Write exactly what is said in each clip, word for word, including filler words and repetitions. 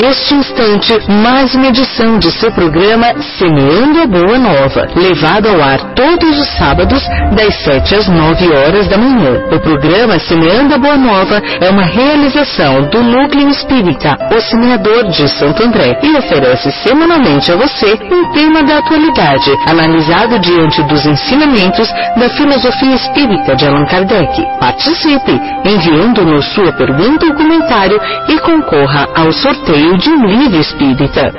Este instante, mais uma edição de seu programa Semeando a Boa Nova, levado ao ar todos os sábados, das sete às nove horas da manhã. O programa Semeando a Boa Nova é uma realização do Núcleo Espírita, o Semeador de Santo André, e oferece semanalmente a você um tema da atualidade, analisado diante dos ensinamentos da filosofia espírita de Allan Kardec. Participe, enviando-nos sua pergunta ou comentário e concorra ao sorteio de um livro espírita.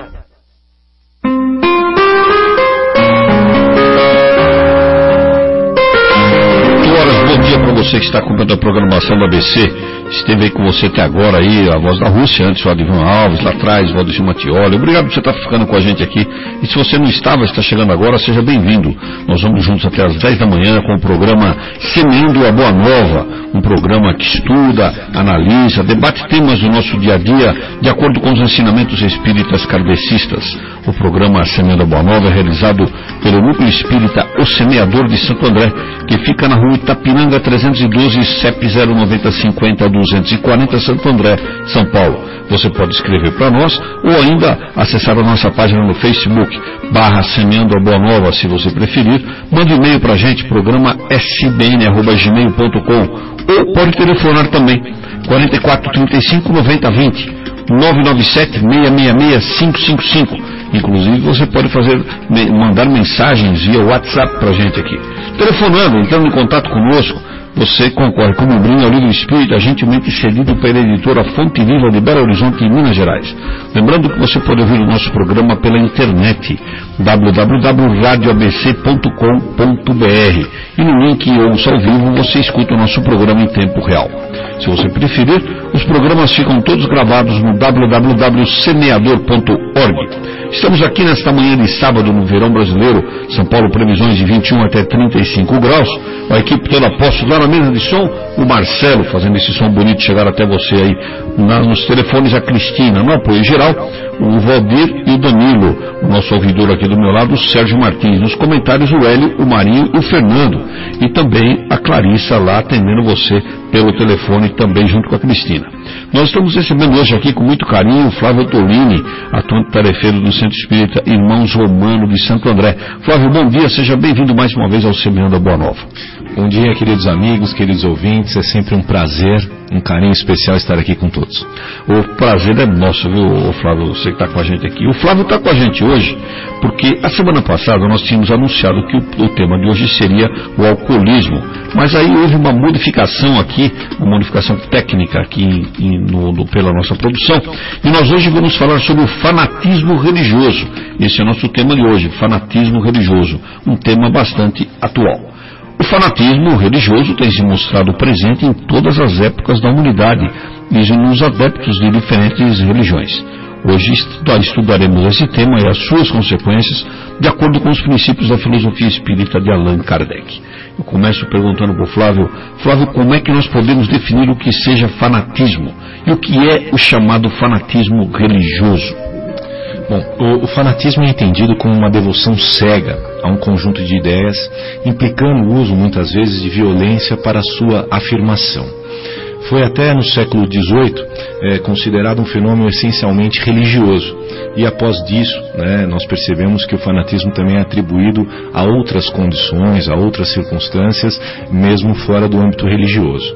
Bom dia para você que está acompanhando a programação da A B C. Esteve aí com você até agora aí, a Voz da Rússia, antes o Adivan Alves, lá atrás, o Valdeci Mattioli. Obrigado por você estar ficando com a gente aqui. E se você não estava, está chegando agora, seja bem-vindo. Nós vamos juntos até às dez da manhã com o programa Semeando a Boa Nova, um programa que estuda, analisa, debate temas do nosso dia a dia, de acordo com os ensinamentos espíritas kardecistas. O programa Semeando a Boa Nova é realizado pelo Núcleo Espírita O Semeador de Santo André, que fica na rua Itapiranga trezentos e doze, C E P zero nove zero cinco zero duzentos e quarenta, Santo André, São Paulo. Você pode escrever para nós ou ainda acessar a nossa página no Facebook, barra Semeando a Boa Nova, se você preferir. Mande um e-mail para a gente, programa s b n arroba gmail ponto com, ou pode telefonar também, quarenta e quatro, trinta e cinco, noventa, vinte, nove nove sete, seis seis seis, cinco cinco cinco. Inclusive você pode fazer, mandar mensagens via WhatsApp para a gente aqui. Telefonando, entrando em contato conosco, você concorre como brinde ao livro espírita gentilmente cedido pela editora Fonte Viva de Belo Horizonte, em Minas Gerais. Lembrando que você pode ouvir o nosso programa pela internet, w w w ponto radio a b c ponto com ponto b r, e no link Ouça ao Vivo você escuta o nosso programa em tempo real. Se você preferir, os programas ficam todos gravados no w w w ponto semeador ponto org. Estamos aqui nesta manhã de sábado no verão brasileiro, São Paulo, previsões de vinte e um até trinta e cinco graus. A equipe toda posto lá na mesa de som, o Marcelo fazendo esse som bonito chegar até você aí, na, nos telefones a Cristina, no apoio geral, o Valdir e o Danilo, o nosso ouvidor aqui do meu lado, o Sérgio Martins, nos comentários o Hélio, o Marinho e o Fernando, e também a Clarissa lá atendendo você pelo telefone também junto com a Cristina. Nós estamos recebendo hoje aqui com muito carinho o Flávio Tolini, atuante tarefeiro do Centro Espírita Irmãos Romano de Santo André. Flávio, bom dia, seja bem-vindo mais uma vez ao Semeando a Boa Nova. Bom dia, queridos amigos, queridos ouvintes, é sempre um prazer, um carinho especial estar aqui com todos. O prazer é nosso, viu, Flávio, você que está com a gente aqui. O Flávio está com a gente hoje porque a semana passada nós tínhamos anunciado que o, o tema de hoje seria o alcoolismo, mas aí houve uma modificação aqui, uma modificação técnica aqui em, em, no, no, pela nossa produção, e nós hoje vamos falar sobre o fanatismo religioso. Esse é o nosso tema de hoje, fanatismo religioso, um tema bastante atual. O fanatismo religioso tem se mostrado presente em todas as épocas da humanidade e nos adeptos de diferentes religiões. Hoje estudaremos esse tema e as suas consequências de acordo com os princípios da filosofia espírita de Allan Kardec. Eu começo perguntando para o Flávio, Flávio, como é que nós podemos definir o que seja fanatismo e o que é o chamado fanatismo religioso? Bom, o, o fanatismo é entendido como uma devoção cega a um conjunto de ideias, implicando o uso muitas vezes de violência para sua afirmação. Foi até no século dezoito é, considerado um fenômeno essencialmente religioso, e após disso, né, nós percebemos que o fanatismo também é atribuído a outras condições, a outras circunstâncias, mesmo fora do âmbito religioso.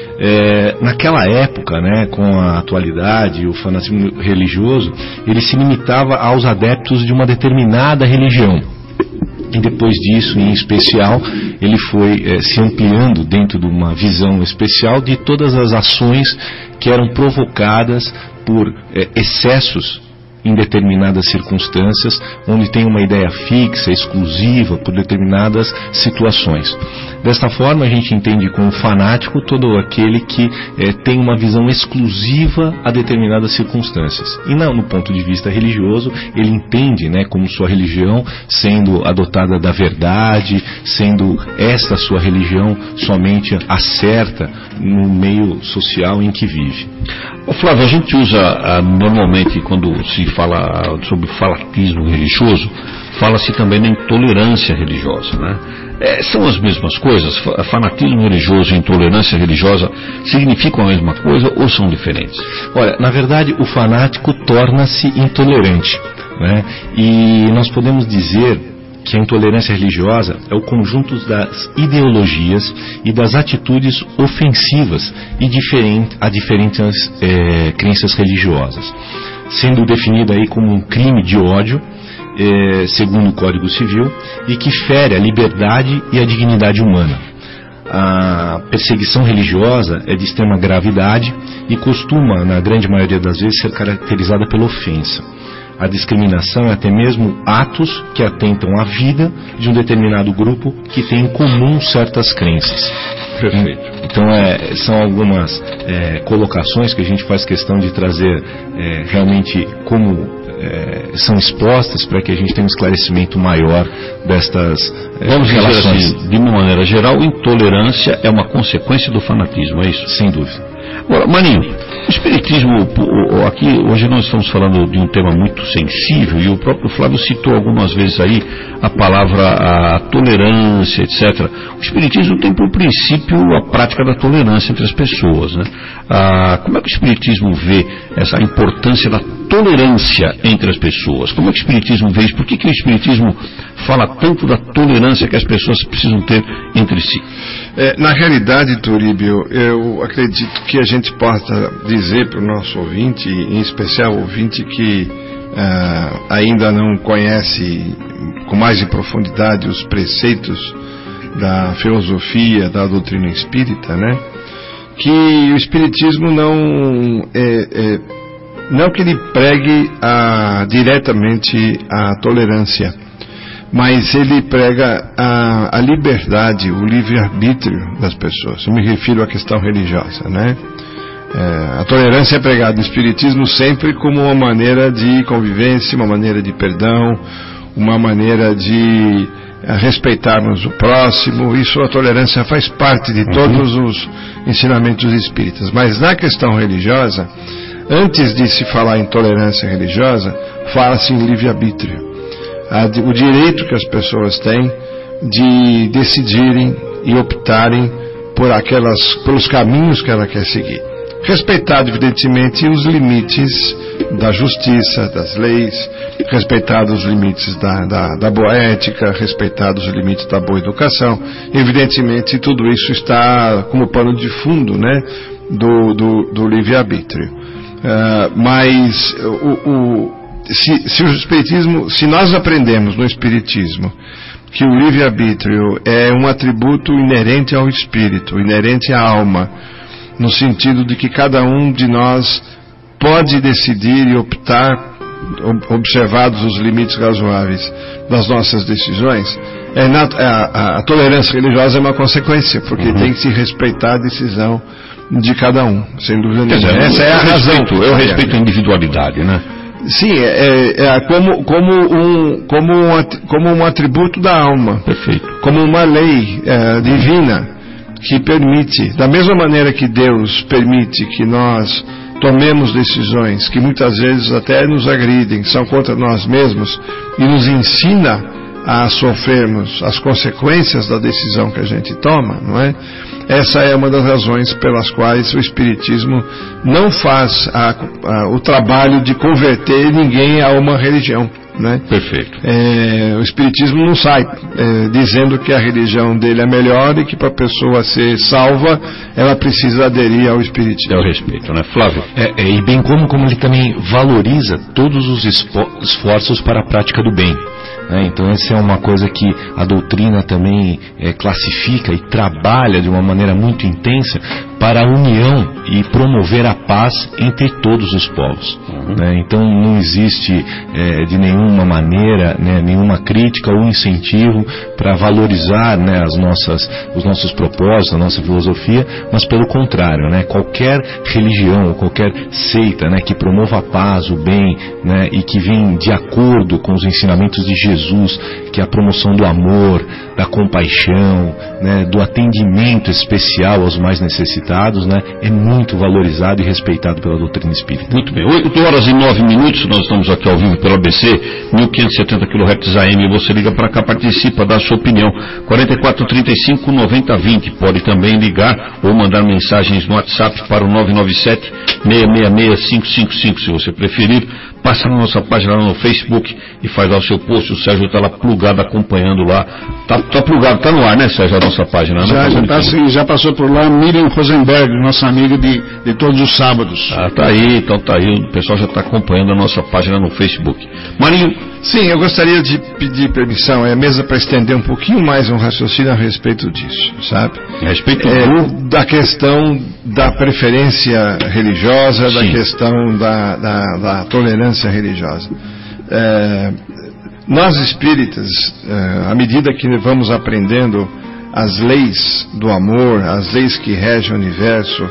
É, naquela época, né, com a atualidade, o fanatismo religioso, ele se limitava aos adeptos de uma determinada religião. E depois disso, em especial, ele foi é, se ampliando dentro de uma visão especial de todas as ações que eram provocadas por é, excessos em determinadas circunstâncias, onde tem uma ideia fixa, exclusiva, por determinadas situações. Desta forma, a gente entende como fanático todo aquele que é, tem uma visão exclusiva a determinadas circunstâncias. E não, no ponto de vista religioso, ele entende, né, como sua religião sendo adotada da verdade, sendo esta sua religião somente a certa no meio social em que vive. Ô Flávio, a gente usa ah, normalmente quando se fala sobre fanatismo religioso, fala-se também da intolerância religiosa, né? É, são as mesmas coisas? Fanatismo religioso e intolerância religiosa significam a mesma coisa ou são diferentes? Olha, na verdade o fanático torna-se intolerante, né? E nós podemos dizer que a intolerância religiosa é o conjunto das ideologias e das atitudes ofensivas e diferente, a diferentes é, crenças religiosas, sendo definida aí como um crime de ódio, é, segundo o Código Civil, e que fere a liberdade e a dignidade humana. A perseguição religiosa é de extrema gravidade e costuma, na grande maioria das vezes, ser caracterizada pela ofensa. A discriminação é até mesmo atos que atentam à vida de um determinado grupo que tem em comum certas crenças. Perfeito. Então é, são algumas é, colocações que a gente faz questão de trazer é, realmente como é, são expostas para que a gente tenha um esclarecimento maior destas é, Vamos relações. dizer assim, de uma maneira geral, intolerância é uma consequência do fanatismo, é isso? Sem dúvida. Agora, Maninho, o espiritismo, aqui hoje nós estamos falando de um tema muito sensível e o próprio Flávio citou algumas vezes aí a palavra a tolerância, etcétera. O espiritismo tem por princípio a prática da tolerância entre as pessoas, né? Ah, como é que o espiritismo vê essa importância da tolerância entre as pessoas? Como é que o espiritismo vê isso? Por que que o espiritismo fala tanto da tolerância que as pessoas precisam ter entre si? É, na realidade, Turíbio, eu acredito que a gente possa dizer para o nosso ouvinte, em especial o ouvinte que uh, ainda não conhece com mais em profundidade os preceitos da filosofia, da doutrina espírita, né? Que o espiritismo não é, é, não que ele pregue a, diretamente a tolerância, mas ele prega a, a liberdade, o livre-arbítrio das pessoas. Eu me refiro à questão religiosa, né? É, a tolerância é pregada no espiritismo sempre como uma maneira de convivência, uma maneira de perdão, uma maneira de é, respeitarmos o próximo. Isso, a tolerância faz parte de todos os ensinamentos espíritas. Mas na questão religiosa, antes de se falar em tolerância religiosa, fala-se em livre-arbítrio. O direito que as pessoas têm de decidirem e optarem por aquelas, pelos caminhos que ela quer seguir. Respeitado, evidentemente, os limites da justiça, das leis, respeitados os limites da, da, da boa ética, respeitados os limites da boa educação. Evidentemente, tudo isso está como pano de fundo, né, do, do, do livre-arbítrio. Uh, mas o... o Se, se o espiritismo, se nós aprendemos no espiritismo que o livre-arbítrio é um atributo inerente ao espírito, inerente à alma, no sentido de que cada um de nós pode decidir e optar, observados os limites razoáveis das nossas decisões, é na, a, a tolerância religiosa é uma consequência, porque uhum. tem que se respeitar a decisão de cada um, sem dúvida nenhuma. Essa é a razão. Respeito, eu respeito a individualidade, né? Sim, é, é como, como, um, como, um, como um atributo da alma. Perfeito. Como uma lei é, divina que permite, da mesma maneira que Deus permite que nós tomemos decisões que muitas vezes até nos agridem, são contra nós mesmos, e nos ensina a sofrermos as consequências da decisão que a gente toma, não é? Essa é uma das razões pelas quais o espiritismo não faz a, a, o trabalho de converter ninguém a uma religião, né? Perfeito. É, o espiritismo não sai é, dizendo que a religião dele é melhor e que para a pessoa ser salva ela precisa aderir ao espiritismo. É o respeito, né, Flávio? É, é, e bem como, como ele também valoriza todos os esforços para a prática do bem. É, então essa é uma coisa que a doutrina também é, classifica e trabalha de uma maneira muito intensa para a união e promover a paz entre todos os povos. Uhum. Né? Então não existe é, de nenhuma maneira, né, nenhuma crítica ou incentivo para valorizar, né, as nossas, os nossos propósitos, a nossa filosofia, mas pelo contrário, né, qualquer religião ou qualquer seita, né, que promova a paz, o bem, né, e que vem de acordo com os ensinamentos de Jesus, Jesus, que é a promoção do amor, da compaixão, né, do atendimento especial aos mais necessitados, respeitados, né, é muito valorizado e respeitado pela doutrina espírita. Muito bem, oito horas e nove minutos, nós estamos aqui ao vivo pela A B C, mil quinhentos e setenta quilohertz A M, você liga para cá, participa, dá a sua opinião, quarenta e quatro, trinta e cinco, noventa, vinte, pode também ligar ou mandar mensagens no WhatsApp para o nove nove sete, seis seis seis, cinco cinco cinco, se você preferir, passa na nossa página lá no Facebook e faz lá o seu post, o Sérgio está lá plugado, acompanhando lá, tá, tá plugado, tá no ar, né, Sérgio, a nossa página, né? Já, já, tá, sim, já passou por lá Miriam Rosenberg, nossa amiga de, de todos os sábados. Ah, tá aí, então tá aí, o pessoal já está acompanhando a nossa página no Facebook. Marinho. Sim, eu gostaria de pedir permissão, é a mesa para estender um pouquinho mais um raciocínio a respeito disso, sabe? A respeito é, do... da questão da preferência religiosa, Sim. da questão da, da, da tolerância religiosa. É, nós espíritas, é, à medida que vamos aprendendo as leis do amor, as leis que regem o universo,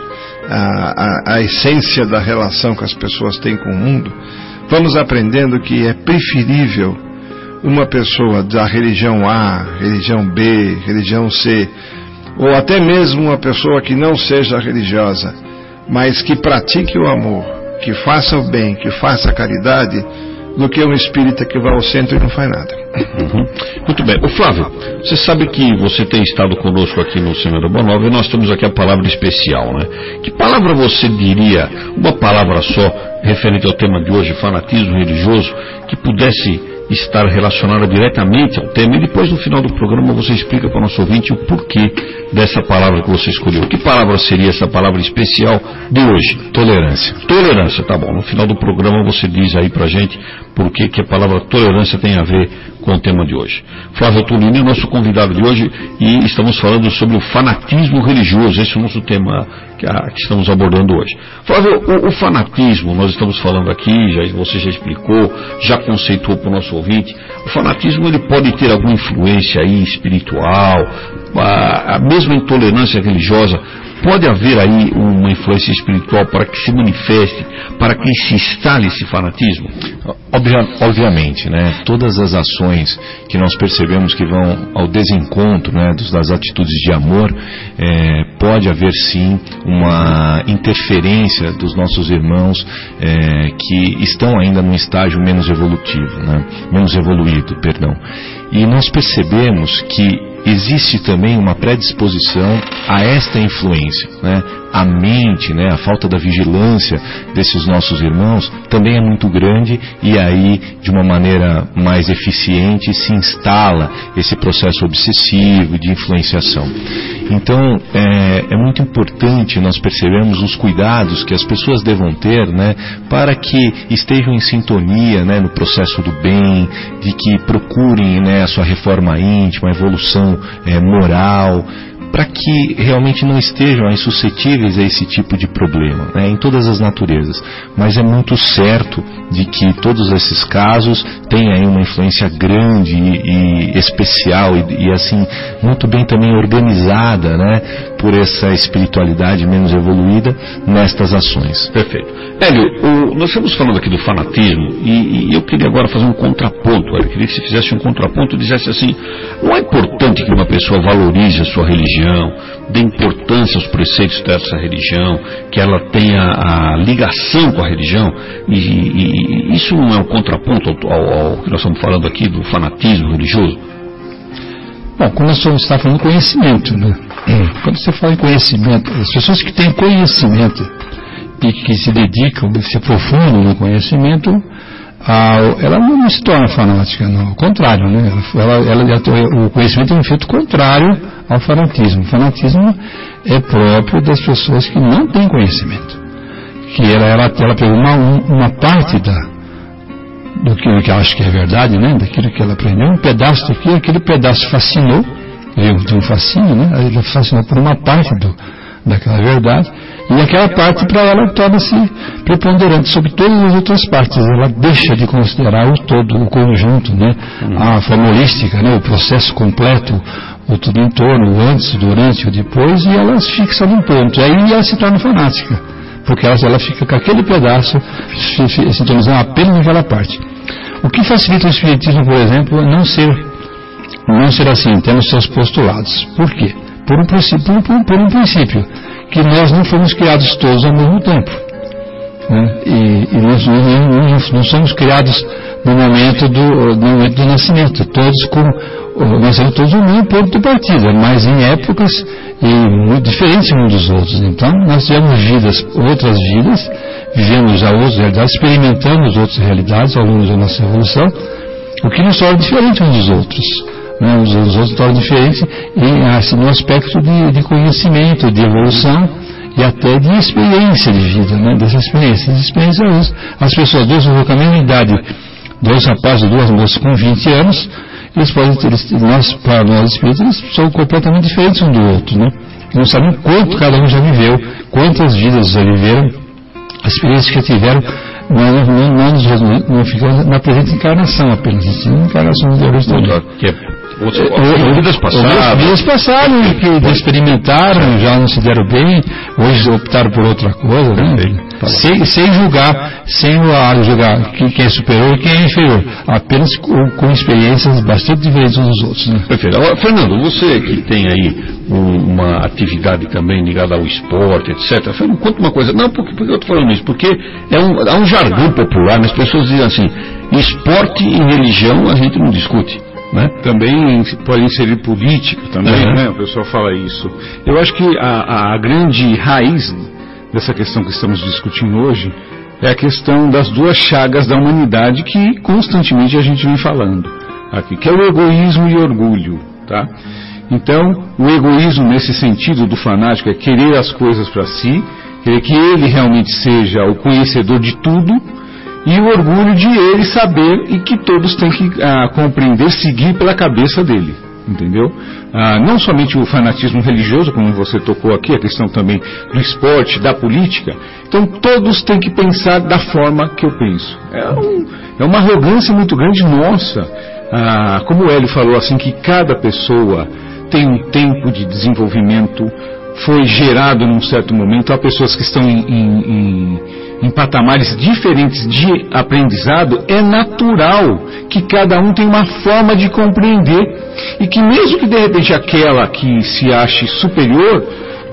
a, a, a essência da relação que as pessoas têm com o mundo, vamos aprendendo que é preferível uma pessoa da religião A, religião B, religião C, ou até mesmo uma pessoa que não seja religiosa, mas que pratique o amor, que faça o bem, que faça a caridade, do que um espírita que vai ao centro e não faz nada. Uhum. Muito bem. Ô Flávio, você sabe que você tem estado conosco aqui no Semana Boa Nova e nós temos aqui a palavra especial, né? Que palavra você diria, uma palavra só, referente ao tema de hoje, fanatismo religioso, que pudesse estar relacionada diretamente ao tema, e depois no final do programa você explica para o nosso ouvinte o porquê dessa palavra que você escolheu. Que palavra seria essa palavra especial de hoje? Tolerância. Tolerância, tá bom. No final do programa você diz aí pra gente por que que a palavra tolerância tem a ver com o tema de hoje. Flávio Tulini é o nosso convidado de hoje e estamos falando sobre o fanatismo religioso. Esse é o nosso tema que, a, que estamos abordando hoje. Flávio, o, o fanatismo, nós estamos falando aqui, já, você já explicou, já conceituou para o nosso ouvinte, o fanatismo ele pode ter alguma influência aí espiritual, a, a mesma intolerância religiosa, pode haver aí uma influência espiritual para que se manifeste, para que se instale esse fanatismo? Obvia, obviamente, né? Todas as ações que nós percebemos que vão ao desencontro, né, das atitudes de amor, é, pode haver sim uma interferência dos nossos irmãos é, que estão ainda num estágio menos evolutivo, né? Menos evoluído, perdão. E nós percebemos que existe também uma predisposição a esta influência, né? A mente, né, a falta da vigilância desses nossos irmãos também é muito grande e aí, de uma maneira mais eficiente, se instala esse processo obsessivo de influenciação. Então, é, é muito importante nós percebermos os cuidados que as pessoas devam ter, né, para que estejam em sintonia, né, no processo do bem, de que procurem, né, a sua reforma íntima, a evolução é, moral, para que realmente não estejam aí suscetíveis a esse tipo de problema, né, em todas as naturezas. Mas é muito certo de que todos esses casos têm aí uma influência grande e, e especial e, e assim muito bem também organizada, né, por essa espiritualidade menos evoluída nestas ações. Perfeito. Hélio, o, nós estamos falando aqui do fanatismo e, e eu queria agora fazer um contraponto. Eu queria que você fizesse um contraponto e dissesse assim: não é importante que uma pessoa valorize a sua religião, dê importância aos preceitos dessa religião, que ela tenha a ligação com a religião, e, e, e isso não é um contraponto ao, ao, ao que nós estamos falando aqui do fanatismo religioso? Bom, quando nós estamos falando de conhecimento, né? Quando você fala em conhecimento, as pessoas que têm conhecimento e que se dedicam, se aprofundam no conhecimento, ah, ela não se torna fanática, não, ao contrário, né? Ela, ela, ela, o conhecimento é um efeito contrário ao fanatismo. O fanatismo é próprio das pessoas que não têm conhecimento, que ela, ela, ela pegou uma, uma parte da do que, que ela acha que é verdade, né? Daquilo que ela aprendeu, um pedaço daquilo, aquele pedaço fascinou, veio de um fascínio, né? Ela fascinou por uma parte do, daquela verdade, e aquela parte para ela torna-se preponderante sobre todas as outras partes. Ela deixa de considerar o todo, o conjunto, né? A forma holística, né? O processo completo, o tudo em torno, o antes, o durante, o depois, e ela se fixa num ponto. Aí ela se torna fanática, porque ela, ela fica com aquele pedaço sintonizando apenas naquela parte. O que facilita o espiritismo, por exemplo, é não ser, não ser assim, tendo seus postulados. Por quê? Por um princípio, por, por um princípio que nós não fomos criados todos ao mesmo tempo. Né? E, e nós não, não, não somos criados no momento do, no momento do nascimento, todos com, nós somos todos no mesmo ponto de partida, mas em épocas e muito diferentes uns dos outros. Então nós tivemos vidas, outras vidas, vivemos já outras realidades, experimentamos outras realidades ao longo da nossa evolução, o que nos torna diferente uns dos outros. Né? Os, os outros tornam diferentes em, assim, no aspecto de, de conhecimento, de evolução e até de experiência de vida, né? Dessa experiência. Essa experiência, as pessoas, dois com a mesma idade, dois rapazes, duas moças com vinte anos, eles podem ter, eles, nós, para nós espíritas, eles são completamente diferentes um do outro, né? Não sabem quanto cada um já viveu, quantas vidas já viveram, as experiências que tiveram, não, não, não, não, não ficam na presente encarnação apenas, sim, encarnação de Deus também. Outras, outras vidas passadas. Vidas passadas, que experimentaram, já não se deram bem, hoje optaram por outra coisa, né? Sem, sem julgar, sem julgar quem, quem é superior e quem é inferior, apenas com, com experiências bastante diferentes uns dos outros. Né? Perfeito. Agora, Fernando, você que tem aí um, uma atividade também ligada ao esporte, etcétera. Fernando, conta uma coisa. Não, por que eu estou falando isso? Porque é um, há um jargão popular, né? As pessoas dizem assim, esporte e religião a gente não discute. Né? Também pode inserir política também, uhum. né? O pessoal fala isso. Eu acho que a, a grande raiz dessa questão que estamos discutindo hoje é a questão das duas chagas da humanidade que constantemente a gente vem falando aqui, que é o egoísmo e o orgulho, tá? Então, o egoísmo nesse sentido do fanático é querer as coisas para si, querer que ele realmente seja o conhecedor de tudo, e o orgulho de ele saber e que todos têm que ah, compreender, seguir pela cabeça dele, entendeu? Ah, não somente o fanatismo religioso, como você tocou aqui, a questão também do esporte, da política. Então todos têm que pensar da forma que eu penso. É, um, é uma arrogância muito grande nossa. Ah, como o Hélio falou assim, que cada pessoa tem um tempo de desenvolvimento, foi gerado num certo momento. Há pessoas que estão em, em, em, em patamares diferentes de aprendizado. É natural que cada um tem uma forma de compreender e que mesmo que de repente aquela que se ache superior,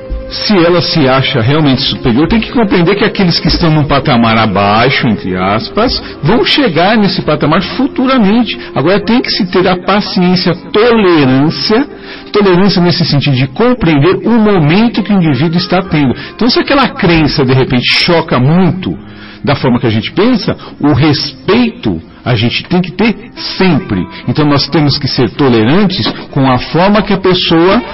se ela se acha realmente superior, tem que compreender que aqueles que estão num patamar abaixo, entre aspas, vão chegar nesse patamar futuramente. Agora tem que se ter a paciência, tolerância, tolerância nesse sentido de compreender o momento que o indivíduo está tendo. Então, se aquela crença de repente choca muito da forma que a gente pensa, o respeito a gente tem que ter sempre. Então nós temos que ser tolerantes com a forma que a pessoa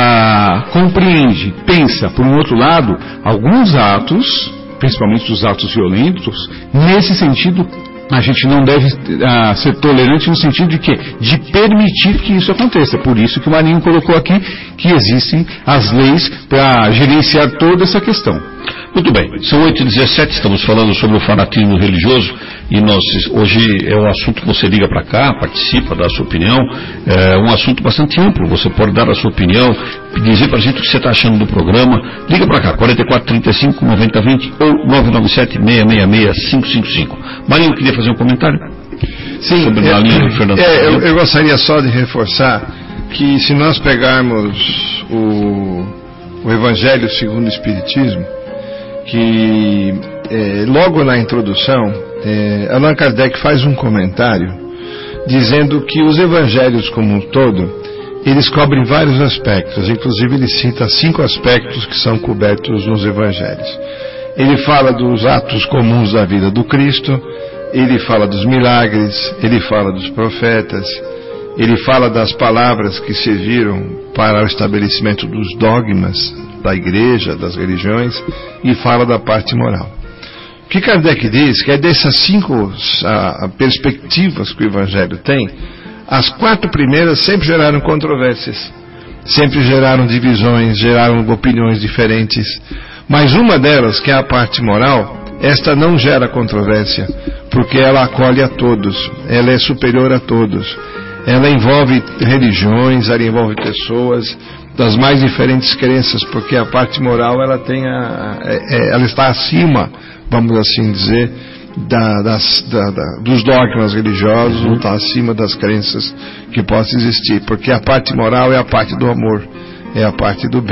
ah, compreende, pensa. Por um outro lado, alguns atos, principalmente os atos violentos, nesse sentido a gente não deve ah, ser tolerante no sentido de que de permitir que isso aconteça. Por isso que o Marinho colocou aqui que existem as leis para gerenciar toda essa questão. Muito bem, são oito e dezessete, estamos falando sobre o fanatismo religioso e nós, hoje é um assunto que você liga para cá, participa, dá a sua opinião, é um assunto bastante amplo, você pode dar a sua opinião, dizer para a gente o que você está achando do programa, liga para cá, quarenta e quatro, trinta e cinco, noventa, vinte ou nove nove sete, seis seis seis, cinco cinco cinco. Marinho, queria fazer um comentário? Sim, sobre é, a linha do Fernando. É, eu, eu gostaria só de reforçar que se nós pegarmos o, o Evangelho segundo o Espiritismo, que é, logo na introdução, é, Allan Kardec faz um comentário dizendo que os evangelhos como um todo, eles cobrem vários aspectos, inclusive ele cita cinco aspectos que são cobertos nos evangelhos. Ele fala dos atos comuns da vida do Cristo, ele fala dos milagres, ele fala dos profetas, ele fala das palavras que serviram para o estabelecimento dos dogmas da igreja, das religiões, e fala da parte moral. O que Kardec diz que é dessas cinco a, a perspectivas que o Evangelho tem, as quatro primeiras sempre geraram controvérsias, sempre geraram divisões, geraram opiniões diferentes, mas uma delas, que é a parte moral, esta não gera controvérsia, porque ela acolhe a todos, ela é superior a todos, ela envolve religiões, ela envolve pessoas das mais diferentes crenças, porque a parte moral ela tem a, é, ela está acima, vamos assim dizer, da, das, da, da, dos dogmas religiosos, uhum. Está acima das crenças que possam existir, porque a parte moral é a parte do amor, é a parte do bem,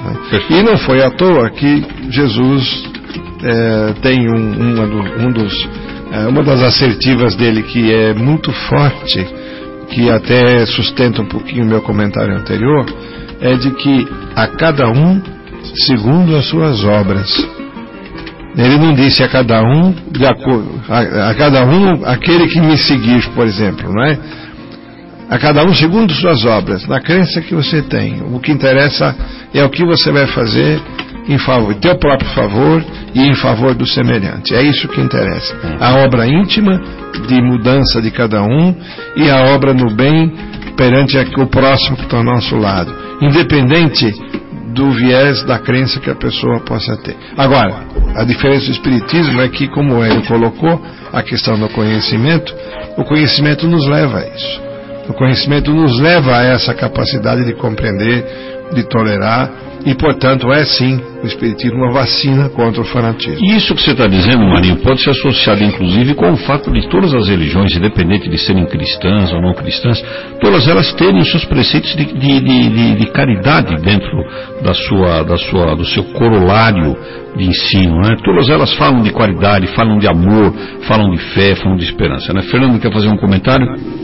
Né? E não foi à toa que Jesus é, tem um, uma, do, um dos, é, uma das assertivas dele que é muito forte, que até sustenta um pouquinho o meu comentário anterior, é de que a cada um segundo as suas obras. Ele não disse a cada um de acordo, a, a cada um aquele que me seguir, por exemplo, não é? A cada um segundo suas obras, na crença que você tem. O que interessa é o que você vai fazer em favor, teu próprio favor e em favor do semelhante. É isso que interessa. A obra íntima de mudança de cada um e a obra no bem perante o próximo que está ao nosso lado, independente do viés da crença que a pessoa possa ter. Agora, a diferença do Espiritismo é que, como ele colocou a questão do conhecimento, o conhecimento nos leva a isso. O conhecimento nos leva a essa capacidade de compreender, de tolerar, e, portanto, é sim o Espiritismo uma vacina contra o fanatismo. E isso que você está dizendo, Marinho, pode ser associado, inclusive, com o fato de todas as religiões, independente de serem cristãs ou não cristãs, todas elas terem os seus preceitos de, de, de, de caridade dentro da sua, da sua, do seu corolário de ensino, né? Todas elas falam de caridade, falam de amor, falam de fé, falam de esperança, né? Fernando, quer fazer um comentário?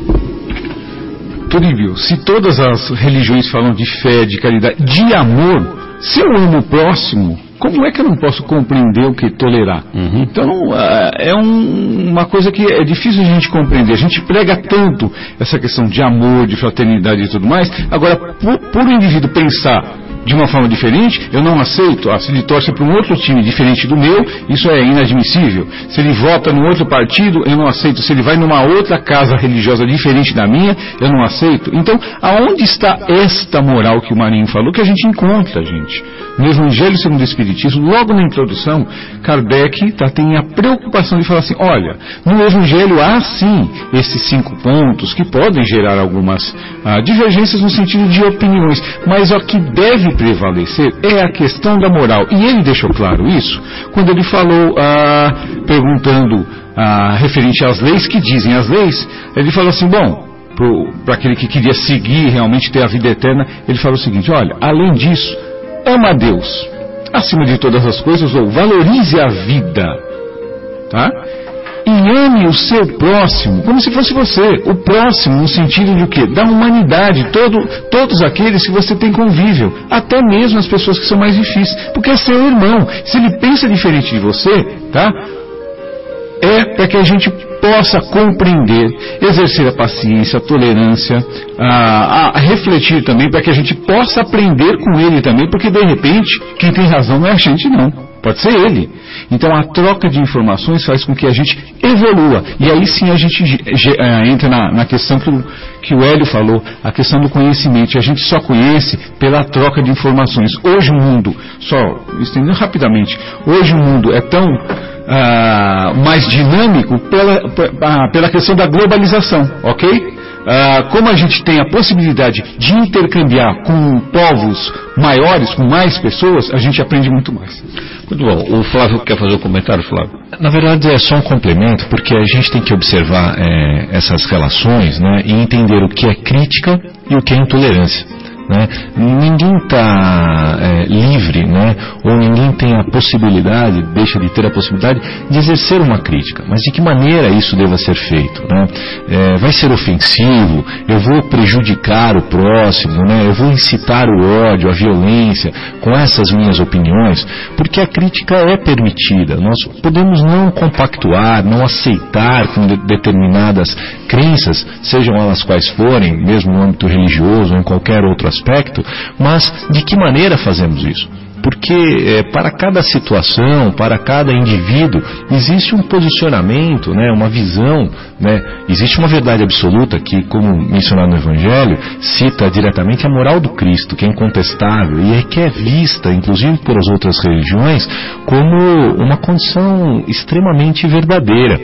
Toribio, se todas as religiões falam de fé, de caridade, de amor, se eu amo o próximo, como é que eu não posso compreender o que tolerar? Uhum. Então, é um, uma coisa que é difícil a gente compreender. A gente prega tanto essa questão de amor, de fraternidade e tudo mais. Agora, por, por o indivíduo pensar de uma forma diferente, eu não aceito. Ah, se ele torce para um outro time diferente do meu, isso é inadmissível. Se ele vota num outro partido, eu não aceito. Se ele vai numa outra casa religiosa diferente da minha, eu não aceito. Então, aonde está esta moral que o Marinho falou, que a gente encontra, gente? No Evangelho segundo o Espiritismo, logo na introdução, Kardec tá, tem a preocupação de falar assim, olha, no Evangelho há sim esses cinco pontos que podem gerar algumas ah, divergências no sentido de opiniões, mas o que deve prevalecer é a questão da moral. E ele deixou claro isso quando ele falou, ah, perguntando ah, referente às leis, que dizem as leis, ele falou assim, bom, para aquele que queria seguir, realmente ter a vida eterna, ele falou o seguinte, olha, além disso, ama a Deus acima de todas as coisas, ou valorize a vida, tá? E ame o seu próximo como se fosse você, o próximo no sentido de o quê? Da humanidade, todo, todos aqueles que você tem convívio, até mesmo as pessoas que são mais difíceis, porque é seu irmão. Se ele pensa diferente de você, tá? É para que a gente possa compreender, exercer a paciência, a tolerância, a, a refletir também, para que a gente possa aprender com ele também, porque de repente, quem tem razão não é a gente não, pode ser ele. Então a troca de informações faz com que a gente evolua, e aí sim a gente uh, entra na, na questão que o, que o Hélio falou, a questão do conhecimento. A gente só conhece pela troca de informações. Hoje o mundo, só estendendo rapidamente, hoje o mundo é tão uh, mais dinâmico pela, uh, pela questão da globalização, ok? Uh, como a gente tem a possibilidade de intercambiar com povos maiores, com mais pessoas, a gente aprende muito mais. Muito bom. O Flávio quer fazer um comentário, Flávio? Na verdade é só um complemento, porque a gente tem que observar é, essas relações, né, e entender o que é crítica e o que é intolerância. Né? Ninguém está é, livre, né? Ou ninguém tem a possibilidade, deixa de ter a possibilidade de exercer uma crítica, mas de que maneira isso deva ser feito, né? É, vai ser ofensivo, eu vou prejudicar o próximo, né? Eu vou incitar o ódio, a violência com essas minhas opiniões, porque a crítica é permitida. Nós podemos não compactuar, não aceitar com de determinadas crenças, sejam elas quais forem, mesmo no âmbito religioso ou em qualquer outro aspecto, mas de que maneira fazemos isso? Porque é, para cada situação, para cada indivíduo, existe um posicionamento, né, uma visão, né, existe uma verdade absoluta que, como mencionado no Evangelho, cita diretamente a moral do Cristo, que é incontestável e é que é vista, inclusive por as outras religiões, como uma condição extremamente verdadeira.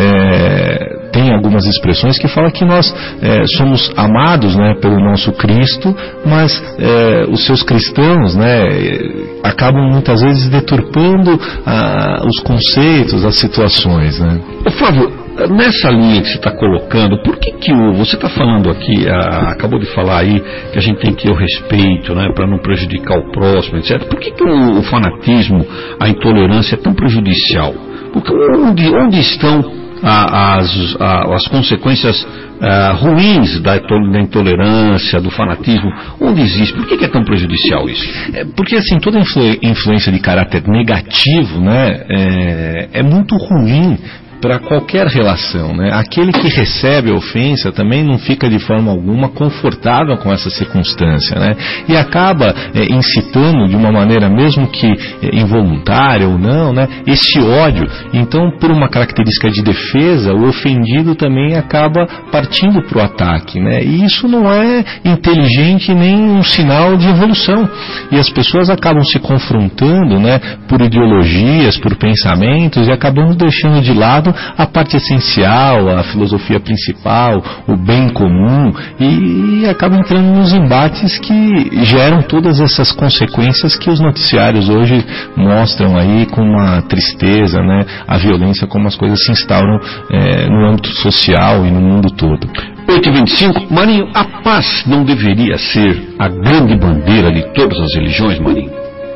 É, tem algumas expressões que falam que nós é, somos amados, né, pelo nosso Cristo, mas é, os seus cristãos, né, acabam muitas vezes deturpando ah, os conceitos, as situações, né? Ô Flávio, nessa linha que você está colocando, por que que o, você está falando aqui, a, acabou de falar aí que a gente tem que ter o respeito, né, para não prejudicar o próximo, etcétera. Por que que o, o fanatismo, a intolerância é tão prejudicial? Porque onde, onde estão a, as, a, as consequências a, ruins da, da intolerância, do fanatismo? Onde existe? Por que que é tão prejudicial isso? É porque assim, toda influ, influência de caráter negativo, né, é, é muito ruim para qualquer relação, né? Aquele que recebe a ofensa também não fica de forma alguma confortável com essa circunstância, né? E acaba é, incitando de uma maneira mesmo que é, involuntária ou não, né? Esse ódio. Então, por uma característica de defesa, o ofendido também acaba partindo para o ataque, né? E isso não é inteligente nem um sinal de evolução. E as pessoas acabam se confrontando, né? Por ideologias, por pensamentos e acabamos deixando de lado a parte essencial, a filosofia principal, o bem comum, e, e acaba entrando nos embates que geram todas essas consequências que os noticiários hoje mostram aí com uma tristeza, né, a violência, como as coisas se instauram é, no âmbito social e no mundo todo. oito e vinte e cinco, Marinho, a paz não deveria ser a grande bandeira de todas as religiões, Marinho?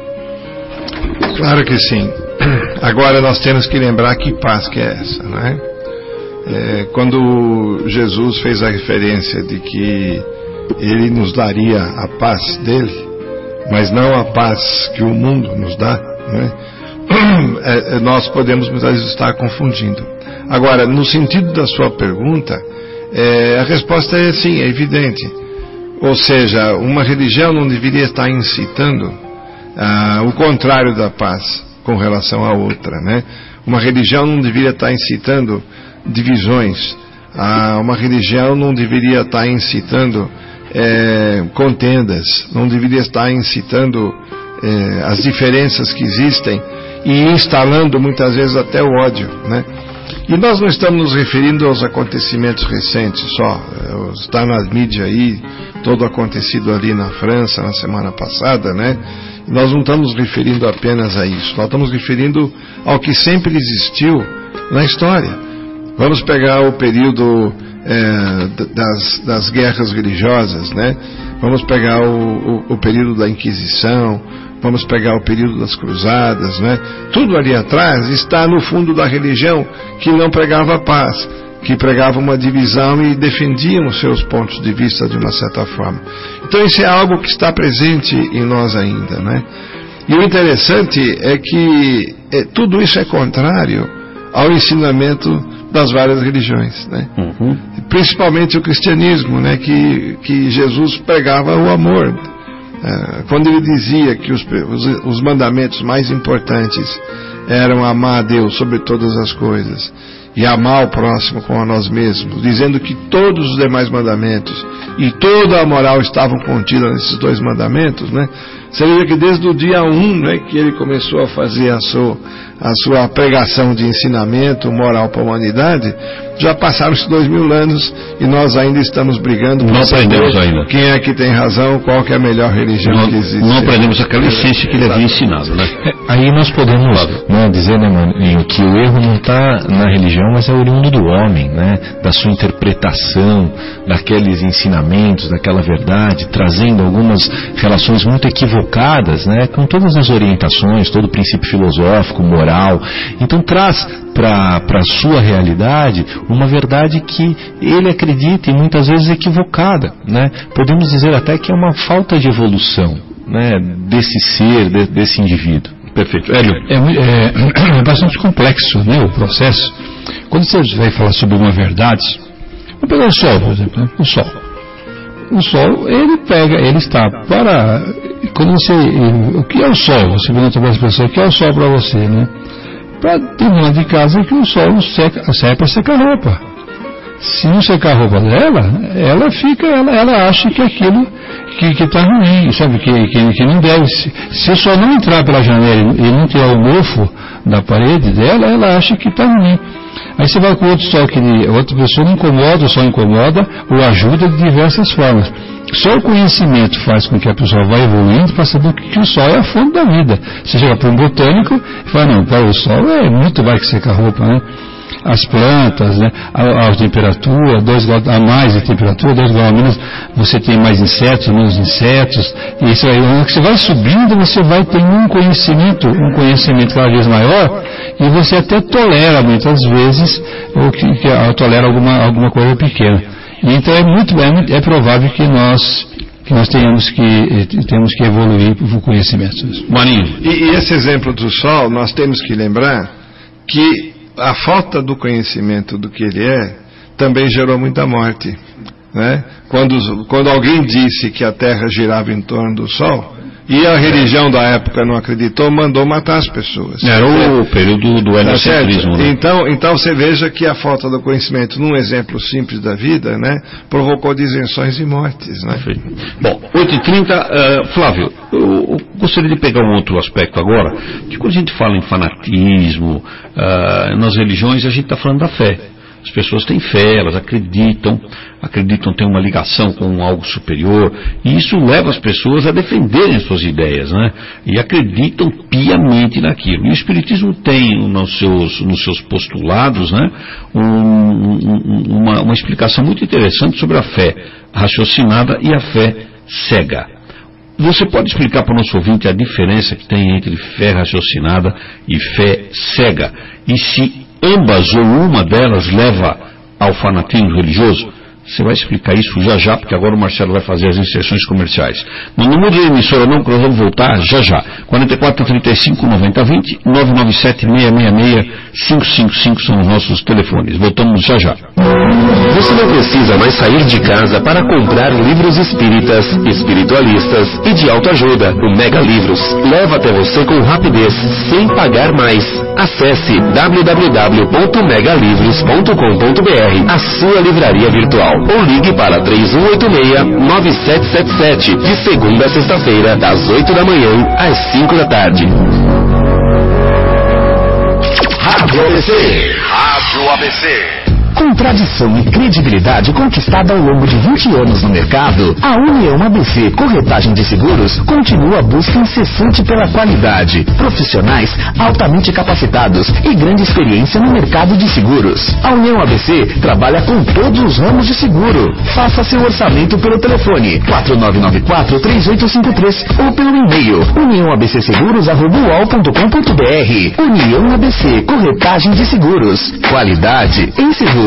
Claro que sim. Agora nós temos que lembrar que paz que é essa, não é? É, quando Jesus fez a referência de que Ele nos daria a paz dele, mas não a paz que o mundo nos dá, não é? É, nós podemos muitas vezes estar confundindo. Agora, no sentido da sua pergunta, é, a resposta é sim, é evidente. Ou seja, uma religião não deveria estar incitando ah, o contrário da paz com relação à outra, né? Uma religião não deveria estar incitando divisões, ah, uma religião não deveria estar incitando é, contendas, não deveria estar incitando é, as diferenças que existem e instalando muitas vezes até o ódio, né? E nós não estamos nos referindo aos acontecimentos recentes só, está na mídia aí, todo acontecido ali na França na semana passada, né? Nós não estamos referindo apenas a isso, nós estamos referindo ao que sempre existiu na história. Vamos pegar o período é, das, das guerras religiosas, né? Vamos pegar o, o, o período da Inquisição, vamos pegar o período das cruzadas, né? Tudo ali atrás está no fundo da religião que não pregava paz, que pregava uma divisão e defendiam os seus pontos de vista de uma certa forma. Então isso é algo que está presente em nós ainda, né? E o interessante é que é, tudo isso é contrário ao ensinamento das várias religiões, né? Uhum. Principalmente o cristianismo, né? Que, que Jesus pregava o amor. É, quando ele dizia que os, os, os mandamentos mais importantes eram amar a Deus sobre todas as coisas e amar o próximo como a nós mesmos, dizendo que todos os demais mandamentos e toda a moral estavam contidas nesses dois mandamentos, né? Você vê que desde o dia um, né, que ele começou a fazer a sua, a sua pregação de ensinamento moral para a humanidade, já passaram-se dois mil anos e nós ainda estamos brigando não aprendemos ainda quem é que tem razão, qual que é a melhor religião não, que existe. Não aprendemos aquela essência que ele havia ensinado, né? É, aí nós podemos né, dizer, né, mano, que o erro não está na religião, mas é oriundo do homem, né? Da sua interpretação daqueles ensinamentos, daquela verdade, trazendo algumas relações muito equivocadas, né? Com todas as orientações, todo o princípio filosófico, moral. Então traz para a sua realidade uma verdade que ele acredita e muitas vezes equivocada, né? Podemos dizer até que é uma falta de evolução, né? Desse ser, de, desse indivíduo. Perfeito. Hélio? É, é, é bastante complexo, né, o processo. Quando você vai falar sobre uma verdade, vamos pegar o Sol, por exemplo, né? o Sol. O Sol, ele pega, ele está para... Quando você... O que é o Sol? Você pergunta para as pessoas, o que é o Sol para você, né? Para ter uma de casa que o Sol seca, serve para secar roupa. Se não secar a roupa dela, ela fica, ela, ela acha que aquilo que está ruim, sabe, que, que, que não deve. Se, se o Sol não entrar pela janela e não tirar o mofo da parede dela, ela acha que está ruim. Aí você vai com outro sol que outra pessoa não incomoda, o sol incomoda ou ajuda de diversas formas. Só o conhecimento faz com que a pessoa vá evoluindo para saber que o sol é a fonte da vida. Você chega para um botânico e fala, não, para o sol é muito mais que secar roupa, né? as plantas, né, a, a temperatura, dois graus a mais de temperatura, dois graus a menos, você tem mais insetos, menos insetos, e isso aí, você vai subindo, você vai ter um conhecimento, um conhecimento cada vez maior, e você até tolera muitas vezes, ou que, que tolera alguma, alguma coisa pequena. Então é muito, é, muito, é provável que nós que nós tenhamos que temos que evoluir o conhecimento. Marinho. E, e esse exemplo do sol, nós temos que lembrar que a falta do conhecimento do que ele é também gerou muita morte, né? Quando, quando alguém disse que a Terra girava em torno do Sol e a religião da época não acreditou, mandou matar as pessoas. Era o período do heliocentrismo, né? Então, então você veja que a falta do conhecimento, num exemplo simples da vida, né, provocou disenções e mortes, né? Bom, oito e trinta, uh, Flávio, eu, eu gostaria de pegar um outro aspecto agora, que quando a gente fala em fanatismo, uh, nas religiões, a gente está falando da fé. As pessoas têm fé, elas acreditam, acreditam ter uma ligação com algo superior, e isso leva as pessoas a defenderem as suas ideias, né? E acreditam piamente naquilo. E o Espiritismo tem nos seus, nos seus postulados, né, um, um, uma, uma explicação muito interessante sobre a fé raciocinada e a fé cega. Você pode explicar para o nosso ouvinte a diferença que tem entre fé raciocinada e fé cega? E se ambas ou uma delas leva ao fanatismo religioso? Você vai explicar isso já já, porque agora o Marcelo vai fazer as inserções comerciais. Não, não mude a emissora não, que nós vamos voltar já já. quarenta e quatro, trinta e cinco, noventa, vinte, nove nove sete, seis seis seis, cinco cinco cinco são os nossos telefones. Voltamos já já. Você não precisa mais sair de casa para comprar livros espíritas, espiritualistas e de autoajuda. O Mega Livros leva até você com rapidez, sem pagar mais. Acesse w w w ponto mega livros ponto com ponto b r, a sua livraria virtual, ou ligue para três um oito seis, nove sete sete sete, de segunda a sexta-feira, das oito da manhã às cinco da tarde. Rádio A B C. Rádio A B C. Com tradição e credibilidade conquistada ao longo de vinte anos no mercado, a União A B C Corretagem de Seguros continua a busca incessante pela qualidade, profissionais altamente capacitados e grande experiência no mercado de seguros. A União A B C trabalha com todos os ramos de seguro. Faça seu orçamento pelo telefone quatro nove nove quatro, três oito cinco três ou pelo e-mail união a b c seguros arroba u o l ponto com ponto b r. União A B C Corretagem de Seguros. Qualidade em seguros.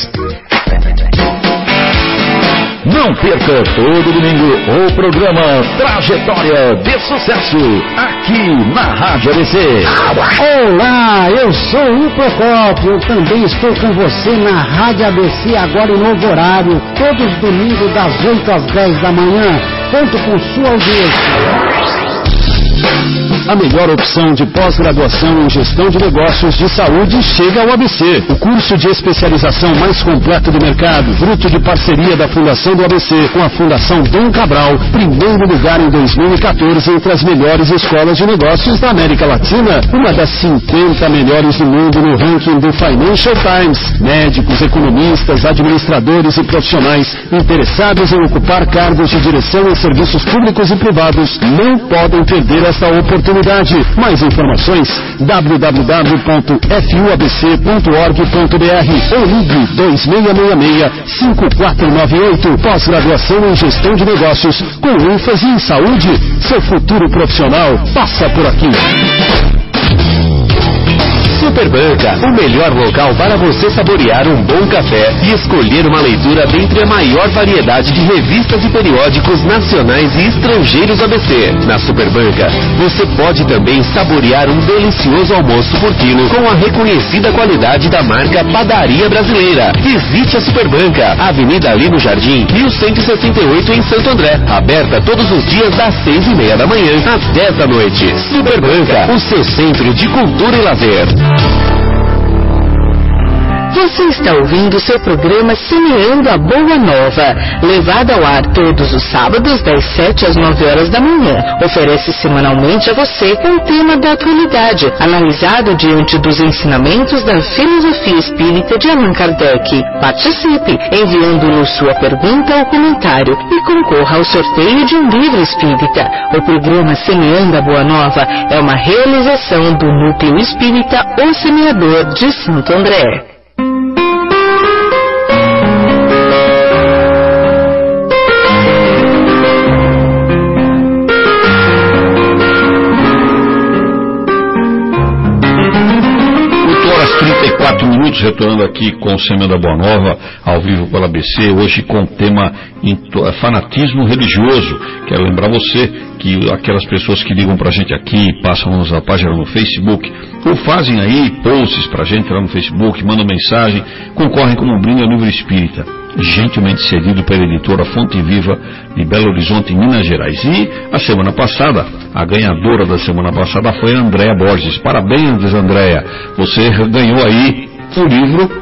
Não perca todo domingo o programa Trajetória de Sucesso, aqui na Rádio A B C. Olá, eu sou o Procópio, eu também estou com você na Rádio A B C, agora em novo horário, todos os domingos das oito às dez da manhã. Conto com sua audiência. A melhor opção de pós-graduação em gestão de negócios de saúde chega ao A B C. O curso de especialização mais completo do mercado, fruto de parceria da Fundação do A B C com a Fundação Dom Cabral, primeiro lugar em dois mil e quatorze entre as melhores escolas de negócios da América Latina, uma das cinquenta melhores do mundo no ranking do Financial Times. Médicos, economistas, administradores e profissionais interessados em ocupar cargos de direção em serviços públicos e privados não podem perder esta oportunidade. Mais informações w w w ponto f u a b c ponto org ponto b r ou ligue dois seis seis seis, cinco quatro nove oito. Pós-graduação em gestão de negócios com ênfase em saúde. Seu futuro profissional passa por aqui. Superbanca, o melhor local para você saborear um bom café e escolher uma leitura dentre a maior variedade de revistas e periódicos nacionais e estrangeiros A B C. Na Superbanca, você pode também saborear um delicioso almoço por quilo com a reconhecida qualidade da marca Padaria Brasileira. Visite a Superbanca, Avenida Lino Jardim, mil cento e sessenta e oito em Santo André. Aberta todos os dias das seis e meia da manhã às dez da noite. Superbanca, o seu centro de cultura e lazer. Você está ouvindo seu programa Semeando a Boa Nova, levado ao ar todos os sábados das sete às nove horas da manhã. Oferece semanalmente a você um tema da atualidade, analisado diante dos ensinamentos da filosofia espírita de Allan Kardec. Participe, enviando-nos sua pergunta ou comentário e concorra ao sorteio de um livro espírita. O programa Semeando a Boa Nova é uma realização do Núcleo Espírita O Semeador de Santo André. retornando aqui com o Semana da Boa Nova, ao vivo pela A B C, hoje com o tema fanatismo religioso. Quero lembrar você que aquelas pessoas que ligam pra gente aqui, passam a página no Facebook, ou fazem aí posts pra gente lá no Facebook, mandam mensagem, concorrem como um brinde ao Livro Espírita, gentilmente cedido pela editora Fonte Viva de Belo Horizonte, em Minas Gerais. E a semana passada, a ganhadora da semana passada foi a Andréa Borges. Parabéns, Andréa, você ganhou aí o livro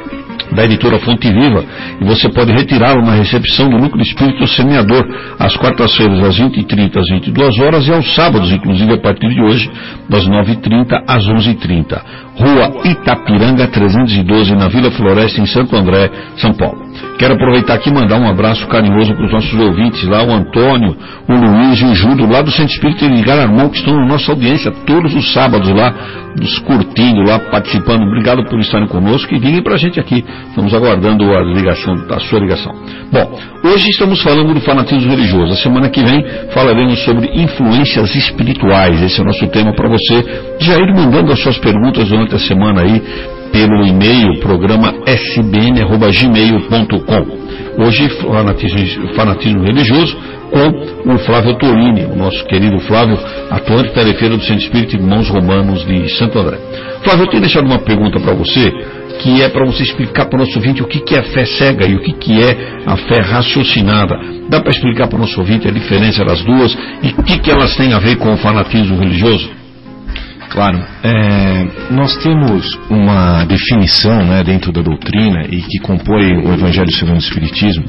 da editora Fonte Viva, e você pode retirá-lo na recepção do Núcleo Espírita Semeador, às quartas-feiras, às vinte e trinta, às vinte e duas horas, e aos sábados, inclusive a partir de hoje, das nove e trinta às onze e trinta. Rua Itapiranga trezentos e doze, na Vila Floresta, em Santo André, São Paulo. Quero aproveitar aqui e mandar um abraço carinhoso para os nossos ouvintes lá, o Antônio, o Luiz e o Júlio, lá do Centro Espírita de Garamão, que estão na nossa audiência todos os sábados lá, nos curtindo lá, participando. Obrigado por estarem conosco e liguem para a gente aqui. Estamos aguardando a ligação, a sua ligação. Bom, hoje estamos falando do fanatismo religioso. A semana que vem falaremos sobre influências espirituais. Esse é o nosso tema para você já ir mandando as suas perguntas durante a semana aí, pelo e-mail, programa s b n arroba gmail ponto com. Hoje, fanatismo, fanatismo religioso, com o Flávio Torini, o nosso querido Flávio, atuante tarefeiro do Centro Espírita Irmãos Romanos de Santo André. Flávio, eu tenho deixado uma pergunta para você, que é para você explicar para o nosso ouvinte o que, que é a fé cega e o que, que é a fé raciocinada. Dá para explicar para o nosso ouvinte a diferença das duas e o que, que elas têm a ver com o fanatismo religioso? Claro, é, nós temos uma definição, né, dentro da doutrina e que compõe o Evangelho segundo o Espiritismo,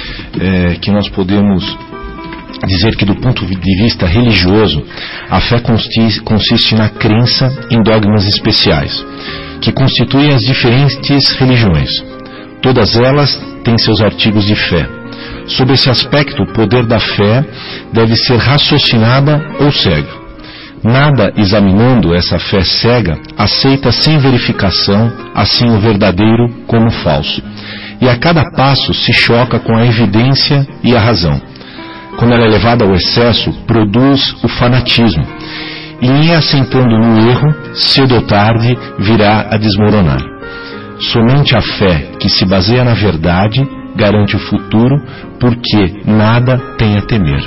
é, que nós podemos dizer que do ponto de vista religioso, a fé consiste, consiste na crença em dogmas especiais, que constituem as diferentes religiões. Todas elas têm seus artigos de fé. Sob esse aspecto, o poder da fé deve ser raciocinada ou cega. Nada examinando essa fé cega, aceita sem verificação, assim o verdadeiro como o falso. E a cada passo se choca com a evidência e a razão. Quando ela é levada ao excesso, produz o fanatismo. E em assentando no erro, cedo ou tarde, virá a desmoronar. Somente a fé que se baseia na verdade garante o futuro, porque nada tem a temer.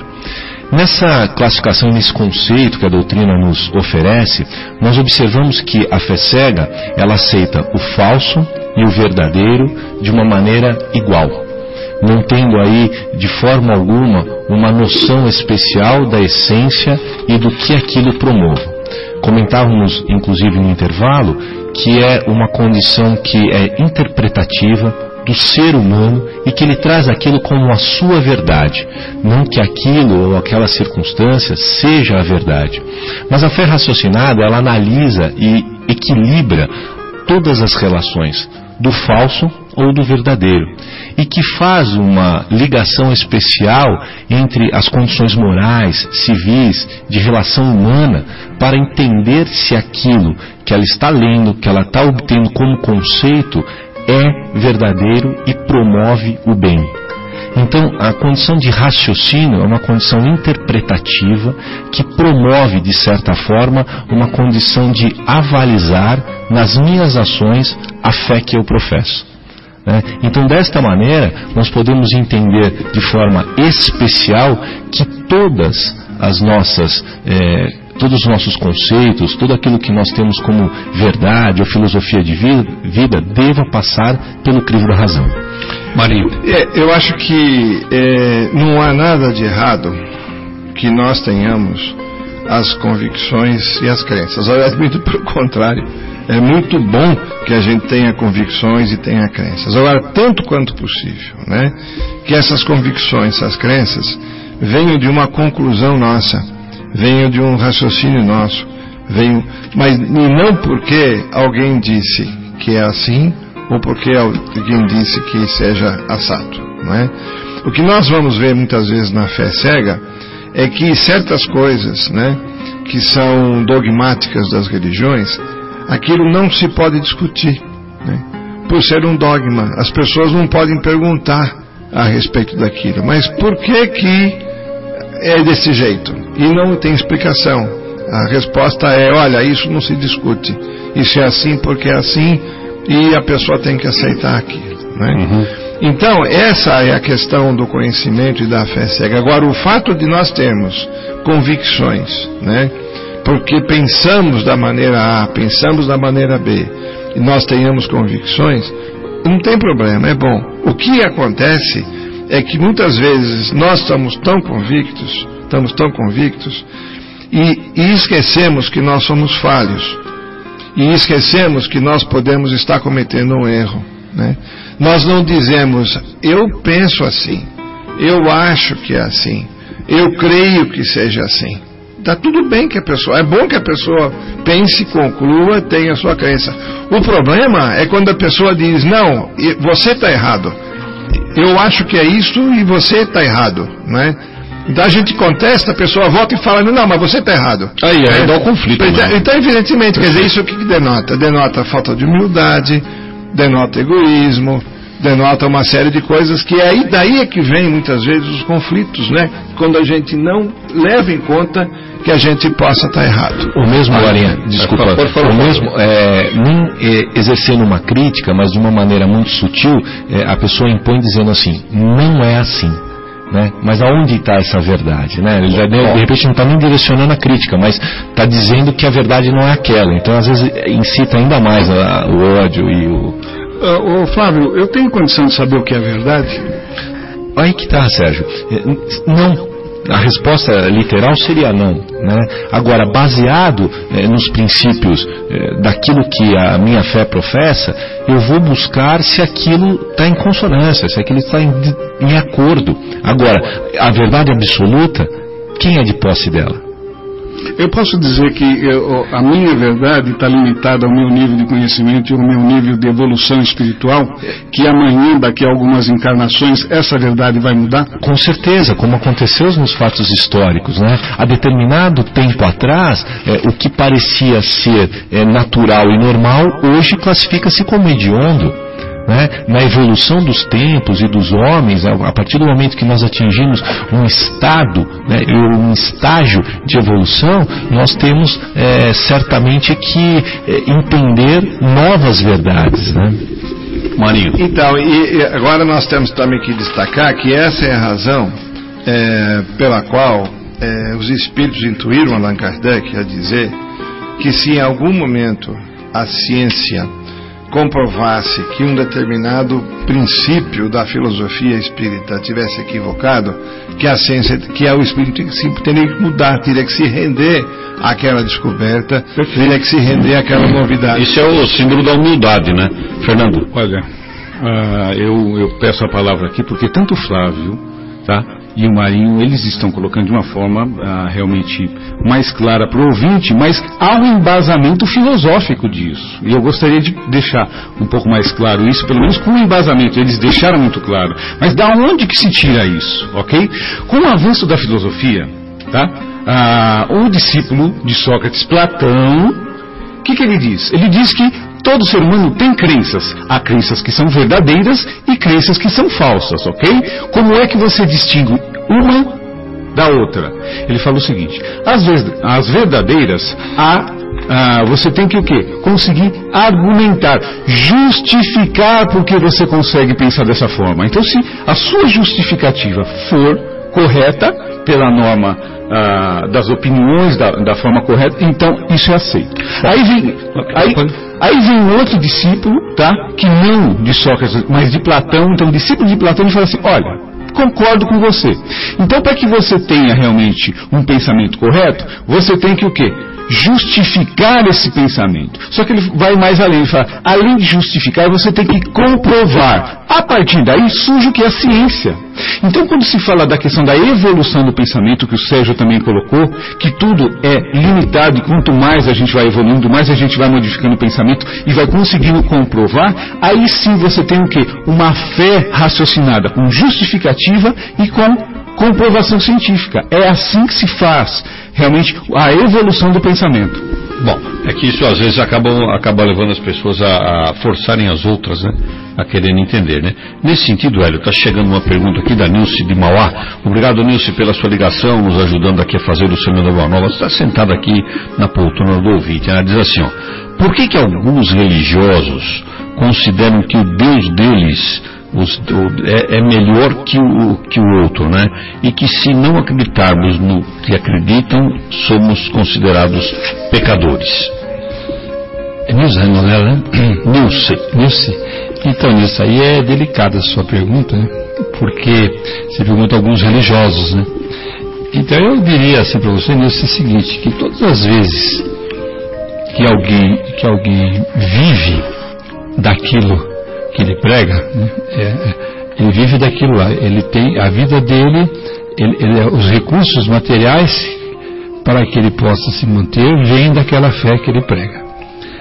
Nessa classificação e nesse conceito que a doutrina nos oferece, nós observamos que a fé cega, ela aceita o falso e o verdadeiro de uma maneira igual, não tendo aí de forma alguma uma noção especial da essência e do que aquilo promove. Comentávamos, inclusive no intervalo, que é uma condição que é interpretativa do ser humano e que ele traz aquilo como a sua verdade, não que aquilo ou aquela circunstância seja a verdade. Mas a fé raciocinada, ela analisa e equilibra todas as relações do falso ou do verdadeiro, e que faz uma ligação especial entre as condições morais, civis, de relação humana, para entender se aquilo que ela está lendo, que ela está obtendo como conceito, é verdadeiro e promove o bem. Então, a condição de raciocínio é uma condição interpretativa que promove, de certa forma, uma condição de avalizar nas minhas ações a fé que eu professo. Né? Então, desta maneira, nós podemos entender de forma especial que todas as nossas... É, todos os nossos conceitos, tudo aquilo que nós temos como verdade ou filosofia de vida, vida deva passar pelo crivo da razão. Marinho, é, eu acho que é, não há nada de errado que nós tenhamos as convicções e as crenças. Aliás, muito pelo contrário, é muito bom que a gente tenha convicções e tenha crenças. Agora, tanto quanto possível, né, que essas convicções, essas crenças, venham de uma conclusão nossa, venho de um raciocínio nosso, venho, mas e não porque alguém disse que é assim, ou porque alguém disse que seja assado, não é? O que nós vamos ver muitas vezes na fé cega é que certas coisas, né, que são dogmáticas das religiões, aquilo não se pode discutir, né, por ser um dogma. As pessoas não podem perguntar a respeito daquilo, mas por que que é desse jeito? E não tem explicação. A resposta é, olha, isso não se discute. Isso é assim porque é assim, e a pessoa tem que aceitar aquilo, né? Uhum. Então, essa é a questão do conhecimento e da fé cega. Agora, o fato de nós termos convicções, né? Porque pensamos da maneira A, pensamos da maneira B, e nós tenhamos convicções, não tem problema, é bom. O que acontece é que muitas vezes nós estamos tão convictos, estamos tão convictos, e, e esquecemos que nós somos falhos, e esquecemos que nós podemos estar cometendo um erro, né? Nós não dizemos, eu penso assim, eu acho que é assim, eu creio que seja assim. Está tudo bem que a pessoa, é bom que a pessoa pense, conclua, tenha a sua crença. O problema é quando a pessoa diz, não, você está errado, eu acho que é isso e você está errado, né? Então a gente contesta, a pessoa volta e fala, não, mas você está errado. Aí, aí é, dá o conflito. Então, né? então, evidentemente, quer dizer, isso o que denota? Denota falta de humildade, denota egoísmo, denota uma série de coisas que aí daí é que vem muitas vezes os conflitos, né? Quando a gente não leva em conta que a gente possa estar errado. O mesmo, ah, Larinha, desculpa, por favor, o mesmo, é, nem é, exercendo uma crítica, mas de uma maneira muito sutil, é, a pessoa impõe dizendo assim, não é assim. Né? Mas aonde está essa verdade? Né? Ele, de repente não está nem direcionando a crítica, mas está dizendo que a verdade não é aquela. Então às vezes incita ainda mais a, o ódio e o... Uh, ô Flávio, eu tenho condição de saber o que é verdade? Aí que está, Sérgio. Não. A resposta literal seria não, né? Agora, baseado eh, nos princípios eh, daquilo que a minha fé professa, eu vou buscar se aquilo está em consonância, se aquilo está em, em acordo. Agora, a verdade absoluta, quem é de posse dela? Eu posso dizer que eu, a minha verdade está limitada ao meu nível de conhecimento e ao meu nível de evolução espiritual, que amanhã, daqui a algumas encarnações, essa verdade vai mudar? Com certeza, como aconteceu nos fatos históricos, né? Há determinado tempo atrás, é, o que parecia ser é, natural e normal, hoje classifica-se como hediondo. Né? Na evolução dos tempos e dos homens, a partir do momento que nós atingimos um estado, né, um estágio de evolução, nós temos é, certamente que é, entender novas verdades, né? Marinho. Então, e, e agora nós temos também que destacar que essa é a razão é, pela qual é, os espíritos intuíram Allan Kardec a dizer que se em algum momento a ciência comprovasse que um determinado princípio da filosofia espírita tivesse equivocado, que a ciência, que o espírito teria que mudar, teria que se render àquela descoberta, teria que se render àquela novidade. Isso é o símbolo da humildade, né, Fernando? Olha, uh, eu, eu peço a palavra aqui porque tanto o Flávio, tá, e o Marinho, eles estão colocando de uma forma uh, realmente mais clara para o ouvinte, mas há um embasamento filosófico disso. E eu gostaria de deixar um pouco mais claro isso, pelo menos com o embasamento. Eles deixaram muito claro. Mas da onde que se tira isso, ok? Com o avanço da filosofia, tá? Uh, o discípulo de Sócrates, Platão, o que, que ele diz? Ele diz que todo ser humano tem crenças. Há crenças que são verdadeiras e crenças que são falsas, ok? Como é que você distingue uma da outra? Ele fala o seguinte, as, as verdadeiras, há, ah, você tem que o quê? Conseguir argumentar, justificar porque você consegue pensar dessa forma. Então, se a sua justificativa for correta, pela norma ah, das opiniões, da, da forma correta, então isso é aceito. Aí vem... Aí, Aí vem outro discípulo, tá? Que não de Sócrates, mas de Platão. Então, o discípulo de Platão, ele fala assim, olha, concordo com você. Então, para que você tenha realmente um pensamento correto, você tem que o quê? Justificar esse pensamento. Só que ele vai mais além, ele fala, além de justificar, você tem que comprovar. A partir daí surge o que é a ciência. Então, quando se fala da questão da evolução do pensamento, que o Sérgio também colocou, que tudo é limitado e quanto mais a gente vai evoluindo, mais a gente vai modificando o pensamento e vai conseguindo comprovar, aí sim você tem o quê? Uma fé raciocinada com justificativa e com comprovação científica. É assim que se faz realmente a evolução do pensamento. Bom, é que isso às vezes acaba, acaba levando as pessoas a, a forçarem as outras, né? a querendo entender, né? Nesse sentido, Hélio, está chegando uma pergunta aqui da Nilce de Mauá. Obrigado, Nilce, pela sua ligação, nos ajudando aqui a fazer o Semana Boa Nova. Você está sentado aqui na poltrona do ouvinte. Ela diz assim, ó, por que que alguns religiosos consideram que o Deus deles os, o, é, é melhor que o, que o outro, né? E que se não acreditarmos no que acreditam, somos considerados pecadores? É Nilce, não é, né? Nilce. Nilce. Então, Nilce, aí é delicada a sua pergunta, né? Porque você pergunta a alguns religiosos, né? Então eu diria assim para você, Nilce, o seguinte, que todas as vezes que alguém, que alguém vive daquilo que ele prega, né? é, ele vive daquilo lá, ele tem a vida dele, ele, ele, os recursos materiais para que ele possa se manter vêm daquela fé que ele prega.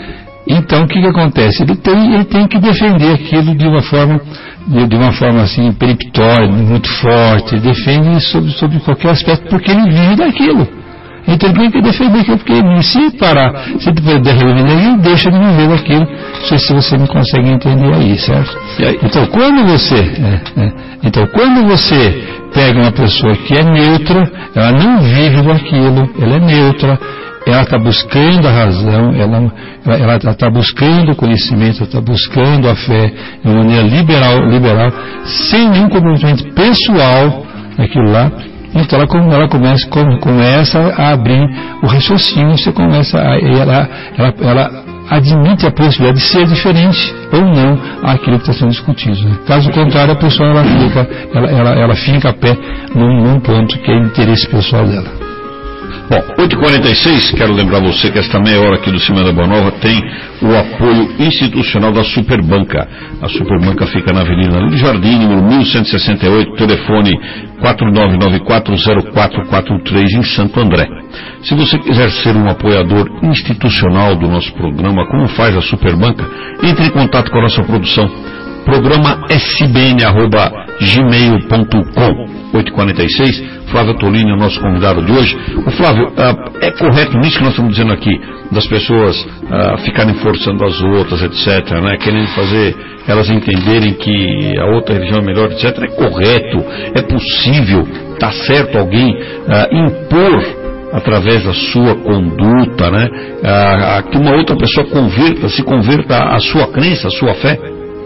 Então o que que acontece? Ele tem, ele tem que defender aquilo de uma forma, de, de uma forma assim, peremptória, muito forte. Ele defende sobre, sobre qualquer aspecto porque ele vive daquilo. Então ele tem que defender aquilo, porque se parar, se ele puder resolver, ele deixa de viver daquilo. Não sei se você não consegue entender aí, certo? Então quando você, é, é, então quando você pega uma pessoa que é neutra, ela não vive daquilo, ela é neutra. Ela está buscando a razão, ela está buscando o conhecimento, ela está buscando a fé de uma maneira liberal, liberal sem nenhum comprometimento pessoal naquilo lá. Então ela, ela começa, começa a abrir o raciocínio, você começa a, ela, ela, ela admite a possibilidade de ser diferente ou não aquilo que está sendo discutido. Né? Caso contrário, a pessoa ela fica, ela, ela, ela fica a pé num, num ponto que é interesse pessoal dela. Bom, oito e quarenta e seis, quero lembrar você que esta meia hora aqui do Semana Boa Nova tem o apoio institucional da Superbanca. A Superbanca fica na Avenida Lírio Jardim, número mil cento e sessenta e oito, telefone quatro nove nove quatro zero quatro quatro três em Santo André. Se você quiser ser um apoiador institucional do nosso programa, como faz a Superbanca, entre em contato com a nossa produção. Programa s b n arroba gmail ponto com. oito e quarenta e seis, Flávio Tolini é o nosso convidado de hoje. O Flávio, uh, é correto nisso que nós estamos dizendo aqui, das pessoas uh, ficarem forçando as outras, etcétera, né? Querendo fazer elas entenderem que a outra religião é melhor, etcétera. É correto, é possível, está certo alguém uh, impor através da sua conduta, né? Uh, uh, que uma outra pessoa converta, se converta à sua crença, à sua fé?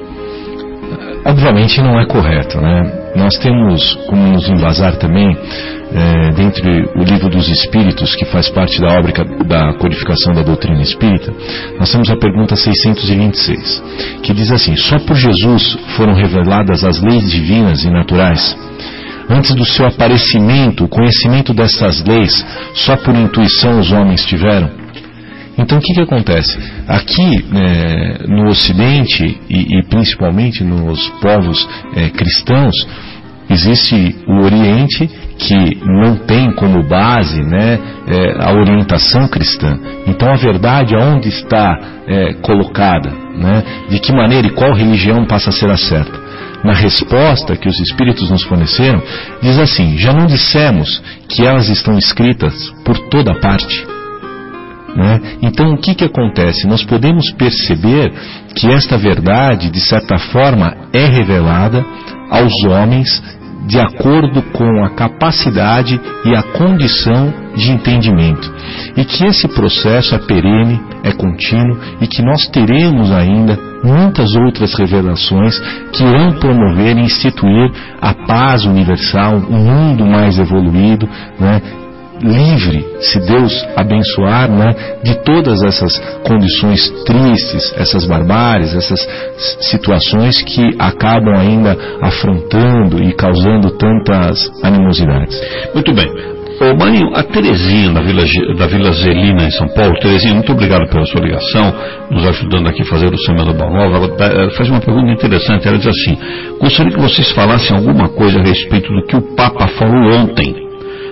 Obviamente não é correto, né? Nós temos como nos embasar também, é, dentre o Livro dos Espíritos, que faz parte da obra da codificação da doutrina espírita, nós temos a pergunta seiscentos e vinte e seis, que diz assim: só por Jesus foram reveladas as leis divinas e naturais? Antes do seu aparecimento, o conhecimento dessas leis, só por intuição os homens tiveram? Então o que que acontece? Aqui é, no Ocidente e, e principalmente nos povos é, cristãos, existe o Oriente que não tem como base, né, é, a orientação cristã. Então a verdade aonde está é, colocada, né, de que maneira e qual religião passa a ser a certa? Na resposta que os Espíritos nos forneceram, diz assim: já não dissemos que elas estão escritas por toda parte? Né? Então o que que acontece? Nós podemos perceber que esta verdade, de certa forma, é revelada aos homens de acordo com a capacidade e a condição de entendimento, e que esse processo é perene, é contínuo, e que nós teremos ainda muitas outras revelações que irão promover e instituir a paz universal, um mundo mais evoluído, né? Livre, se Deus abençoar, né, de todas essas condições tristes, essas barbáries, essas situações que acabam ainda afrontando e causando tantas animosidades. Muito bem. Ô Marinho, a Terezinha da Vila, da Vila Zelina em São Paulo. Terezinha, muito obrigado pela sua ligação, nos ajudando aqui a fazer o Semana Boa Nova. Ela faz uma pergunta interessante. Ela diz assim: gostaria que vocês falassem alguma coisa a respeito do que o Papa falou ontem,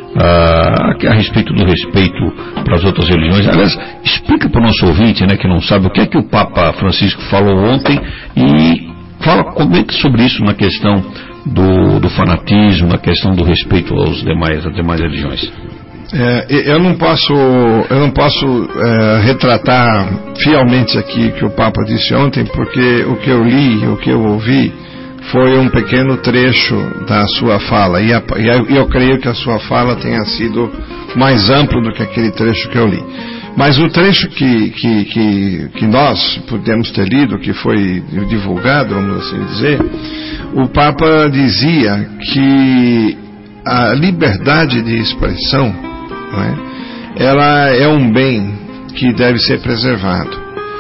Uh, a respeito do respeito para as outras religiões. Aliás, explica para o nosso ouvinte, né, que não sabe, o que é que o Papa Francisco falou ontem, e fala, comenta sobre isso na questão do, do fanatismo, na questão do respeito aos demais, às demais religiões. É, eu não posso, eu não posso é, retratar fielmente aqui o que o Papa disse ontem, porque o que eu li, o que eu ouvi, foi um pequeno trecho da sua fala, e, a, e eu creio que a sua fala tenha sido mais amplo do que aquele trecho que eu li. Mas o trecho que, que, que, que nós pudemos ter lido, que foi divulgado, vamos assim dizer, o Papa dizia que a liberdade de expressão, não é? Ela é um bem que deve ser preservado.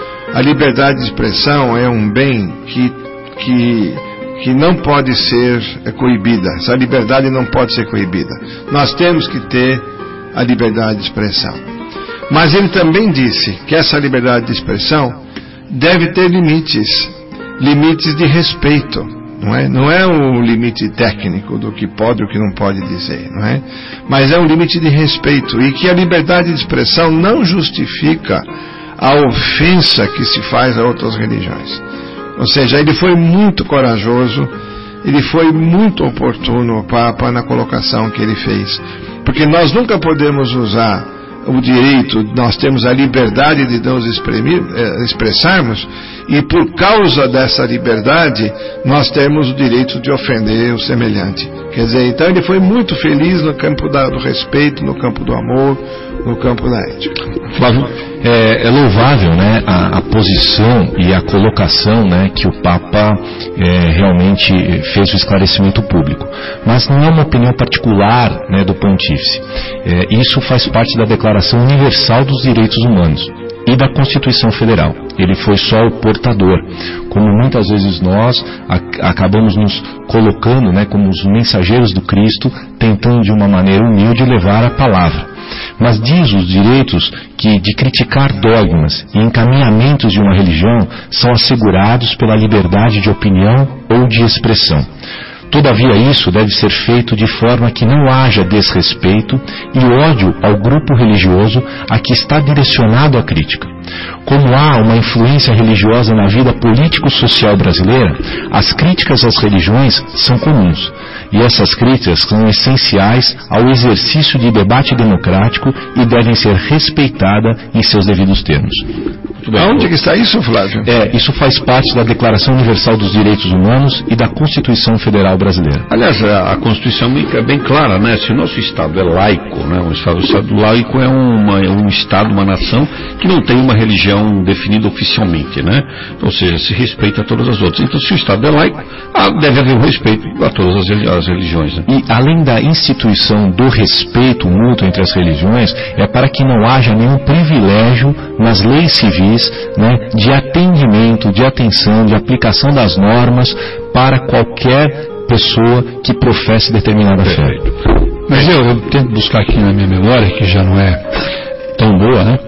A liberdade de expressão é um bem que, que, que não pode ser coibida. Essa liberdade não pode ser coibida. Nós temos que ter a liberdade de expressão. Mas ele também disse que essa liberdade de expressão deve ter limites, limites de respeito. Não é, não é um limite técnico do que pode e o que não pode dizer, não é? Mas é um limite de respeito, e que a liberdade de expressão não justifica a ofensa que se faz a outras religiões. Ou seja, ele foi muito corajoso, ele foi muito oportuno, o Papa, na colocação que ele fez, porque nós nunca podemos usar o direito, nós temos a liberdade de nos exprimir, eh, expressarmos, e por causa dessa liberdade nós temos o direito de ofender o semelhante. Quer dizer, então ele foi muito feliz no campo da, do respeito, no campo do amor, no campo da ética. Flávio, é, é louvável, né, a, a posição e a colocação, né, que o Papa é, realmente fez o esclarecimento público, mas não é uma opinião particular, né, do Pontífice. É, isso faz parte da Declaração Universal dos Direitos Humanos e da Constituição Federal. Ele foi só o portador, como muitas vezes nós a, acabamos nos colocando, né, como os mensageiros do Cristo, tentando de uma maneira humilde levar a palavra. Mas diz os direitos que de criticar dogmas e encaminhamentos de uma religião são assegurados pela liberdade de opinião ou de expressão. Todavia isso deve ser feito de forma que não haja desrespeito e ódio ao grupo religioso a que está direcionado a crítica. Como há uma influência religiosa na vida político-social brasileira, as críticas às religiões são comuns. E essas críticas são essenciais ao exercício de debate democrático e devem ser respeitadas em seus devidos termos. Onde que está isso, Flávio? É, isso faz parte da Declaração Universal dos Direitos Humanos e da Constituição Federal Brasileira. Aliás, a, a Constituição é bem clara, né? Se o nosso Estado é laico, né? O Estado, o Estado laico é uma, um Estado, uma nação que não tem uma religião definida oficialmente, né? Ou seja, se respeita a todas as outras. Então, se o Estado é laico, deve haver um respeito a todas as, as religiões, né? E além da instituição do respeito mútuo entre as religiões, é para que não haja nenhum privilégio nas leis civis, né, de atendimento, de atenção, de aplicação das normas para qualquer pessoa que professe determinada fé. Mas eu, eu tento buscar aqui na minha memória, que já não é tão boa, né?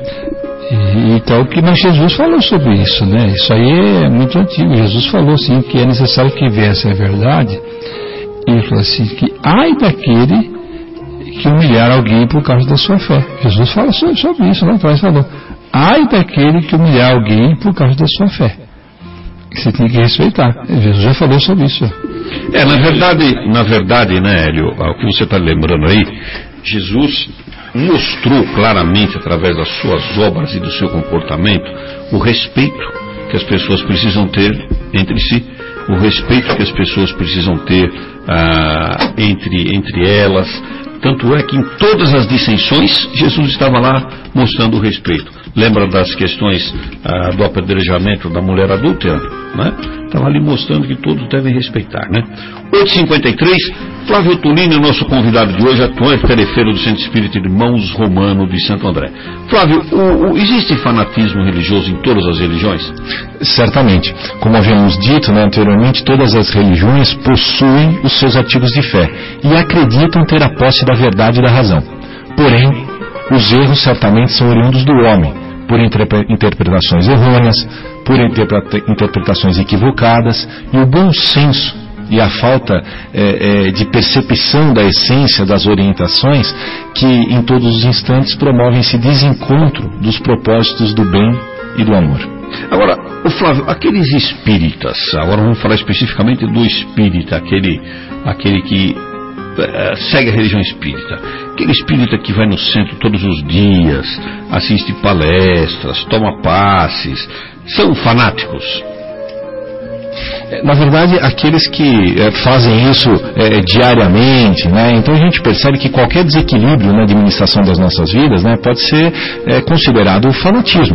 E, então, que mas Jesus falou sobre isso, né? Isso aí é muito antigo. Jesus falou assim que é necessário que viesse a verdade. E ele falou assim que ai daquele que humilhar alguém por causa da sua fé. Jesus fala sobre isso lá atrás, falou. Ai daquele que humilhar alguém por causa da sua fé. Você tem que respeitar. Jesus já falou sobre isso. É, na verdade, na verdade, né, Hélio, o que você está lembrando aí, Jesus mostrou claramente, através das suas obras e do seu comportamento, o respeito que as pessoas precisam ter entre si, o respeito que as pessoas precisam ter ah, entre, entre elas. Tanto é que em todas as dissensões, Jesus estava lá mostrando o respeito. Lembra das questões ah, do apedrejamento da mulher adúltera, né? Estava ali mostrando que todos devem respeitar, né? oito e cinquenta e três, Flávio Tulini, nosso convidado de hoje, atuante tarefeiro do Centro Espírita Irmãos Romano de Santo André. Flávio, o, o, existe fanatismo religioso em todas as religiões? Certamente. Como havíamos dito, né, anteriormente, todas as religiões possuem os seus artigos de fé e acreditam ter a posse da verdade e da razão. Porém, os erros certamente são oriundos do homem, por interpretações errôneas, por interpretações equivocadas, e o bom senso e a falta é, é, de percepção da essência das orientações que em todos os instantes promovem esse desencontro dos propósitos do bem e do amor. Agora, o Flávio, aqueles espíritas, agora vamos falar especificamente do espírita, aquele, aquele que uh, segue a religião espírita. Aquele espírita que vai no centro todos os dias, assiste palestras, toma passes, são fanáticos? Na verdade, aqueles que é, fazem isso é, diariamente, né? Então a gente percebe que qualquer desequilíbrio na administração das nossas vidas, né, pode ser é, considerado fanatismo.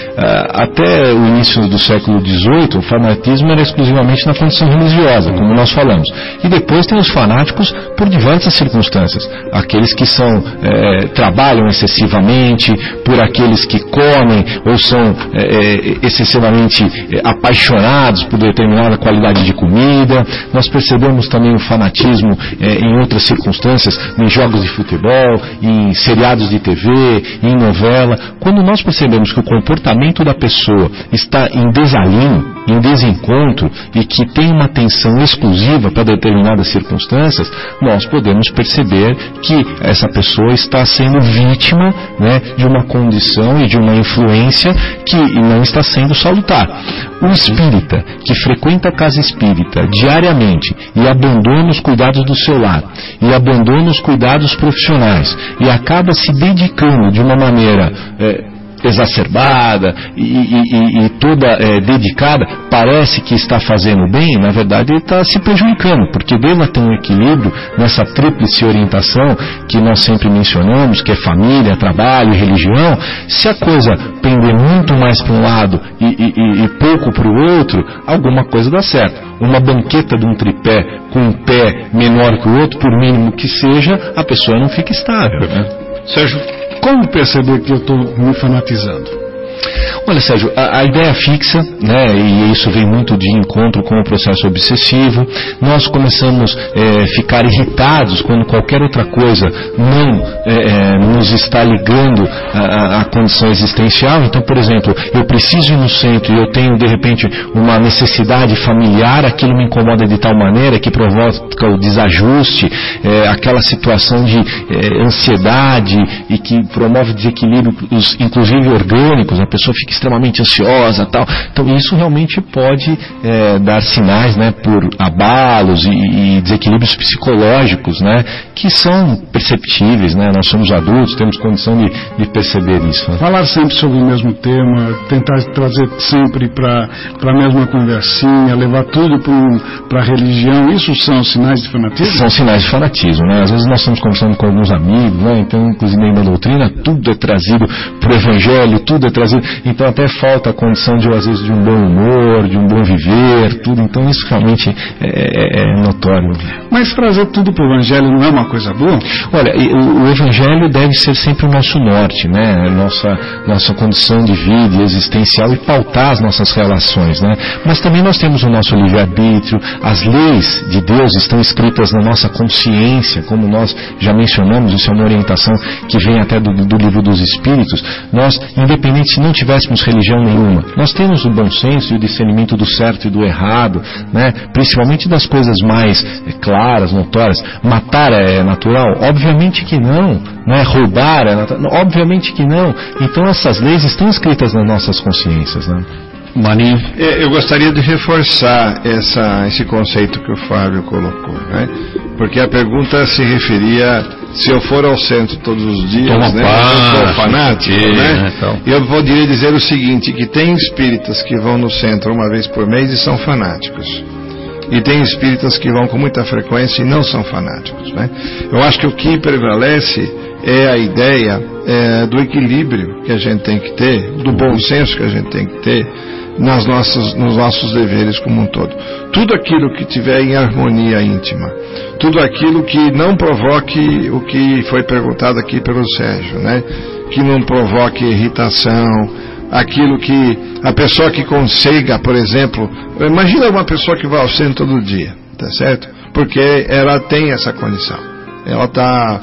Uh, até o início do século dezoito, o fanatismo era exclusivamente na condição religiosa, como nós falamos. E depois tem os fanáticos por diversas circunstâncias. Aqueles que são, é, trabalham excessivamente, por aqueles que comem ou são é, excessivamente é, apaixonados por determinada qualidade de comida. Nós percebemos também o fanatismo é, em outras circunstâncias, em jogos de futebol, em seriados de T V, em novela. Quando nós percebemos que o comportamento da pessoa está em desalinho, em desencontro e que tem uma atenção exclusiva para determinadas circunstâncias, nós podemos perceber que essa pessoa está sendo vítima, né, de uma condição e de uma influência que não está sendo salutar. O espírita que frequenta a casa espírita diariamente e abandona os cuidados do seu lar, e abandona os cuidados profissionais, e acaba se dedicando de uma maneira é, exacerbada e, e, e toda é, dedicada, parece que está fazendo bem, na verdade ele está se prejudicando, porque deva ter um equilíbrio nessa tríplice orientação que nós sempre mencionamos, que é família, trabalho e religião. Se a coisa pender muito mais para um lado e, e, e pouco para o outro, alguma coisa dá certo. Uma banqueta de um tripé com um pé menor que o outro, por mínimo que seja, a pessoa não fica estável, né? Sérgio, como perceber que eu estou me fanatizando? Olha, Sérgio, a, a ideia fixa, né, e isso vem muito de encontro com o processo obsessivo. Nós começamos a é, ficar irritados quando qualquer outra coisa não é, nos está ligando à condição existencial. Então, por exemplo, eu preciso ir no centro e eu tenho, de repente, uma necessidade familiar, aquilo me incomoda de tal maneira que provoca o desajuste, é, aquela situação de é, ansiedade e que promove desequilíbrios, inclusive orgânicos. A pessoa fica extremamente ansiosa, tal. Então isso realmente pode é, dar sinais, né, por abalos e, e desequilíbrios psicológicos, né, que são perceptíveis, né. Nós somos adultos, temos condição de, de perceber isso, né? Falar sempre sobre o mesmo tema, tentar trazer sempre para a mesma conversinha, levar tudo para a religião, isso são sinais de fanatismo? São sinais de fanatismo, né? Às vezes nós estamos conversando com alguns amigos, né, então inclusive aí na doutrina tudo é trazido para o evangelho, tudo é trazido. Então até falta a condição de, às vezes, de um bom humor, de um bom viver, tudo. Então isso realmente é, é, é notório. Mas trazer tudo para o Evangelho não é uma coisa boa? Olha, o, o Evangelho deve ser sempre o nosso norte, né? Nossa, nossa condição de vida e existencial, e pautar as nossas relações, né? Mas também nós temos o nosso livre-arbítrio, as leis de Deus estão escritas na nossa consciência, como nós já mencionamos, isso é uma orientação que vem até do, do livro dos Espíritos. Nós, independente se não tivéssemos religião nenhuma, nós temos o bom senso e o discernimento do certo e do errado, né? Principalmente das coisas mais é, claras, notórias. Matar é natural? Obviamente que não, né? Roubar é natural? Obviamente que não. Então essas leis estão escritas nas nossas consciências, né? Maninho? É, eu gostaria de reforçar essa, esse conceito que o Fábio colocou, né? Porque a pergunta se referia se eu for ao centro todos os dias, Toma né? Paz, eu sou fanático, que, né? né então. Eu poderia dizer o seguinte, que tem espíritas que vão no centro uma vez por mês e são fanáticos. E tem espíritas que vão com muita frequência e não são fanáticos, né? Eu acho que o que prevalece é a ideia é, do equilíbrio que a gente tem que ter, do bom senso que a gente tem que ter nas nossas, nos nossos deveres como um todo. Tudo aquilo que tiver em harmonia íntima, tudo aquilo que não provoque o que foi perguntado aqui pelo Sérgio, né? Que não provoque irritação, aquilo que a pessoa que consiga, por exemplo, imagina uma pessoa que vai ao centro todo dia, tá certo? Porque ela tem essa condição, ela está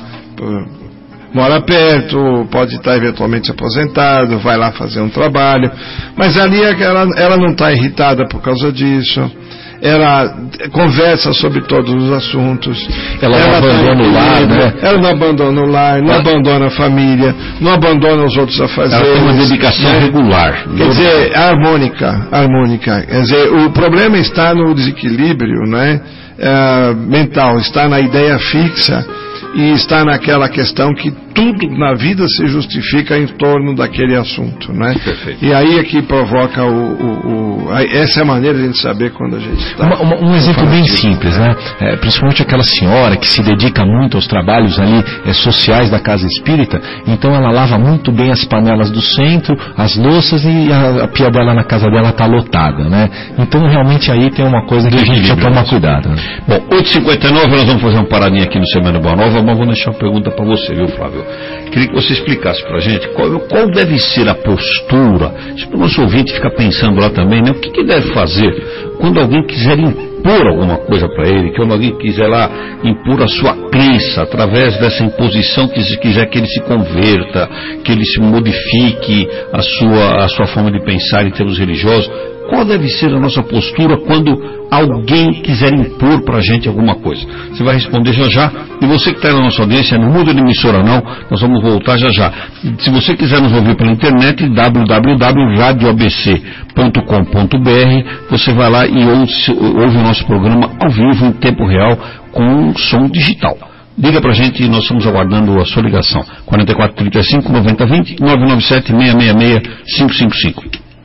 mora perto, pode estar eventualmente aposentado, vai lá fazer um trabalho, mas ali ela, ela não está irritada por causa disso, ela conversa sobre todos os assuntos, ela, ela não abandona o lar, né? Ela não abandona o lar, não ela... abandona a família, não abandona os outros afazeres. Ela tem uma dedicação né? regular. Quer dizer, harmônica, harmônica. Quer dizer, o problema está no desequilíbrio, né? uh, mental, está na ideia fixa e está naquela questão que tudo na vida se justifica em torno daquele assunto, né? Perfeito. E aí é que provoca o, o, o essa é a maneira de a gente saber quando a gente está... Uma, uma, um exemplo bem simples, né? É, principalmente aquela senhora que se dedica muito aos trabalhos ali é, sociais da casa espírita, então ela lava muito bem as panelas do centro, as louças, e a, a pia dela na casa dela está lotada, né? Então realmente aí tem uma coisa que a gente precisa tomar cuidado, né? Bom, oito e cinquenta e nove, nós vamos fazer uma paradinha aqui no Semana Boa Nova, mas vou deixar uma pergunta para você, viu, Flávio? Queria que você explicasse para a gente qual, qual deve ser a postura, se o nosso ouvinte fica pensando lá também, né? O que, que deve fazer quando alguém quiser impor alguma coisa para ele, quando alguém quiser lá impor a sua crença, através dessa imposição, que se quiser que ele se converta, que ele se modifique a sua, a sua forma de pensar em termos religiosos. Qual deve ser a nossa postura quando alguém quiser impor para a gente alguma coisa? Você vai responder já já. E você que está na nossa audiência, não muda de emissora não, nós vamos voltar já já. Se você quiser nos ouvir pela internet, w w w ponto radio a b c ponto com ponto b r, você vai lá e ouve, ouve o nosso programa ao vivo, em tempo real, com som digital. Liga pra gente e nós estamos aguardando a sua ligação. quarenta e quatro, trinta e cinco, noventa, vinte, nove nove sete, seis seis seis, cinco cinco cinco.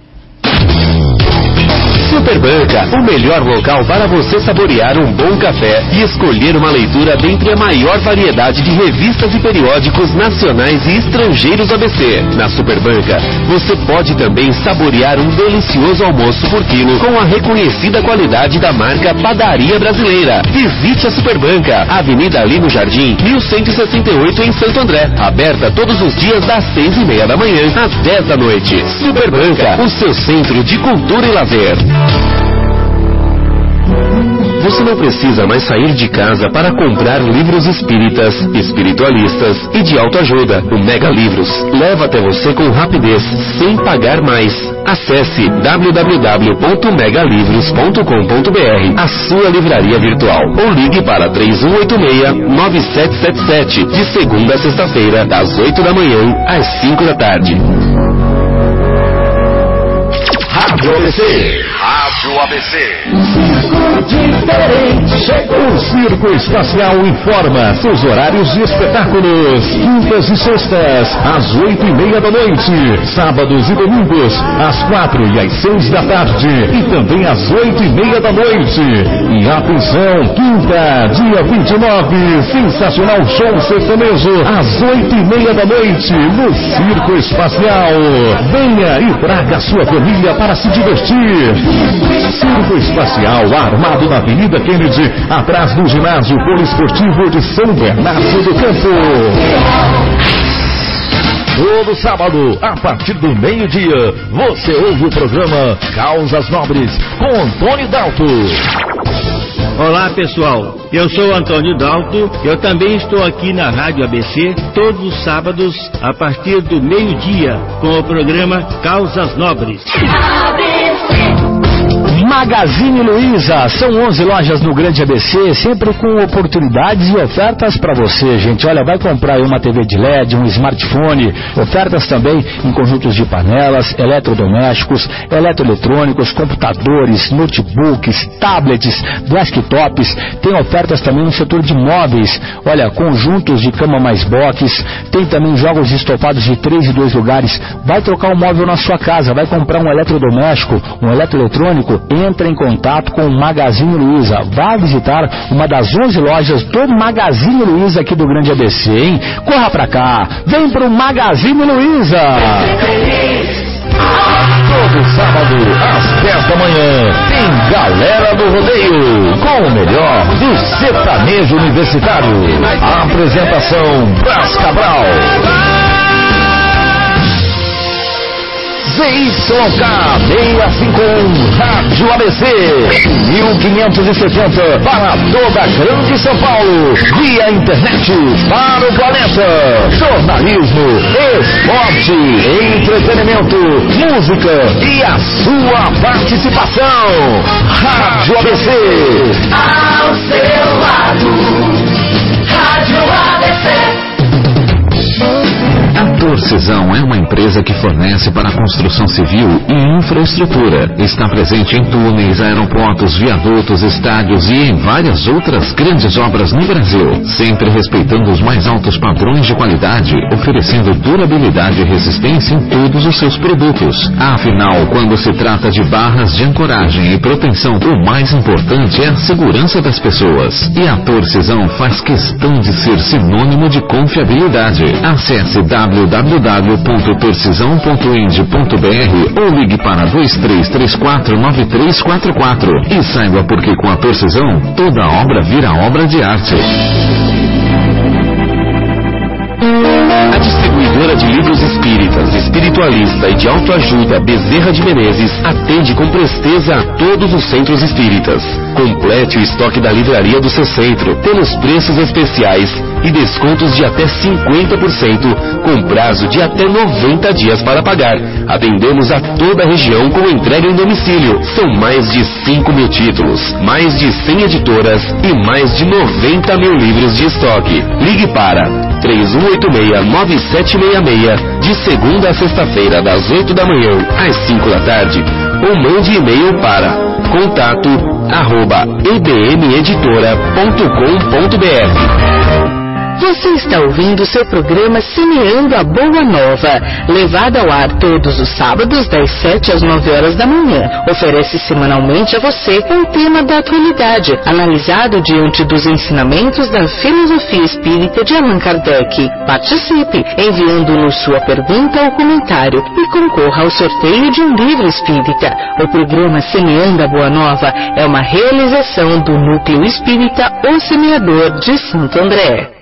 Superbanca, o melhor local para você saborear um bom café e escolher uma leitura dentre a maior variedade de revistas e periódicos nacionais e estrangeiros A B C. Na Superbanca, você pode também saborear um delicioso almoço por quilo com a reconhecida qualidade da marca Padaria Brasileira. Visite a Superbanca, Avenida Lino Jardim, mil cento e sessenta e oito, em Santo André. Aberta todos os dias das seis e meia da manhã às dez da noite. Superbanca, o seu centro de cultura e lazer. Você não precisa mais sair de casa para comprar livros espíritas, espiritualistas e de autoajuda. O Mega Livros leva até você com rapidez, sem pagar mais. Acesse w w w ponto mega livros ponto com ponto b r, a sua livraria virtual, ou ligue para três um oito seis, nove sete sete sete, de segunda a sexta-feira, das oito da manhã às cinco da tarde. Rádio A B C. Rádio A B C. Circo diferente chegou. O Circo Espacial informa seus horários de espetáculos. Quintas e sextas, às oito e meia da noite. Sábados e domingos, às quatro e às seis da tarde. E também às oito e meia da noite. E atenção, quinta, dia vinte e nove, sensacional show sertanejo, às oito e meia da noite, no Circo Espacial. Venha e traga sua família para se divertir. Circo Espacial, armado na Avenida Kennedy, atrás do ginásio poliesportivo de São Bernardo do Campo. Todo sábado, a partir do meio-dia, você ouve o programa Causas Nobres, com Antônio Dalto. Olá pessoal, eu sou Antônio Dalto, eu também estou aqui na Rádio A B C todos os sábados a partir do meio-dia com o programa Causas Nobres. Magazine Luiza, são onze lojas no Grande A B C, sempre com oportunidades e ofertas para você, gente. Olha, vai comprar aí uma T V de L E D, um smartphone, ofertas também em conjuntos de panelas, eletrodomésticos, eletroeletrônicos, computadores, notebooks, tablets, desktops. Tem ofertas também no setor de móveis. Olha, conjuntos de cama mais box, tem também jogos estofados de três e dois lugares. Vai trocar um móvel na sua casa, vai comprar um eletrodoméstico, um eletroeletrônico, entra em contato com o Magazine Luiza. Vá visitar uma das onze lojas do Magazine Luiza aqui do Grande A B C, hein? Corra pra cá, vem pro Magazine Luiza. Todo sábado, às dez da manhã, tem Galera do Rodeio, com o melhor do sertanejo universitário. A apresentação, Brás Cabral. Z Y K seiscentos e cinquenta e um, Rádio A B C, mil quinhentos e setenta, para toda a Grande São Paulo, via internet, para o planeta. Jornalismo, esporte, entretenimento, música e a sua participação. Rádio A B C. Ao seu lado, Rádio A B C. Ator Torcisão é uma empresa que fornece para a construção civil e infraestrutura. Está presente em túneis, aeroportos, viadutos, estádios e em várias outras grandes obras no Brasil, sempre respeitando os mais altos padrões de qualidade, oferecendo durabilidade e resistência em todos os seus produtos. Afinal, quando se trata de barras de ancoragem e proteção, o mais importante é a segurança das pessoas. E a Torcisão faz questão de ser sinônimo de confiabilidade. Acesse w w w ponto torcisão ponto ind ponto b r ou ligue para dois três três quatro nove três quatro quatro e saiba porque com a Torcisão toda obra vira obra de arte. A distribuidora de livros espíritas, espiritualista e de autoajuda Bezerra de Menezes atende com presteza a todos os centros espíritas. Complete o estoque da livraria do seu centro. Temos preços especiais e descontos de até cinquenta por cento, com prazo de até noventa dias para pagar. Atendemos a toda a região com entrega em domicílio. São mais de cinco mil títulos, mais de cem editoras e mais de noventa mil livros de estoque. Ligue para três um oito seis nove sete seis seis, de segunda a sexta-feira, das oito da manhã às cinco da tarde, ou mande e-mail para contato arroba e b m editora ponto com ponto b r. Você está ouvindo seu programa Semeando a Boa Nova, levado ao ar todos os sábados das sete às nove horas da manhã. Oferece semanalmente a você um tema da atualidade, analisado diante dos ensinamentos da filosofia espírita de Allan Kardec. Participe, enviando-nos sua pergunta ou comentário e concorra ao sorteio de um livro espírita. O programa Semeando a Boa Nova é uma realização do Núcleo Espírita O Semeador de Santo André.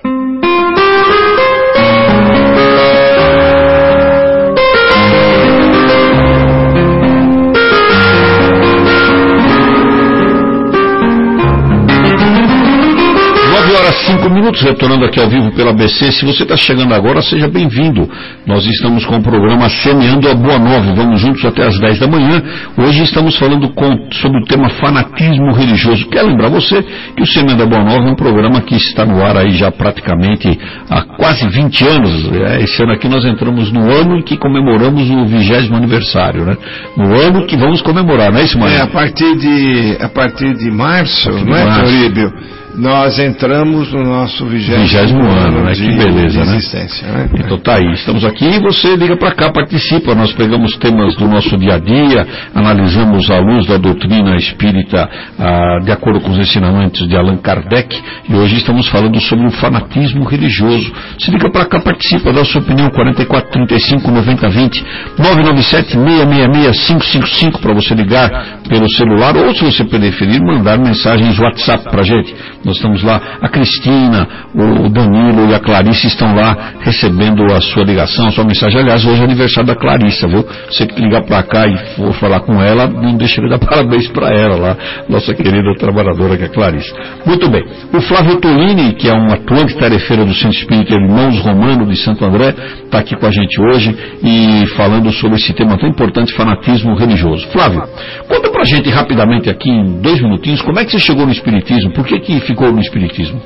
Cinco minutos, retornando aqui ao vivo pela B C. Se você está chegando agora, seja bem-vindo. Nós estamos com o programa Semeando a Boa Nova. Vamos juntos até às dez da manhã. Hoje estamos falando com, sobre o tema fanatismo religioso. Quero lembrar você que o Semeando a Boa Nova é um programa que está no ar aí já praticamente há quase vinte anos. Esse ano aqui nós entramos no ano em que comemoramos o vigésimo aniversário, né? No ano que vamos comemorar, não é isso, Maria? É, a partir de, a partir de março, partir de não março. É, Toribio? Nós entramos no nosso vigésimo ano, né? Que beleza, de existência, né? né? Então tá aí, estamos aqui e você liga para cá, participa. Nós pegamos temas do nosso dia a dia, analisamos à luz da doutrina espírita, ah, de acordo com os ensinamentos de Allan Kardec, e hoje estamos falando sobre o fanatismo religioso. Se liga para cá, participa, dá a sua opinião, quarenta e quatro, trinta e cinco, noventa, vinte, nove nove sete, seis seis seis, cinco cinco cinco para você ligar pelo celular, ou se você preferir, mandar mensagens WhatsApp pra gente. Nós estamos lá, a Cristina, o Danilo e a Clarice estão lá recebendo a sua ligação, a sua mensagem. Aliás, hoje é aniversário da Clarissa, viu? Você que ligar para cá e for falar com ela, não deixe de dar parabéns para ela lá, nossa querida trabalhadora que é a Clarissa. Muito bem. O Flávio Tolini, que é um atuante tarefeiro do Centro Espírita Irmãos Romano de Santo André, está aqui com a gente hoje e falando sobre esse tema tão importante, fanatismo religioso. Flávio, conta pra gente rapidamente aqui, em dois minutinhos, como é que você chegou no Espiritismo? Por que que ficou no Espiritismo?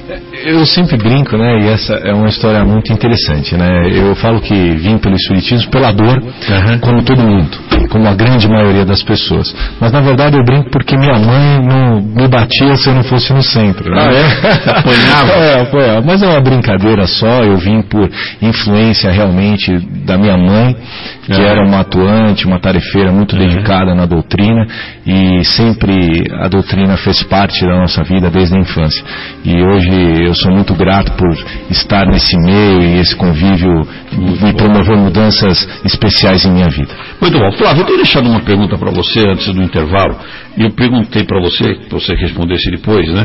Eu sempre brinco, né, e essa é uma história muito interessante, né, eu falo que vim pelo Espiritismo pela dor, uhum. como todo mundo, como a grande maioria das pessoas, mas na verdade eu brinco porque minha mãe não me batia se eu não fosse no centro, né? Ah, é? Apanhava? É, apanhava, mas é uma brincadeira só, eu vim por influência realmente da minha mãe, que uhum. era uma atuante, uma tarefeira muito uhum. dedicada na doutrina, e sempre a doutrina fez parte da nossa vida desde a infância, e hoje eu sou muito grato por estar nesse meio e esse convívio e promover mudanças especiais em minha vida. Muito bom. Flávio, eu tenho deixado uma pergunta para você antes do intervalo, e eu perguntei para você, para você respondesse depois, né?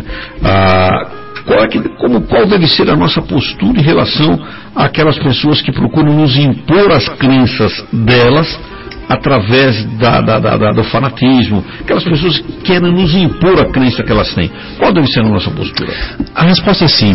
Ah, qual, é que, como, qual deve ser a nossa postura em relação àquelas pessoas que procuram nos impor as crenças delas através da, da, da, da, do fanatismo, aquelas pessoas que querem nos impor a crença que elas têm. Qual deve ser a nossa postura? A resposta é simples.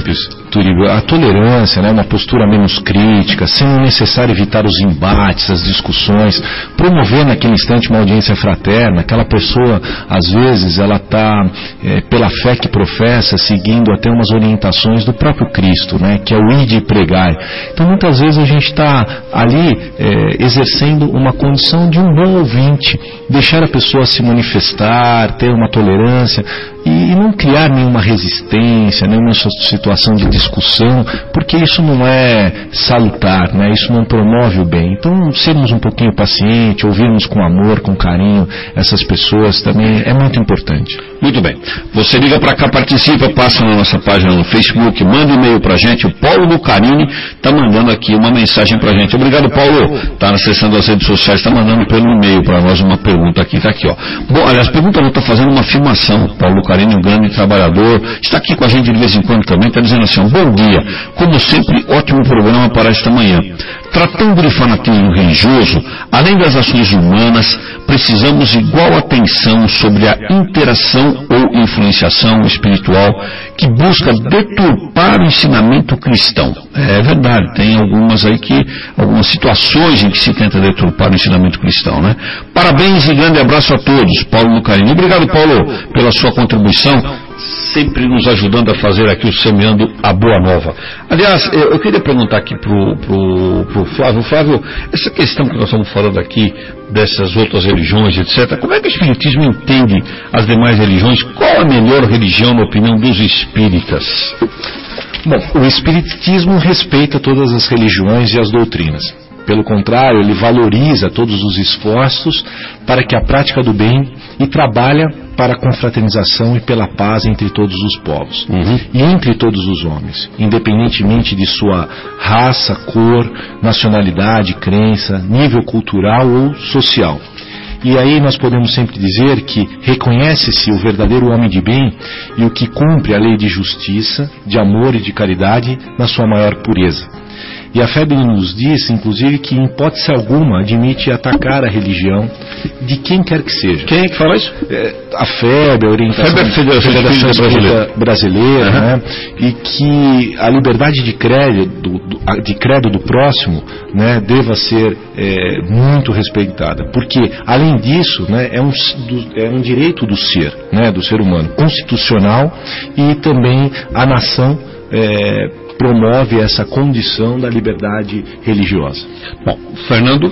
Turíbio, a tolerância, né, uma postura menos crítica, sendo necessário evitar os embates, as discussões, promover naquele instante uma audiência fraterna. Aquela pessoa, às vezes, ela está, é, pela fé que professa, seguindo até umas orientações do próprio Cristo, né, que é o ide e pregai. Então, muitas vezes a gente está ali é, exercendo uma condição de um bom ouvinte, deixar a pessoa se manifestar, ter uma tolerância e, e não criar nenhuma resistência, nenhuma situação de discussão, porque isso não é salutar, né? Isso não promove o bem. Então, sermos um pouquinho pacientes, ouvirmos com amor, com carinho essas pessoas também é muito importante. Muito bem. Você liga para cá, participa, passa na nossa página no Facebook, manda e-mail pra gente. O Paulo Lucarini está mandando aqui uma mensagem pra gente. Obrigado, Paulo. Está acessando as redes sociais, está mandando pelo e-mail para nós uma pergunta aqui. Está aqui, ó. Bom, aliás, pergunta não, está fazendo uma afirmação. O Paulo Lucarini, um grande trabalhador, está aqui com a gente de vez em quando também, está dizendo assim, bom dia. Como sempre, ótimo programa para esta manhã. Tratando de fanatismo religioso, além das ações humanas, precisamos igual atenção sobre a interação ou influenciação espiritual que busca deturpar o ensinamento cristão. É verdade, tem algumas aí que, algumas situações em que se tenta deturpar o ensinamento cristão, né? Parabéns e grande abraço a todos, Paulo Lucarini. Obrigado, Paulo, pela sua contribuição, sempre nos ajudando a fazer aqui o Semeando a Boa Nova. Aliás, eu, eu queria perguntar aqui pro, pro, pro Flávio, Flávio, essa questão que nós estamos falando aqui, dessas outras religiões, etcétera, como é que o Espiritismo entende as demais religiões? Qual a melhor religião, na opinião dos espíritas? Bom, o Espiritismo respeita todas as religiões e as doutrinas. Pelo contrário, ele valoriza todos os esforços para que a prática do bem e trabalha para a confraternização e pela paz entre todos os povos, uhum, e entre todos os homens, independentemente de sua raça, cor, nacionalidade, crença, nível cultural ou social. E aí nós podemos sempre dizer que reconhece-se o verdadeiro homem de bem e o que cumpre a lei de justiça, de amor e de caridade na sua maior pureza. E a F E B nos diz, inclusive, que em hipótese alguma admite atacar a religião de quem quer que seja. Quem é que fala isso? É, a F E B, a orientação da Federação, Federação Brasileira, brasileira uhum, né? E que a liberdade de credo do, de credo do próximo, né, deva ser é, muito respeitada. Porque, além disso, né, é, um, do, é um direito do ser, né, do ser humano, constitucional, e também a nação é, promove essa condição da liberdade religiosa. Bom, Fernando?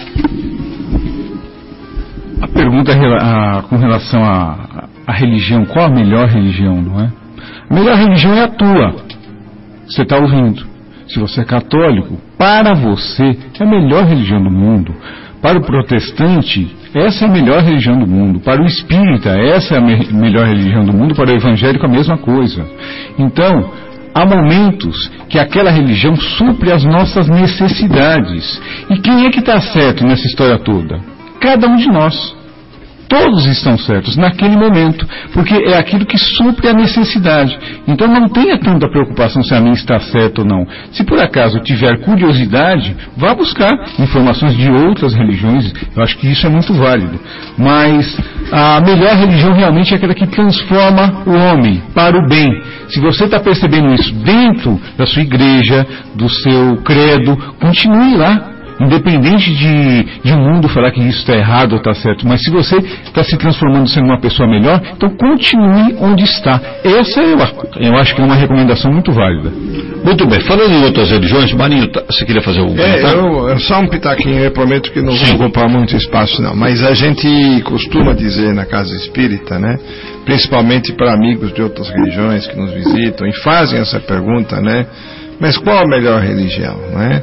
A pergunta a, com relação à a, a religião, qual a melhor religião, não é? A melhor religião é a tua. Você está ouvindo. Se você é católico, para você é a melhor religião do mundo. Para o protestante, essa é a melhor religião do mundo. Para o espírita, essa é a me melhor religião do mundo. Para o evangélico, a mesma coisa. Então, há momentos que aquela religião supre as nossas necessidades. E quem é que está certo nessa história toda? Cada um de nós. Todos estão certos naquele momento, porque é aquilo que supre a necessidade. Então não tenha tanta preocupação se a minha está certa ou não. Se por acaso tiver curiosidade, vá buscar informações de outras religiões. Eu acho que isso é muito válido. Mas a melhor religião realmente é aquela que transforma o homem para o bem. Se você está percebendo isso dentro da sua igreja, do seu credo, continue lá. Independente de, de um mundo falar que isso está errado ou está certo, mas se você está se transformando sendo uma pessoa melhor, então continue onde está. Essa eu, eu acho que é uma recomendação muito válida. Muito bem, falando em outras religiões, Marinho, você queria fazer algum é, eu, só um pitaquinho, eu prometo que não vou ocupar muito espaço não, mas a gente costuma dizer na casa espírita, né, principalmente para amigos de outras religiões que nos visitam e fazem essa pergunta, né, mas qual a melhor religião, né?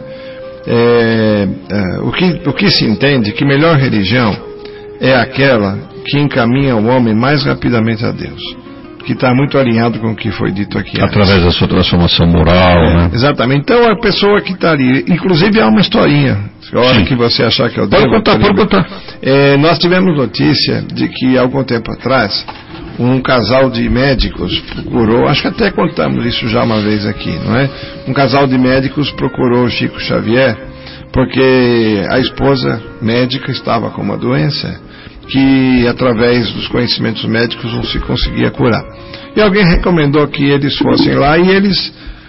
É, é, o, que, o que se entende que melhor religião é aquela que encaminha o homem mais rapidamente a Deus, que está muito alinhado com o que foi dito aqui através antes. Da sua transformação moral, é, né? Exatamente. Então a pessoa que está ali, inclusive há uma historinha, a hora Sim. que você achar que eu devo, pode contar, pode contar. É, nós tivemos notícia de que algum tempo atrás um casal de médicos procurou, acho que até contamos isso já uma vez aqui, não é? Um casal de médicos procurou o Chico Xavier porque a esposa médica estava com uma doença que através dos conhecimentos médicos não se conseguia curar. E alguém recomendou que eles fossem lá e eles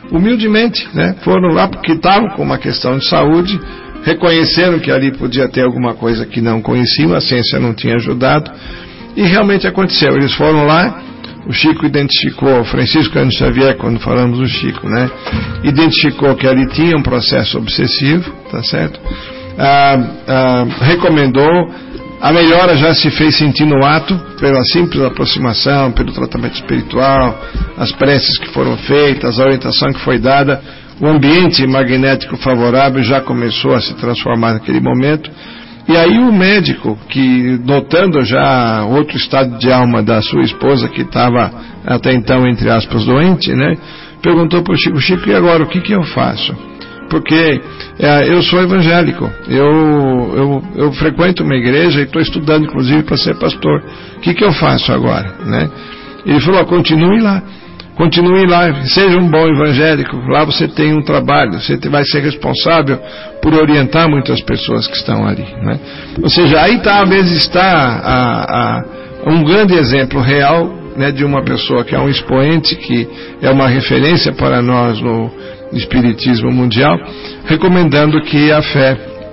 humildemente, né? Foram lá porque estavam com uma questão de saúde, reconheceram que ali podia ter alguma coisa que não conheciam, a ciência não tinha ajudado, e realmente aconteceu. Eles foram lá, o Chico identificou, Francisco Cândido Xavier, quando falamos do Chico, né? Identificou que ali tinha um processo obsessivo, tá certo? Ah, ah, recomendou, a melhora já se fez sentir no ato, pela simples aproximação, pelo tratamento espiritual, as preces que foram feitas, a orientação que foi dada, o ambiente magnético favorável já começou a se transformar naquele momento. E aí o médico, que notando já outro estado de alma da sua esposa, que estava até então, entre aspas, doente, né, perguntou para o Chico: Chico, e agora, o que que eu faço? Porque é, eu sou evangélico, eu, eu, eu frequento uma igreja e estou estudando, inclusive, para ser pastor. O que que eu faço agora? Né? Ele falou: continue lá. Continue lá, seja um bom evangélico, lá você tem um trabalho, você vai ser responsável por orientar muitas pessoas que estão ali, né? Ou seja, aí talvez está a, a, um grande exemplo real, né, de uma pessoa que é um expoente, que é uma referência para nós no espiritismo mundial, recomendando que a fé,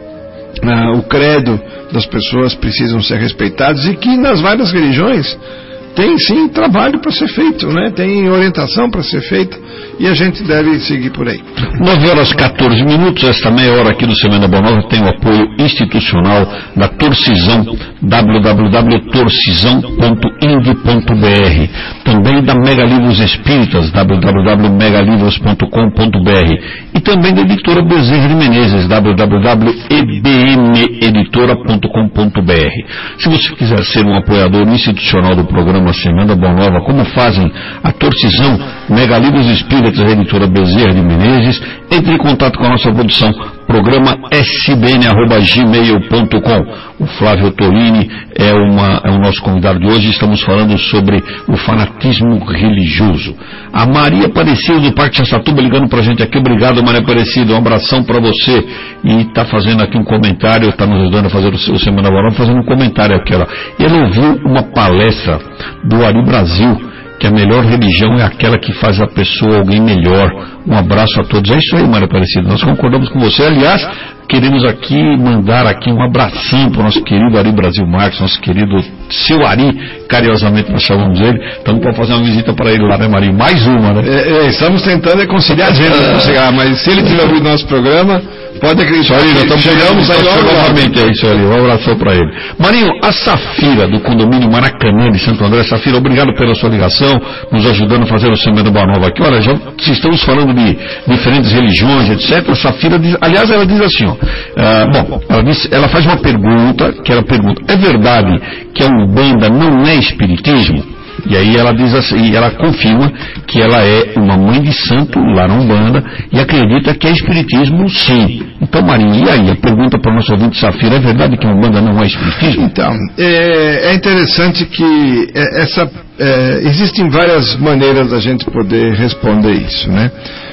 ah, o credo das pessoas precisam ser respeitados, e que nas várias religiões tem sim trabalho para ser feito, né? Tem orientação para ser feita, e a gente deve seguir por aí. nove horas e quatorze minutos, esta meia hora aqui do Semana Boa Nova tem o apoio institucional da Torcisão, w w w ponto torcisão ponto ind ponto b r, também da Mega Livros Espíritas, w w w ponto mega livros ponto com ponto b r, e também da editora Bezerra de Menezes, w w w ponto e b m editora ponto com ponto b r. Se você quiser ser um apoiador institucional do programa Semana Boa Nova, como fazem a Torcisão, Mega Livros Espíritas, a editora Bezerra de Menezes, entre em contato com a nossa produção, programa s b n arroba gmail ponto com. O Flávio Tolini é, uma, é o nosso convidado de hoje. Estamos falando sobre o fanatismo religioso. A Maria Aparecida do Parque Chassatuba ligando pra gente aqui. Obrigado, Maria Aparecida, um abração para você. E está fazendo aqui um comentário, está nos ajudando a fazer o seu Semana Boa Nova, fazendo um comentário aqui. Ela, ele ouviu uma palestra do Ari Brasil, que a melhor religião é aquela que faz a pessoa alguém melhor. Um abraço a todos. É isso aí, Maria Aparecida, nós concordamos com você. Aliás, queremos aqui mandar aqui um abração para o nosso querido Ari Brasil Marques, nosso querido seu Ari, carinhosamente nós chamamos ele. Estamos para fazer uma visita para ele lá, né, Maria? Mais uma, né? É, é, estamos tentando é conciliar a gente para chegar, mas se ele tiver ouvido nosso programa, pode acreditar. Isso aí, nós estamos chegamos aí logo novamente. É isso aí, um abração para ele. Marinho, a Safira do condomínio Maracanã de Santo André. Safira, obrigado pela sua ligação, nos ajudando a fazer o Semana Boa Nova aqui. Olha, já estamos falando de diferentes religiões, etcétera. A Safira diz, aliás, ela diz assim, ó, ah, bom, ela, diz, ela faz uma pergunta, que ela pergunta: é verdade que a Umbanda não é espiritismo? E aí ela diz assim, e ela confirma que ela é uma mãe de santo lá na Umbanda e acredita que é espiritismo, sim. Então, Marinho, e aí? A pergunta para o nosso ouvinte Safira: é verdade que a Umbanda não é espiritismo? Então, é, é interessante que essa, é, existem várias maneiras da gente poder responder isso, né?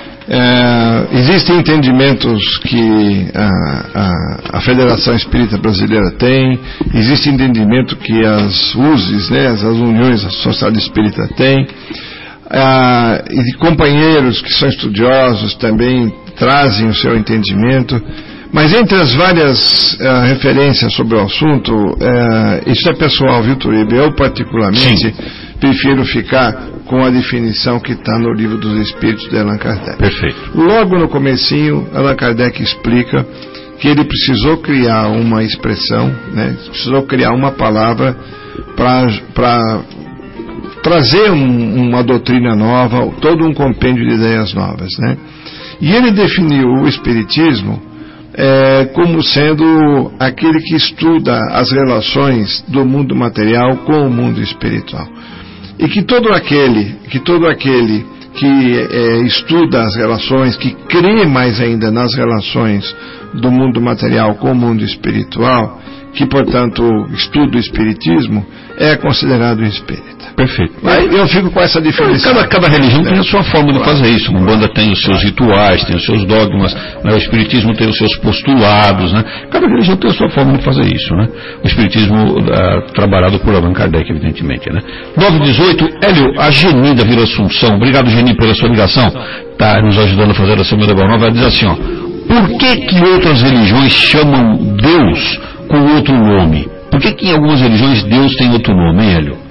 É, existem entendimentos que a, a, a Federação Espírita Brasileira tem, existe entendimento que as U S Es, né, as Uniões Sociedade Espírita têm, ah, e companheiros que são estudiosos também trazem o seu entendimento, mas entre as várias ah, referências sobre o assunto, ah, isso é pessoal, viu, Turibe? Eu particularmente Sim. prefiro ficar com a definição que está no Livro dos Espíritos de Allan Kardec. Perfeito. Logo no comecinho, Allan Kardec explica que ele precisou criar uma expressão, né, precisou criar uma palavra para trazer um, uma doutrina nova, todo um compêndio de ideias novas, né? E ele definiu o Espiritismo é, como sendo aquele que estuda as relações do mundo material com o mundo espiritual. E que todo aquele que, todo aquele que é, estuda as relações, que crê mais ainda nas relações do mundo material com o mundo espiritual, que, portanto, estuda o Espiritismo, é considerado espírita. Perfeito. Aí eu fico com essa definição. Cada, cada religião tem a sua forma de fazer isso. A Umbanda tem os seus rituais, tem os seus dogmas, né? O Espiritismo tem os seus postulados, né? Cada religião tem a sua forma de fazer isso, né? O Espiritismo uh, trabalhado por Allan Kardec, evidentemente, né? nove e dezoito, Hélio, a Geni da Vila Assunção. Obrigado, Geni, pela sua ligação. está nos ajudando a fazer a Semana Boa Nova, ela diz assim, ó, por que que outras religiões chamam Deus com outro nome? Por que que em algumas religiões Deus tem outro nome, hein, Hélio?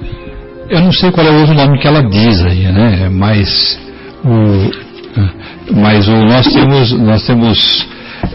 Eu não sei qual é o outro nome que ela diz aí, né? Mas o, mas o, nós temos, nós temos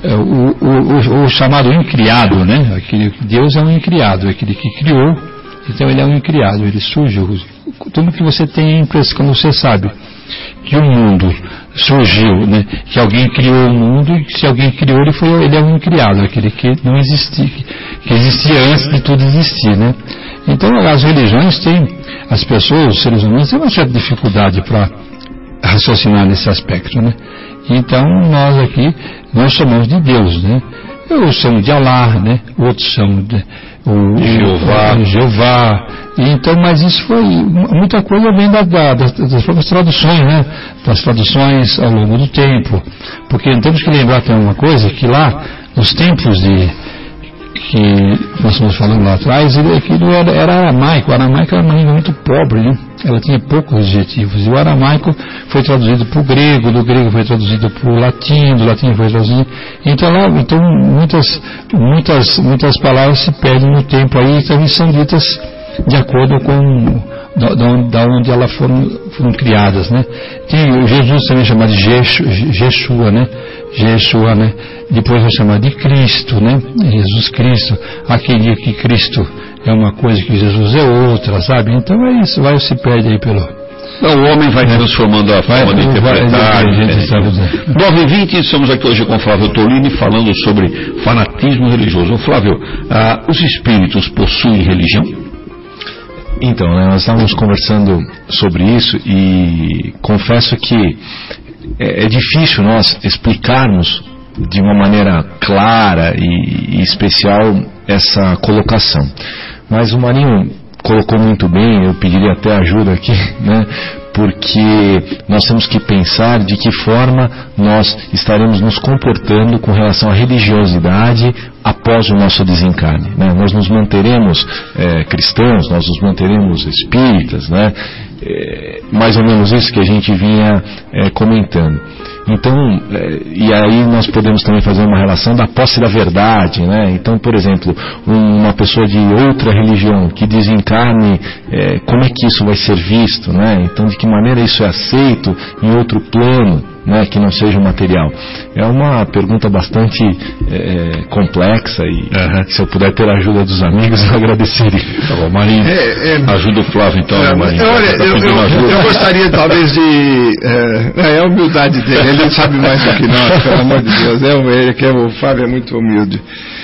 o, o, o, o chamado incriado, né? Aquele, Deus é um incriado, aquele que criou, então ele é um incriado, ele surgiu. Tudo que você tem a impressão, quando você sabe que o mundo surgiu, né? Que alguém criou o mundo e se alguém criou ele, foi, ele é um incriado, aquele que não existia, que existia antes de tudo existir, né? Então as religiões têm, as pessoas, os seres humanos têm uma certa dificuldade para raciocinar nesse aspecto, né? Então nós aqui, nós chamamos de Deus, né? Uns são de Alá, né? Outros são de o, Jeová. O, Jeová. E então, mas isso foi, muita coisa vem da, da, das, das próprias traduções, né? Das traduções ao longo do tempo. Porque temos que lembrar também uma coisa, que lá, nos templos de que nós estamos falando lá atrás, ele, aquilo era, era aramaico. O aramaico era uma língua muito pobre, né? Ela tinha poucos adjetivos. E o aramaico foi traduzido para o grego, do grego foi traduzido para o latim, do latim foi traduzido. Então, lá, então muitas, muitas, muitas palavras se perdem no tempo aí e também são ditas de acordo com da, da onde elas foram, foram criadas, né? Tem o Jesus também chamado de Jeshua, né? Jeshua, né? Depois vai chamar de Cristo, né? Jesus Cristo. Aquele que Cristo é uma coisa que Jesus é outra, sabe? Então é isso, vai se perde aí pelo... Não, o homem vai transformando a forma de interpretar. nove e vinte, estamos aqui hoje com Flávio Tolini falando sobre fanatismo religioso. Flávio, ah, os espíritos possuem religião? Então, né, nós estávamos conversando sobre isso e confesso que é, é difícil nós explicarmos de uma maneira clara e, e especial essa colocação. Mas o Marinho colocou muito bem, eu pediria até ajuda aqui, né? Porque nós temos que pensar de que forma nós estaremos nos comportando com relação à religiosidade após o nosso desencarne, né? Nós nos manteremos é, cristãos, nós nos manteremos espíritas, né? É, mais ou menos isso que a gente vinha é, comentando. Então, é, e aí nós podemos também fazer uma relação da posse da verdade, né? Então, por exemplo, uma pessoa de outra religião que desencarne, é, como é que isso vai ser visto, né? Então, de que maneira isso é aceito em outro plano, né, que não seja material? É uma pergunta bastante é, complexa e uhum. se eu puder ter a ajuda dos amigos, eu agradeceria. Tá bom, Marinho, é, é, ajuda o Flávio então, é, Marinho. Olha, tá eu, eu, eu gostaria talvez de... É, é a humildade dele, ele sabe mais do que nós, pelo amor de Deus. É, ele, que é, o Flávio é muito humilde.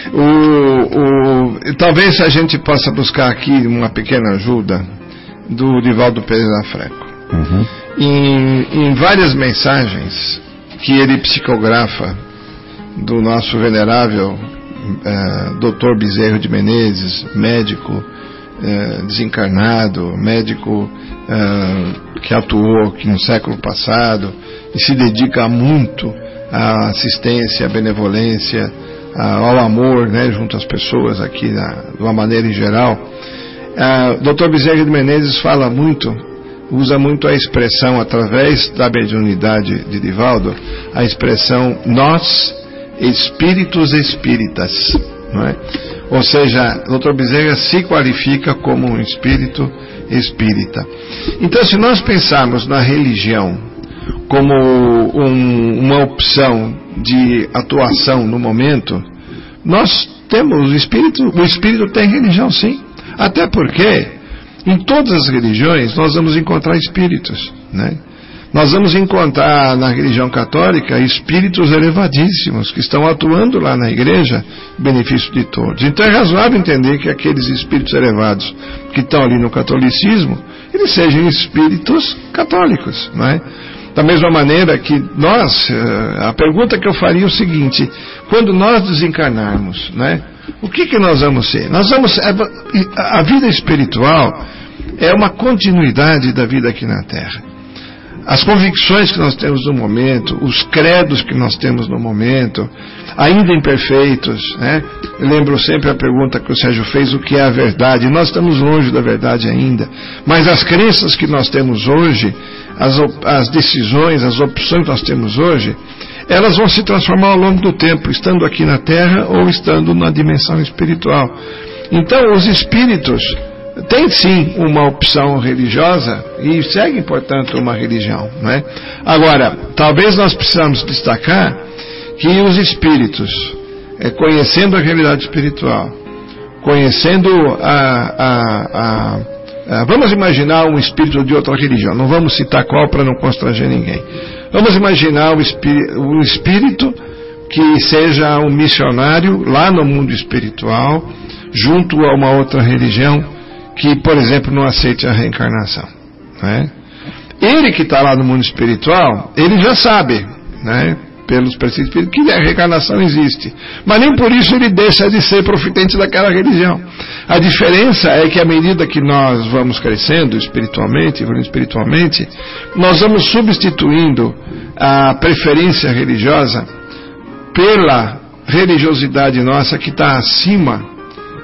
O, o, talvez a gente possa buscar aqui uma pequena ajuda do Divaldo Pereira Franco. Uhum. Em, em várias mensagens que ele psicografa do nosso venerável eh, doutor Bezerra de Menezes, médico eh, desencarnado, médico eh, que atuou aqui no século passado e se dedica muito à assistência, à benevolência, ao amor, né, junto às pessoas aqui na, de uma maneira em geral. O doutor Bezerra de Menezes fala muito, usa muito a expressão, através da mediunidade de Divaldo, a expressão nós, espíritos espíritas, não é? Ou seja, o doutor Bezerra se qualifica como um espírito espírita. Então, se nós pensarmos na religião como um, uma opção de atuação no momento, nós temos o espírito, o espírito tem religião, sim. Até porque em todas as religiões nós vamos encontrar espíritos, né? Nós vamos encontrar na religião católica espíritos elevadíssimos que estão atuando lá na igreja em benefício de todos. Então é razoável entender que aqueles espíritos elevados que estão ali no catolicismo, eles sejam espíritos católicos, não é? Da mesma maneira que nós, a pergunta que eu faria é o seguinte: quando nós desencarnarmos, né, o que que nós vamos ser? Nós vamos, a vida espiritual é uma continuidade da vida aqui na Terra. as convicções que nós temos no momento, os credos que nós temos no momento, ainda imperfeitos, né? Eu lembro sempre a pergunta que o Sérgio fez, o que é a verdade? Nós estamos longe da verdade ainda, mas as crenças que nós temos hoje, as, as decisões, as opções que nós temos hoje, elas vão se transformar ao longo do tempo, estando aqui na Terra ou estando na dimensão espiritual. Então, os espíritos têm sim uma opção religiosa e seguem, portanto, uma religião, não é? Agora, talvez nós precisamos destacar que os espíritos, é, conhecendo a realidade espiritual, conhecendo a, a, a, a... Vamos imaginar um espírito de outra religião, não vamos citar qual para não constranger ninguém. Vamos imaginar um espírito, um espírito que seja um missionário lá no mundo espiritual, junto a uma outra religião, que, por exemplo, não aceite a reencarnação, né? Ele que está lá no mundo espiritual, ele já sabe, né, pelos preceitos que a reencarnação existe, mas nem por isso ele deixa de ser profitente daquela religião. A diferença é que à medida que nós vamos crescendo espiritualmente, espiritualmente, nós vamos substituindo a preferência religiosa pela religiosidade nossa que está acima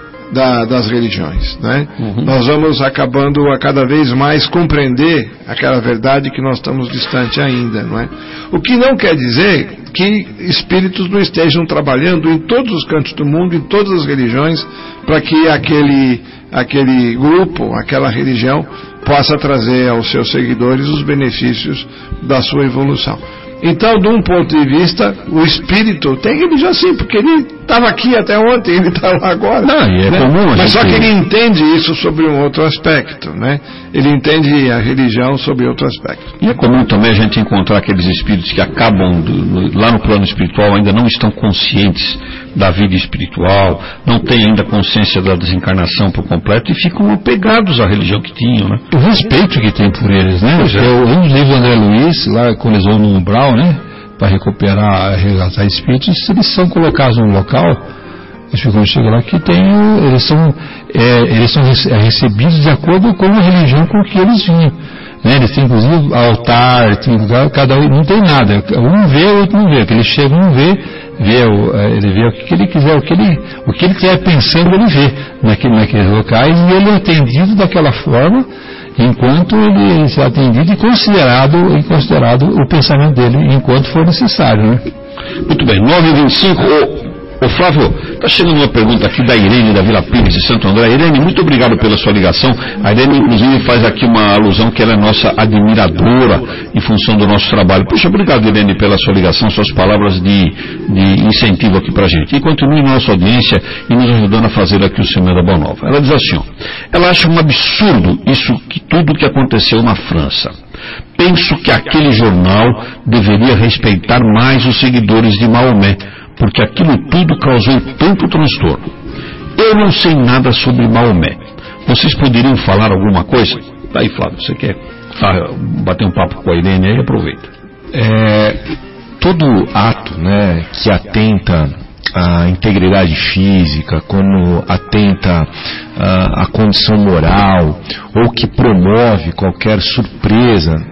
Da, das religiões, né? Uhum. Nós vamos acabando a cada vez mais compreender aquela verdade que nós estamos distante ainda, não é? O que não quer dizer que espíritos não estejam trabalhando em todos os cantos do mundo, em todas as religiões, para que aquele, aquele grupo, aquela religião, possa trazer aos seus seguidores os benefícios da sua evolução. Então, de um ponto de vista, o espírito tem religião sim, porque ele estava aqui até ontem, ele está lá agora. Não, e é né? comum a Mas gente... só que ele entende isso sobre um outro aspecto, né? Ele entende a religião sobre outro aspecto. E é comum também a gente encontrar aqueles espíritos que acabam, do, lá no plano espiritual, ainda não estão conscientes da vida espiritual, não têm ainda consciência da desencarnação por completo e ficam apegados à religião que tinham, né? O respeito que tem por eles, né? Pois é. Eu, eu livro do André Luiz, lá quando eles vão no umbral, né? Para recuperar, resgatar espíritos, eles são colocados num local, quando chega lá, que tem, eles são, é, eles são recebidos de acordo com a religião com que eles vinham. Né? Eles têm inclusive altar, tem lugar, cada um não tem nada. Um vê, o outro não vê. Porque ele chega, um vê, vê o, ele vê o que ele quiser, o que ele, o que ele estiver pensando, ele vê naquele, naqueles locais, e ele é atendido daquela forma, enquanto ele é atendido e considerado, e considerado o pensamento dele, enquanto for necessário, né? Muito bem, nove e vinte e cinco. Ô Flávio, está chegando uma pergunta aqui da Irene, da Vila Pires de Santo André. Irene, muito obrigado pela sua ligação. A Irene, inclusive, faz aqui uma alusão que ela é nossa admiradora em função do nosso trabalho. Puxa, obrigado, Irene, pela sua ligação, suas palavras de, de incentivo aqui pra gente. E continue nossa audiência e nos ajudando a fazer aqui o Semana da Boa Nova. Ela diz assim, ó, ela acha um absurdo isso, que tudo que aconteceu na França. Penso que aquele jornal deveria respeitar mais os seguidores de Maomé, porque aquilo tudo causou tanto transtorno. Eu não sei nada sobre Maomé. Vocês poderiam falar alguma coisa? Tá aí, Flávio, você quer ah, bater um papo com a Irene aí? Aproveita. É, todo ato, né, que atenta à integridade física, quando atenta à, à condição moral, ou que promove qualquer surpresa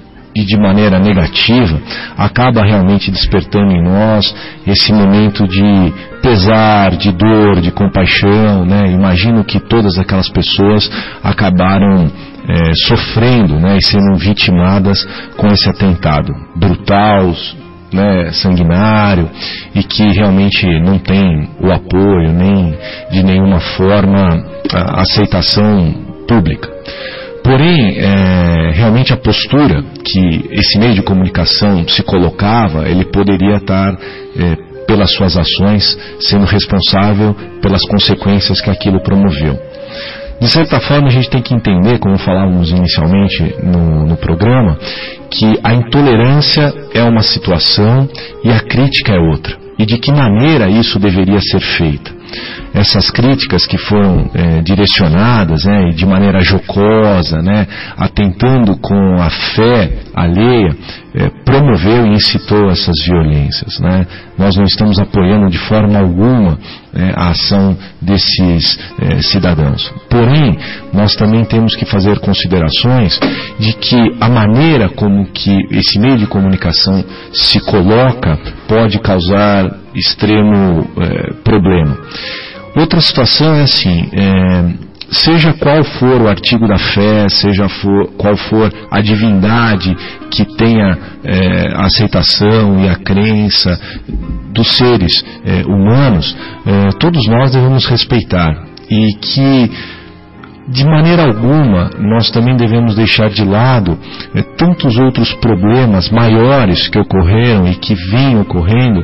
e de maneira negativa, acaba realmente despertando em nós esse momento de pesar, de dor, de compaixão, né? Imagino que todas aquelas pessoas acabaram é, sofrendo, né, e sendo vitimadas com esse atentado brutal, né, sanguinário, e que realmente não tem o apoio nem de nenhuma forma a aceitação pública. Porém, é, realmente a postura que esse meio de comunicação se colocava, ele poderia estar, é, pelas suas ações, sendo responsável pelas consequências que aquilo promoveu. De certa forma, a gente tem que entender, como falávamos inicialmente no, no programa, que a intolerância é uma situação e a crítica é outra. E de que maneira isso deveria ser feito. Essas críticas que foram é, direcionadas, né, de maneira jocosa, né, atentando com a fé alheia, é, promovendo promoveu e incitou essas violências, né? Nós não estamos apoiando de forma alguma, né, a ação desses eh, cidadãos. Porém, nós também temos que fazer considerações de que a maneira como que esse meio de comunicação se coloca pode causar extremo eh, problema. Outra situação é assim, é, seja qual for o artigo da fé, seja for, qual for a divindade que tenha é, a aceitação e a crença dos seres é, humanos, é, todos nós devemos respeitar, e que de maneira alguma nós também devemos deixar de lado é, tantos outros problemas maiores que ocorreram e que vinham ocorrendo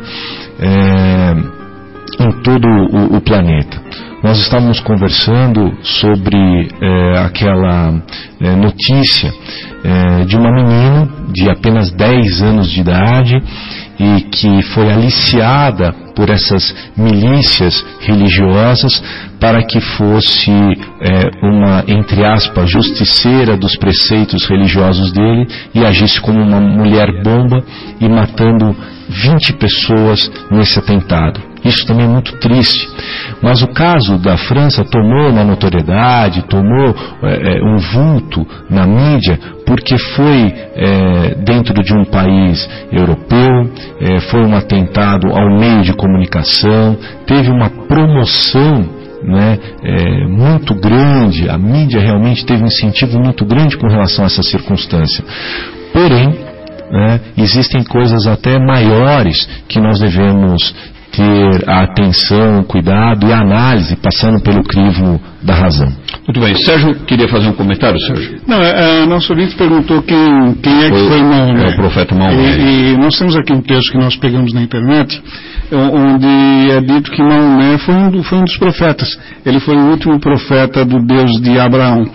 é, em todo o, o planeta. Nós estávamos conversando sobre é, aquela é, notícia é, de uma menina de apenas dez anos de idade e que foi aliciada por essas milícias religiosas para que fosse é, uma, entre aspas, justiceira dos preceitos religiosos dele e agisse como uma mulher bomba e matando vinte pessoas nesse atentado. Isso também é muito triste. Mas o caso da França tomou uma notoriedade, tomou é, um vulto na mídia, porque foi é, dentro de um país europeu, é, foi um atentado ao meio de comunicação, teve uma promoção, né, é, muito grande, a mídia realmente teve um incentivo muito grande com relação a essa circunstância. Porém, né, existem coisas até maiores que nós devemos ter a atenção, o cuidado e a análise, passando pelo crivo da razão. Muito bem. Sérgio, queria fazer um comentário, Sérgio? Não, a nossa ouvinte perguntou quem, quem é que foi, foi Maomé. É o profeta Maomé. E, e nós temos aqui um texto que nós pegamos na internet, onde é dito que Maomé foi um, foi um dos profetas. Ele foi o último profeta do Deus de Abraão.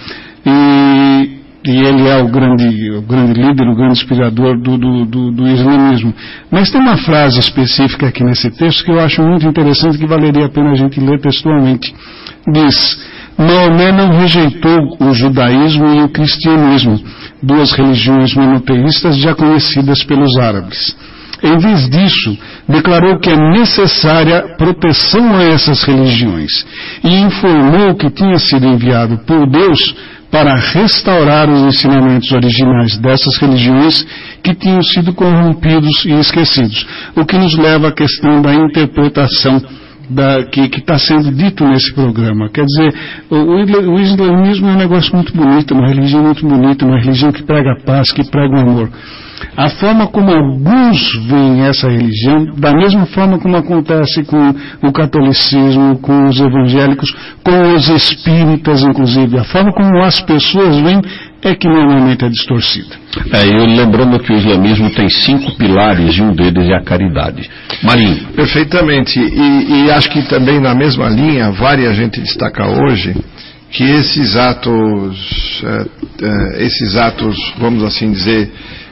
E... E ele é o grande, o grande líder, o grande inspirador do, do, do, do islamismo. Mas tem uma frase específica aqui nesse texto que eu acho muito interessante, que valeria a pena a gente ler textualmente. Diz: Maomé não rejeitou o judaísmo e o cristianismo, duas religiões monoteístas já conhecidas pelos árabes. Em vez disso, declarou que é necessária proteção a essas religiões e informou que tinha sido enviado por Deus para restaurar os ensinamentos originais dessas religiões que tinham sido corrompidos e esquecidos. O que nos leva à questão da interpretação da, que está sendo dito nesse programa. Quer dizer, o, o islamismo é um negócio muito bonito, uma religião muito bonita, uma religião que prega a paz, que prega o amor. A forma como alguns veem essa religião, da mesma forma como acontece com o catolicismo, com os evangélicos, com os espíritas, inclusive, a forma como as pessoas veem é que normalmente é distorcida. É, eu lembrando que o islamismo tem cinco pilares e um deles é a caridade. Marinho. Perfeitamente. E, e acho que também na mesma linha, vale a gente destacar hoje que esses atos, uh, uh, esses atos, vamos assim dizer,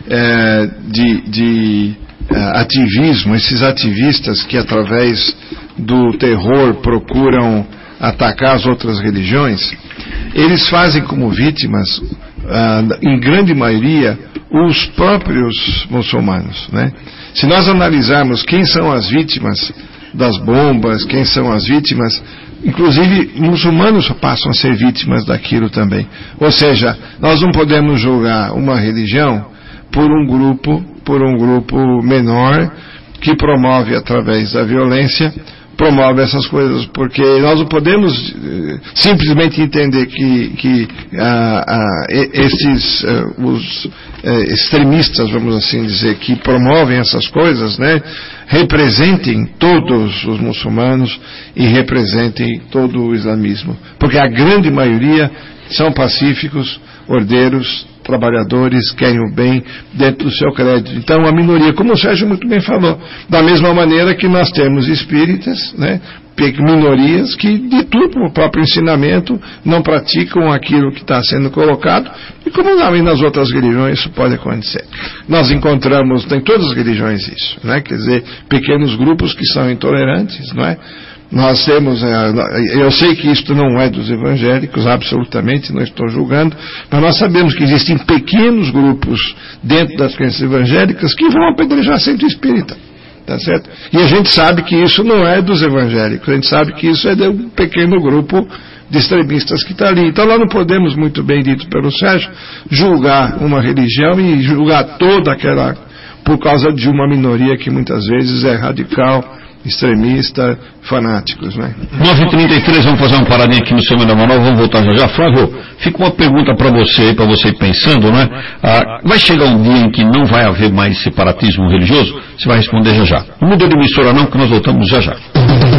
uh, de, de uh, ativismo, esses ativistas que através do terror procuram atacar as outras religiões, eles fazem como vítimas, uh, em grande maioria, os próprios muçulmanos, né? Se nós analisarmos quem são as vítimas das bombas, quem são as vítimas, inclusive muçulmanos passam a ser vítimas daquilo também. Ou seja, nós não podemos julgar uma religião por um grupo, por um grupo menor que promove através da violência, promove essas coisas, porque nós não podemos uh, simplesmente entender que, que uh, uh, esses uh, os uh, extremistas, vamos assim dizer, que promovem essas coisas, né, representem todos os muçulmanos e representem todo o islamismo, porque a grande maioria são pacíficos, ordeiros, trabalhadores, querem o bem dentro do seu crédito. Então a minoria, como o Sérgio muito bem falou, da mesma maneira que nós temos espíritas, né, minorias que de tudo o próprio ensinamento não praticam aquilo que está sendo colocado, e como também nas outras religiões isso pode acontecer. Nós encontramos, em todas as religiões isso, né, quer dizer, pequenos grupos que são intolerantes, não é? Nós temos, eu sei que isto não é dos evangélicos, absolutamente, não estou julgando, mas nós sabemos que existem pequenos grupos dentro das crenças evangélicas que vão apedrejar centro espírita, tá certo? E a gente sabe que isso não é dos evangélicos, a gente sabe que isso é de um pequeno grupo de extremistas que está ali. Então nós não podemos, muito bem dito pelo Sérgio, julgar uma religião e julgar toda aquela, por causa de uma minoria que muitas vezes é radical, extremista, fanáticos, né? nove e trinta e três, vamos fazer uma paradinha aqui no Semana Manual, vamos voltar já já. Flávio, fica uma pergunta para você, para você ir pensando, né? Ah, vai chegar um dia em que não vai haver mais separatismo religioso? Você vai responder já já. Não muda de emissora não, que nós voltamos já já.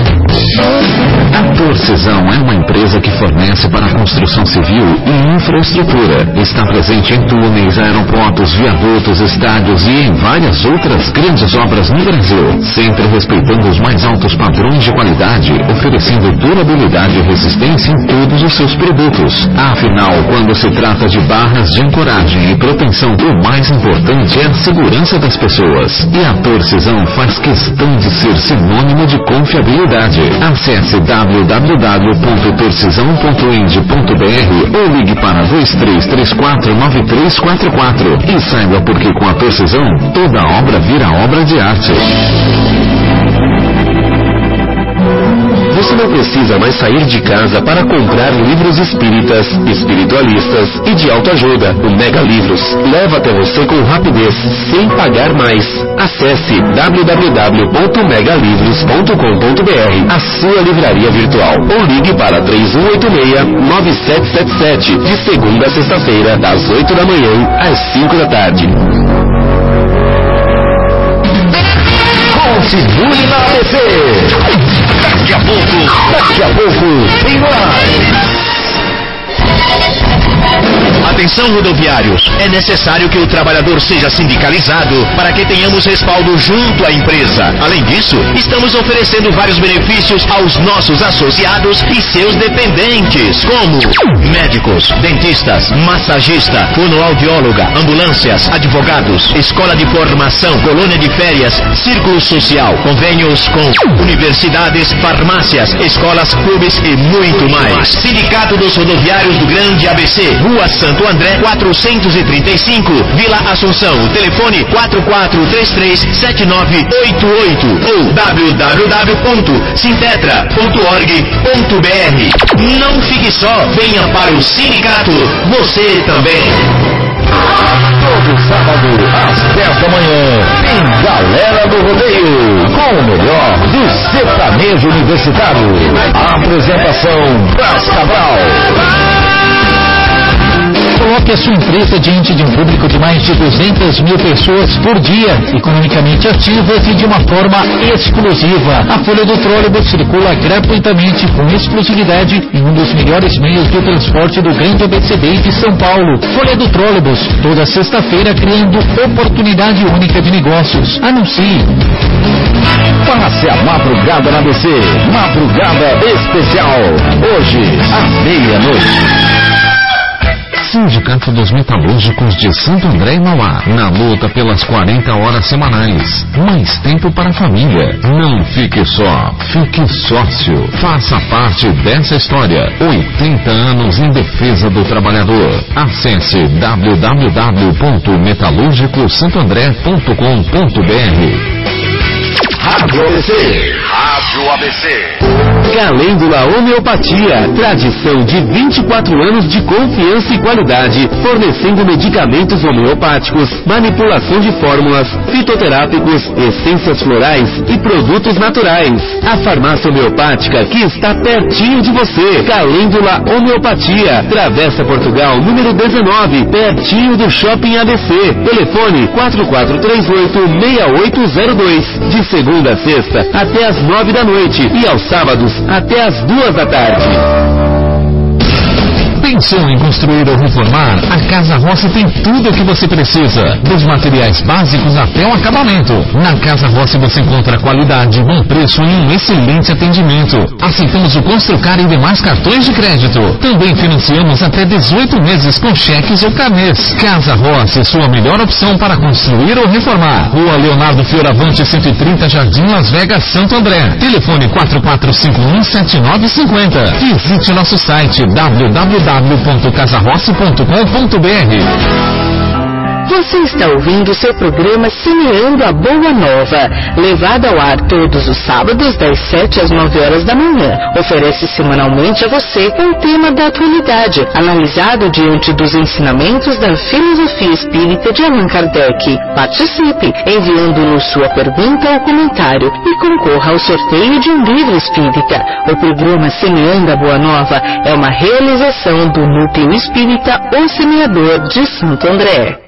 A Torcisão é uma empresa que fornece para a construção civil e infraestrutura. Está presente em túneis, aeroportos, viadutos, estádios e em várias outras grandes obras no Brasil, sempre respeitando os mais altos padrões de qualidade, oferecendo durabilidade e resistência em todos os seus produtos. Afinal, quando se trata de barras de ancoragem e proteção, o mais importante é a segurança das pessoas. E a Torcisão faz questão de ser sinônimo de confiabilidade. Acesse w w w ponto torcisão ponto ind ponto b r ou ligue para dois três três quatro nove três quatro quatro e saiba porque com a Torcisão toda obra vira obra de arte. Você não precisa mais sair de casa para comprar livros espíritas, espiritualistas e de autoajuda. O Mega Livros leva até você com rapidez, sem pagar mais. Acesse w w w ponto mega livros ponto com ponto b r, a sua livraria virtual, ou ligue para três um oito seis nove sete sete sete, de segunda a sexta-feira, das oito da manhã às cinco da tarde. Continue na A B C. Daqui a pouco, daqui a pouco, tem mais. Atenção, rodoviários, é necessário que o trabalhador seja sindicalizado para que tenhamos respaldo junto à empresa. Além disso, estamos oferecendo vários benefícios aos nossos associados e seus dependentes, como médicos, dentistas, massagista, fonoaudióloga, ambulâncias, advogados, escola de formação, colônia de férias, círculo social, convênios com universidades, farmácias, escolas, clubes e muito mais. Sindicato dos Rodoviários do Grande A B C, Rua Santo André, quatrocentos e trinta e cinco, Vila Assunção. Telefone quatro quatro três três sete nove oito oito ou w w w ponto sintetra ponto org ponto b r. Não fique só, venha para o sindicato, você também. Todo sábado, às dez da manhã, tem Galera do Rodeio, com o melhor do sertanejo universitário. A apresentação, Brás Cabral. Coloque a sua empresa diante de um público de mais de duzentas mil pessoas por dia, economicamente ativo e de uma forma exclusiva. A Folha do Trólebus circula gratuitamente com exclusividade em um dos melhores meios de transporte do Grande A B C D de São Paulo. Folha do Trólebus, toda sexta-feira criando oportunidade única de negócios. Anuncie. Passe a madrugada na A B C, madrugada especial, hoje às meia-noite. Sindicato dos Metalúrgicos de Santo André e Mauá, na luta pelas quarenta horas semanais. Mais tempo para a família. Não fique só, fique sócio. Faça parte dessa história. oitenta anos em defesa do trabalhador. Acesse w w w ponto metalúrgico santo andré ponto com ponto b r. Rádio A B C. Rádio A B C. Calêndula Homeopatia, tradição de vinte e quatro anos de confiança e qualidade, fornecendo medicamentos homeopáticos, manipulação de fórmulas, fitoterápicos, essências florais e produtos naturais. A farmácia homeopática que está pertinho de você. Calêndula Homeopatia, Travessa Portugal, número dezenove, pertinho do Shopping A B C. Telefone quatro quatro três oito seis oito zero dois, de segunda a sexta até às nove da noite e aos sábados até às duas da tarde. Tem Pensou em construir ou reformar? A Casa Rossi tem tudo o que você precisa, dos materiais básicos até o acabamento. Na Casa Rossi você encontra qualidade, bom preço e um excelente atendimento. Aceitamos o Construcar e demais cartões de crédito. Também financiamos até dezoito meses com cheques ou carnês. Casa Rossi, sua melhor opção para construir ou reformar. Rua Leonardo Fioravante, cento e trinta, Jardim Las Vegas, Santo André. Telefone quatro quatro cinco um sete nove cinco zero. Visite nosso site w w w ponto casa rossi ponto com ponto b r. Você está ouvindo seu programa Semeando a Boa Nova, levado ao ar todos os sábados das sete às nove horas da manhã. Oferece semanalmente a você um tema da atualidade, analisado diante dos ensinamentos da filosofia espírita de Allan Kardec. Participe, enviando-nos sua pergunta ou comentário e concorra ao sorteio de um livro espírita. O programa Semeando a Boa Nova é uma realização do Núcleo Espírita O Semeador de Santo André.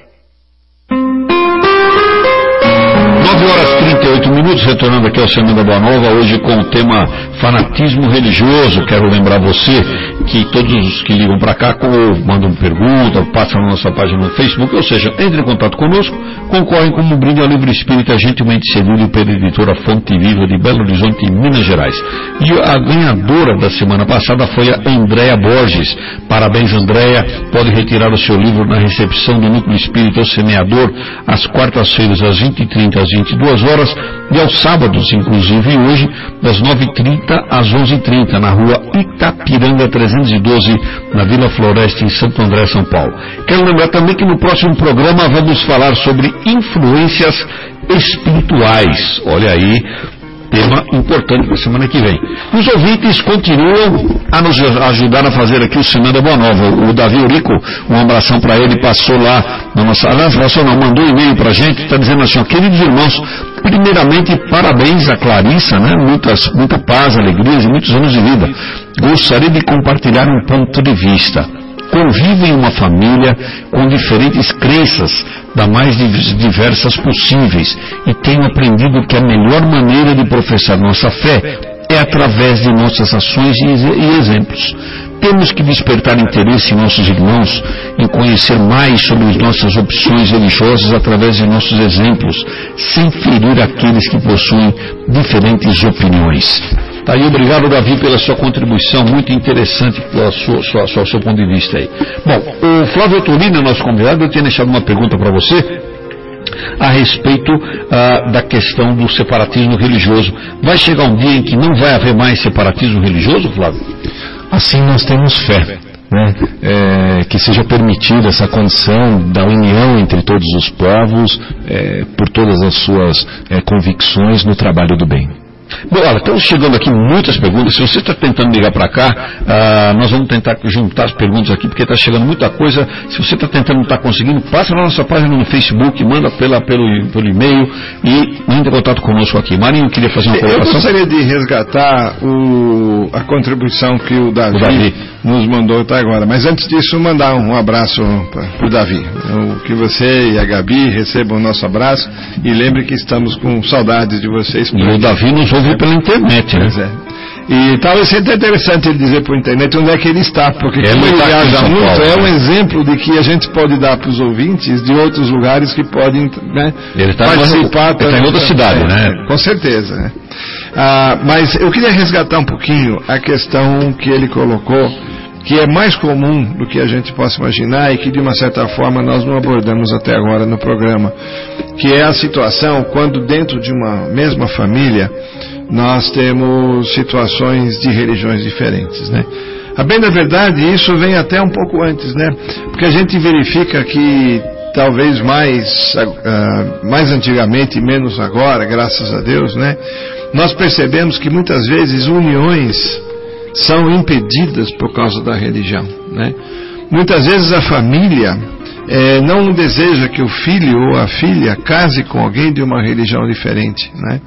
nove horas e trinta e oito minutos, retornando aqui ao Semeando a Boa Nova, hoje com o tema fanatismo religioso. Quero lembrar você que todos os que ligam para cá mandam pergunta, passam na nossa página no Facebook, ou seja, entre em contato conosco, concorrem como um brinde ao livro espírita gentilmente cedido pela editora Fonte Viva de Belo Horizonte, Minas Gerais. E a ganhadora da semana passada foi a Andréa Borges. Parabéns, Andréa. Pode retirar o seu livro na recepção do Núcleo Espírita O Semeador, às quartas-feiras, às vinte e trinta, às vinte e duas horas, e aos sábados, inclusive hoje, das nove e trinta às onze e trinta, na rua Itapiranga trezentos e doze, na Vila Floresta, em Santo André, São Paulo. Quero lembrar também que no próximo programa vamos falar sobre influências espirituais. Olha aí, tema importante para a semana que vem. Os ouvintes continuam a nos ajudar a fazer aqui o Semeando a Boa Nova. O Davi Eurico, um abração para ele, passou lá na nossa... Aliás, passou não, mandou um e-mail para a gente, está dizendo assim, ó, queridos irmãos, primeiramente, parabéns a Clarissa, né? Muitas, muita paz, alegrias e muitos anos de vida. Gostaria de compartilhar um ponto de vista. Convivo em uma família com diferentes crenças, das mais diversas possíveis, e tenho aprendido que a melhor maneira de professar nossa fé é através de nossas ações e exemplos. Temos que despertar interesse em nossos irmãos, em conhecer mais sobre as nossas opções religiosas através de nossos exemplos, sem ferir aqueles que possuem diferentes opiniões. Tá aí, obrigado, Davi, pela sua contribuição, muito interessante pelo seu, sua, sua, seu ponto de vista aí. Bom, o Flávio Torino, nosso convidado, eu tinha deixado uma pergunta para você a respeito uh, da questão do separatismo religioso. Vai chegar um dia em que não vai haver mais separatismo religioso, Flávio? Assim nós temos fé, né? É, que seja permitida essa condição da união entre todos os povos, é, por todas as suas é, convicções no trabalho do bem. Bom, olha, estamos chegando aqui muitas perguntas. Se você está tentando ligar para cá, uh, nós vamos tentar juntar as perguntas aqui, porque está chegando muita coisa. Se você está tentando não está conseguindo, passa na nossa página no Facebook, manda pela, pelo, pelo e-mail e entre em contato conosco aqui. Marinho queria fazer uma colocação. Eu gostaria de resgatar o, a contribuição que o Davi, o Davi nos mandou até agora. Mas antes disso, mandar um abraço para o Davi. O, que você e a Gabi recebam o nosso abraço e lembre que estamos com saudades de vocês. E o Davi nos ouve pela internet, né? Pois é. E talvez seja interessante ele dizer por internet onde é que ele está, porque é, como ele viaja muito, Paulo, é um né? exemplo de que a gente pode dar para os ouvintes de outros lugares que podem, né, ele tá participar. Ele está em outra cidade, né? Com certeza, né? Ah, mas eu queria resgatar um pouquinho a questão que ele colocou, que é mais comum do que a gente possa imaginar e que de uma certa forma nós não abordamos até agora no programa, que é a situação quando dentro de uma mesma família nós temos situações de religiões diferentes, né? A bem da verdade, isso vem até um pouco antes, né? Porque a gente verifica que talvez mais, uh, mais antigamente e menos agora, graças a Deus, né? Nós percebemos que muitas vezes uniões são impedidas por causa da religião, né? Muitas vezes a família eh, não deseja que o filho ou a filha case com alguém de uma religião diferente, né?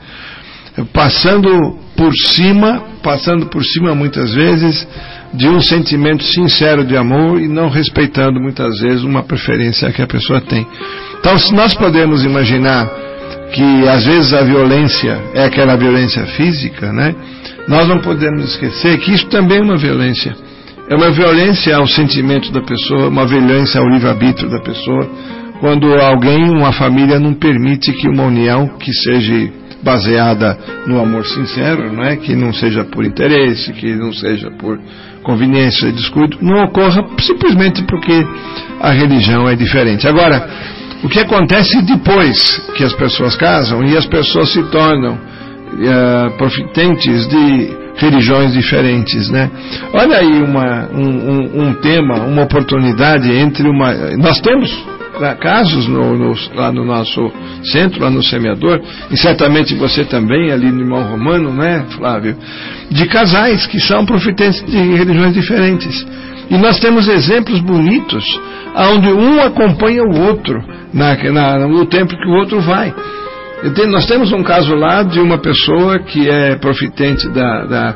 Passando por cima, passando por cima muitas vezes de um sentimento sincero de amor e não respeitando muitas vezes uma preferência que a pessoa tem. Então, se nós podemos imaginar que às vezes a violência é aquela violência física, né? Nós não podemos esquecer que isso também é uma violência. É uma violência ao sentimento da pessoa, uma violência ao livre-arbítrio da pessoa, quando alguém, uma família, não permite que uma união que seja baseada no amor sincero, não é? Que não seja por interesse, que não seja por conveniência e descuido, não ocorra simplesmente porque a religião é diferente. Agora, o que acontece depois que as pessoas casam e as pessoas se tornam uh, profitentes de religiões diferentes, né? Olha aí uma, um, um, um tema, uma oportunidade entre uma... Nós temos casos no, no, lá no nosso centro, lá no Semeador, e certamente você também, ali no Irmão Romano, né, Flávio? De casais que são profitentes de religiões diferentes. E nós temos exemplos bonitos, onde um acompanha o outro, na, na, no tempo que o outro vai. Tenho, nós temos um caso lá de uma pessoa que é profitente da, da,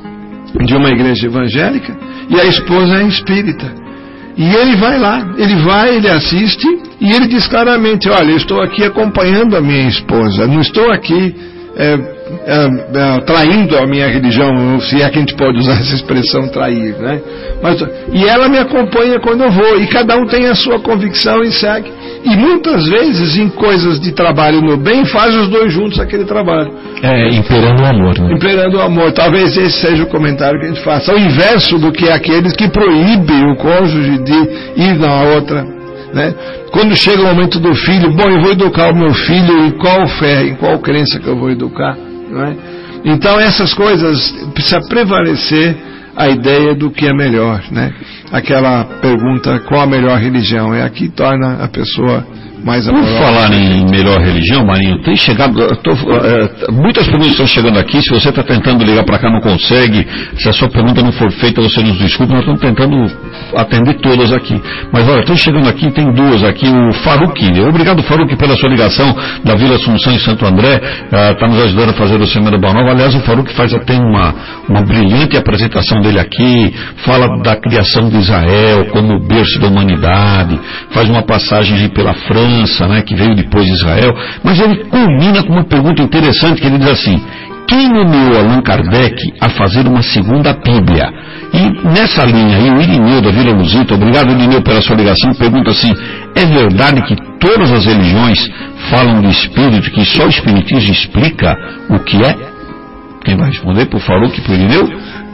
de uma igreja evangélica, e a esposa é espírita. E ele vai lá, ele vai, ele assiste, e ele diz claramente: olha, eu estou aqui acompanhando a minha esposa, não estou aqui é, é, é, traindo a minha religião, se é que a gente pode usar essa expressão trair, né? Mas, e ela me acompanha quando eu vou, e cada um tem a sua convicção e segue. E muitas vezes, em coisas de trabalho no bem, faz os dois juntos aquele trabalho. É, imperando o amor, né? Imperando o amor. Talvez esse seja o comentário que a gente faça. Ao inverso do que aqueles que proíbem o cônjuge de ir na outra, né? Quando chega o momento do filho, bom, eu vou educar o meu filho em qual fé, em qual crença que eu vou educar, não é? Então essas coisas, precisa prevalecer a ideia do que é melhor, né? Aquela pergunta, qual a melhor religião? É a que torna a pessoa mais amorosa. Por falar em melhor religião, Marinho, tem chegado, tô, é, muitas perguntas estão chegando aqui. Se você está tentando ligar para cá, não consegue. Se a sua pergunta não for feita, você nos desculpe. Nós estamos tentando atender todas aqui. Mas olha, estão chegando aqui, tem duas aqui. O Faruque, obrigado Faruque pela sua ligação da Vila Assunção em Santo André, está uh, nos ajudando a fazer o Semana Boa Nova. Aliás, o Faruque faz até uma, uma brilhante apresentação dele aqui, fala da criação de Israel como berço da humanidade, faz uma passagem pela França, né, que veio depois de Israel, mas ele culmina com uma pergunta interessante, que ele diz assim: quem nomeou Allan Kardec a fazer uma segunda Bíblia? E nessa linha aí, o Irineu da Vila Luzita, obrigado Irineu pela sua ligação, pergunta assim: é verdade que todas as religiões falam de espírito, que só o espiritismo explica o que é? Quem vai responder? Por Faruque e por Irineu?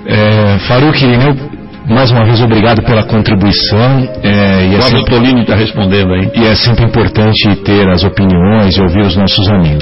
É, Faruque e Irineu, mais uma vez obrigado pela contribuição. É, e o Flávio Tolini está respondendo aí. E é sempre importante ter as opiniões e ouvir os nossos amigos.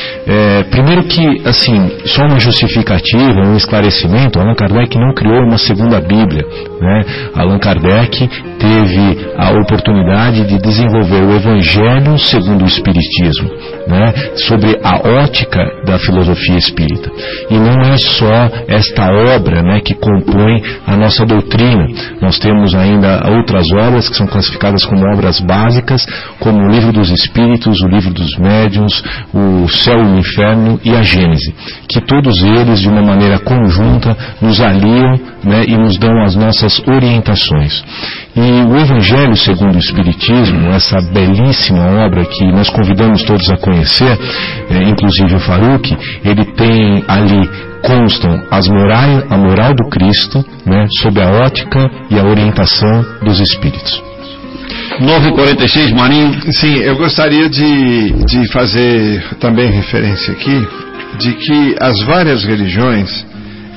É, primeiro que, assim, só uma justificativa, um esclarecimento: Allan Kardec não criou uma segunda Bíblia, né? Allan Kardec teve a oportunidade de desenvolver o Evangelho segundo o Espiritismo, né? Sobre a ótica da filosofia espírita. E não é só esta obra, né, que compõe a nossa doutrina. Nós temos ainda outras obras que são classificadas como obras básicas, como o Livro dos Espíritos, o Livro dos Médiuns, o Céu e o Inferno e a Gênese, que todos eles, de uma maneira conjunta, nos aliam, né, e nos dão as nossas orientações. E o Evangelho segundo o Espiritismo, essa belíssima obra que nós convidamos todos a conhecer, é, inclusive o Faruque, ele tem ali, constam as morais, a moral do Cristo, né, sob a ótica e a orientação dos Espíritos. nove e quarenta e seis, Marinho. Sim, eu gostaria de, de fazer também referência aqui de que as várias religiões,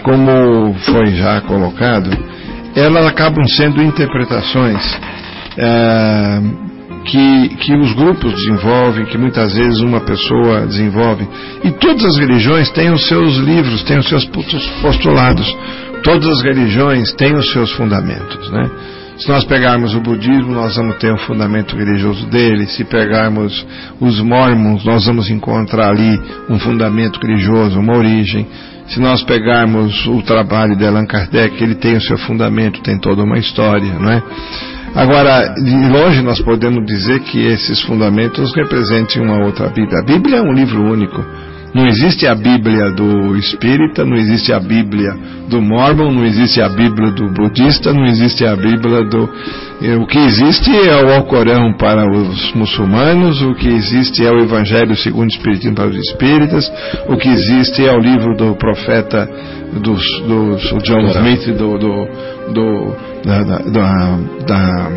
como foi já colocado, elas acabam sendo interpretações é, que, que os grupos desenvolvem, que muitas vezes uma pessoa desenvolve. E todas as religiões têm os seus livros, têm os seus postulados. Todas as religiões têm os seus fundamentos, né? Se nós pegarmos o budismo, nós vamos ter um fundamento religioso dele. Se pegarmos os mormons, nós vamos encontrar ali um fundamento religioso, uma origem. Se nós pegarmos o trabalho de Allan Kardec, ele tem o seu fundamento, tem toda uma história, não é? Agora, de longe nós podemos dizer que esses fundamentos representem uma outra Bíblia. A Bíblia é um livro único. Não existe a Bíblia do espírita, não existe a Bíblia do Mormon, não existe a Bíblia do budista, não existe a Bíblia do... O que existe é o Alcorão para os muçulmanos, o que existe é o Evangelho segundo o Espiritismo para os espíritas, o que existe é o livro do profeta dos, dos, o John Smith do, do, do, da, da, da, da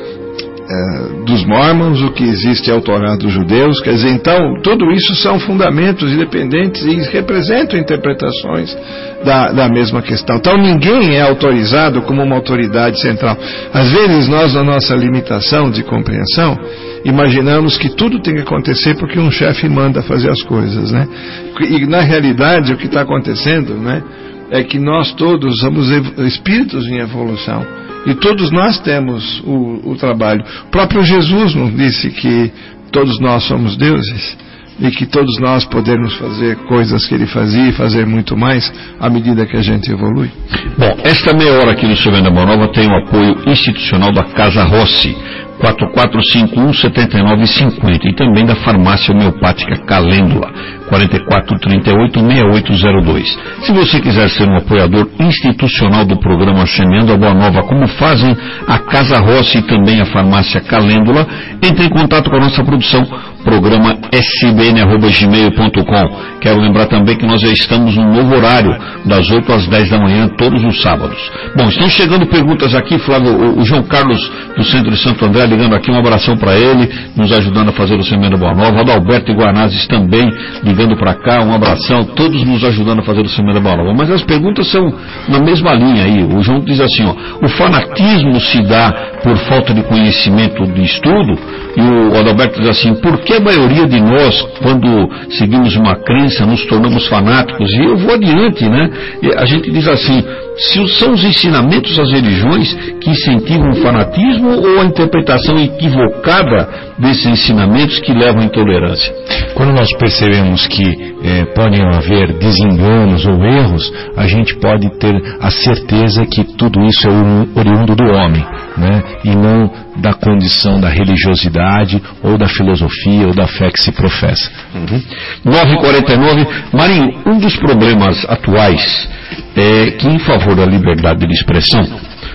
É, dos mormons, o que existe é o Torá dos judeus. Quer dizer, então, tudo isso são fundamentos independentes e representam interpretações da, da mesma questão. Então, ninguém é autorizado como uma autoridade central. Às vezes, nós, na nossa limitação de compreensão, imaginamos que tudo tem que acontecer porque um chefe manda fazer as coisas, né? E, na realidade, o que está acontecendo, né, é que nós todos somos espíritos em evolução. E todos nós temos o, o trabalho. O próprio Jesus nos disse que todos nós somos deuses e que todos nós podemos fazer coisas que ele fazia e fazer muito mais à medida que a gente evolui. Bom, esta meia hora aqui no Semana Boa Nova tem o apoio institucional da Casa Rossi, quatro quatro cinco um, sete nove cinco zero, e também da Farmácia Homeopática Calêndula, quatro quatro três oito, seis oito zero dois. Se você quiser ser um apoiador institucional do programa Semeando a Boa Nova, como fazem a Casa Rossi e também a Farmácia Calêndula, entre em contato com a nossa produção, programa s b n arroba gmail ponto com. Quero lembrar também que nós já estamos no novo horário, das oito às dez da manhã, todos os sábados. Bom, estão chegando perguntas aqui, Flávio, o, o João Carlos do Centro de Santo André ligando aqui, um abração para ele, nos ajudando a fazer o Semana Boa Nova. Adalberto Guanazes também ligando para cá, um abração, todos nos ajudando a fazer o Semana Boa Nova. Mas as perguntas são na mesma linha aí. O João diz assim, ó, o fanatismo se dá por falta de conhecimento de estudo? E o Adalberto diz assim, por que a maioria de nós, quando seguimos uma crença, nos tornamos fanáticos? E eu vou adiante, né? E a gente diz assim, se são os ensinamentos das religiões que incentivam o fanatismo ou a interpretação equivocada desses ensinamentos que levam à intolerância? Quando nós percebemos que eh, podem haver desenganos ou erros, a gente pode ter a certeza que tudo isso é um oriundo do homem, né? E não da condição da religiosidade ou da filosofia ou da fé que se professa. Uhum. nove e quarenta e nove. Marinho, um dos problemas atuais é que, em favor da liberdade de expressão,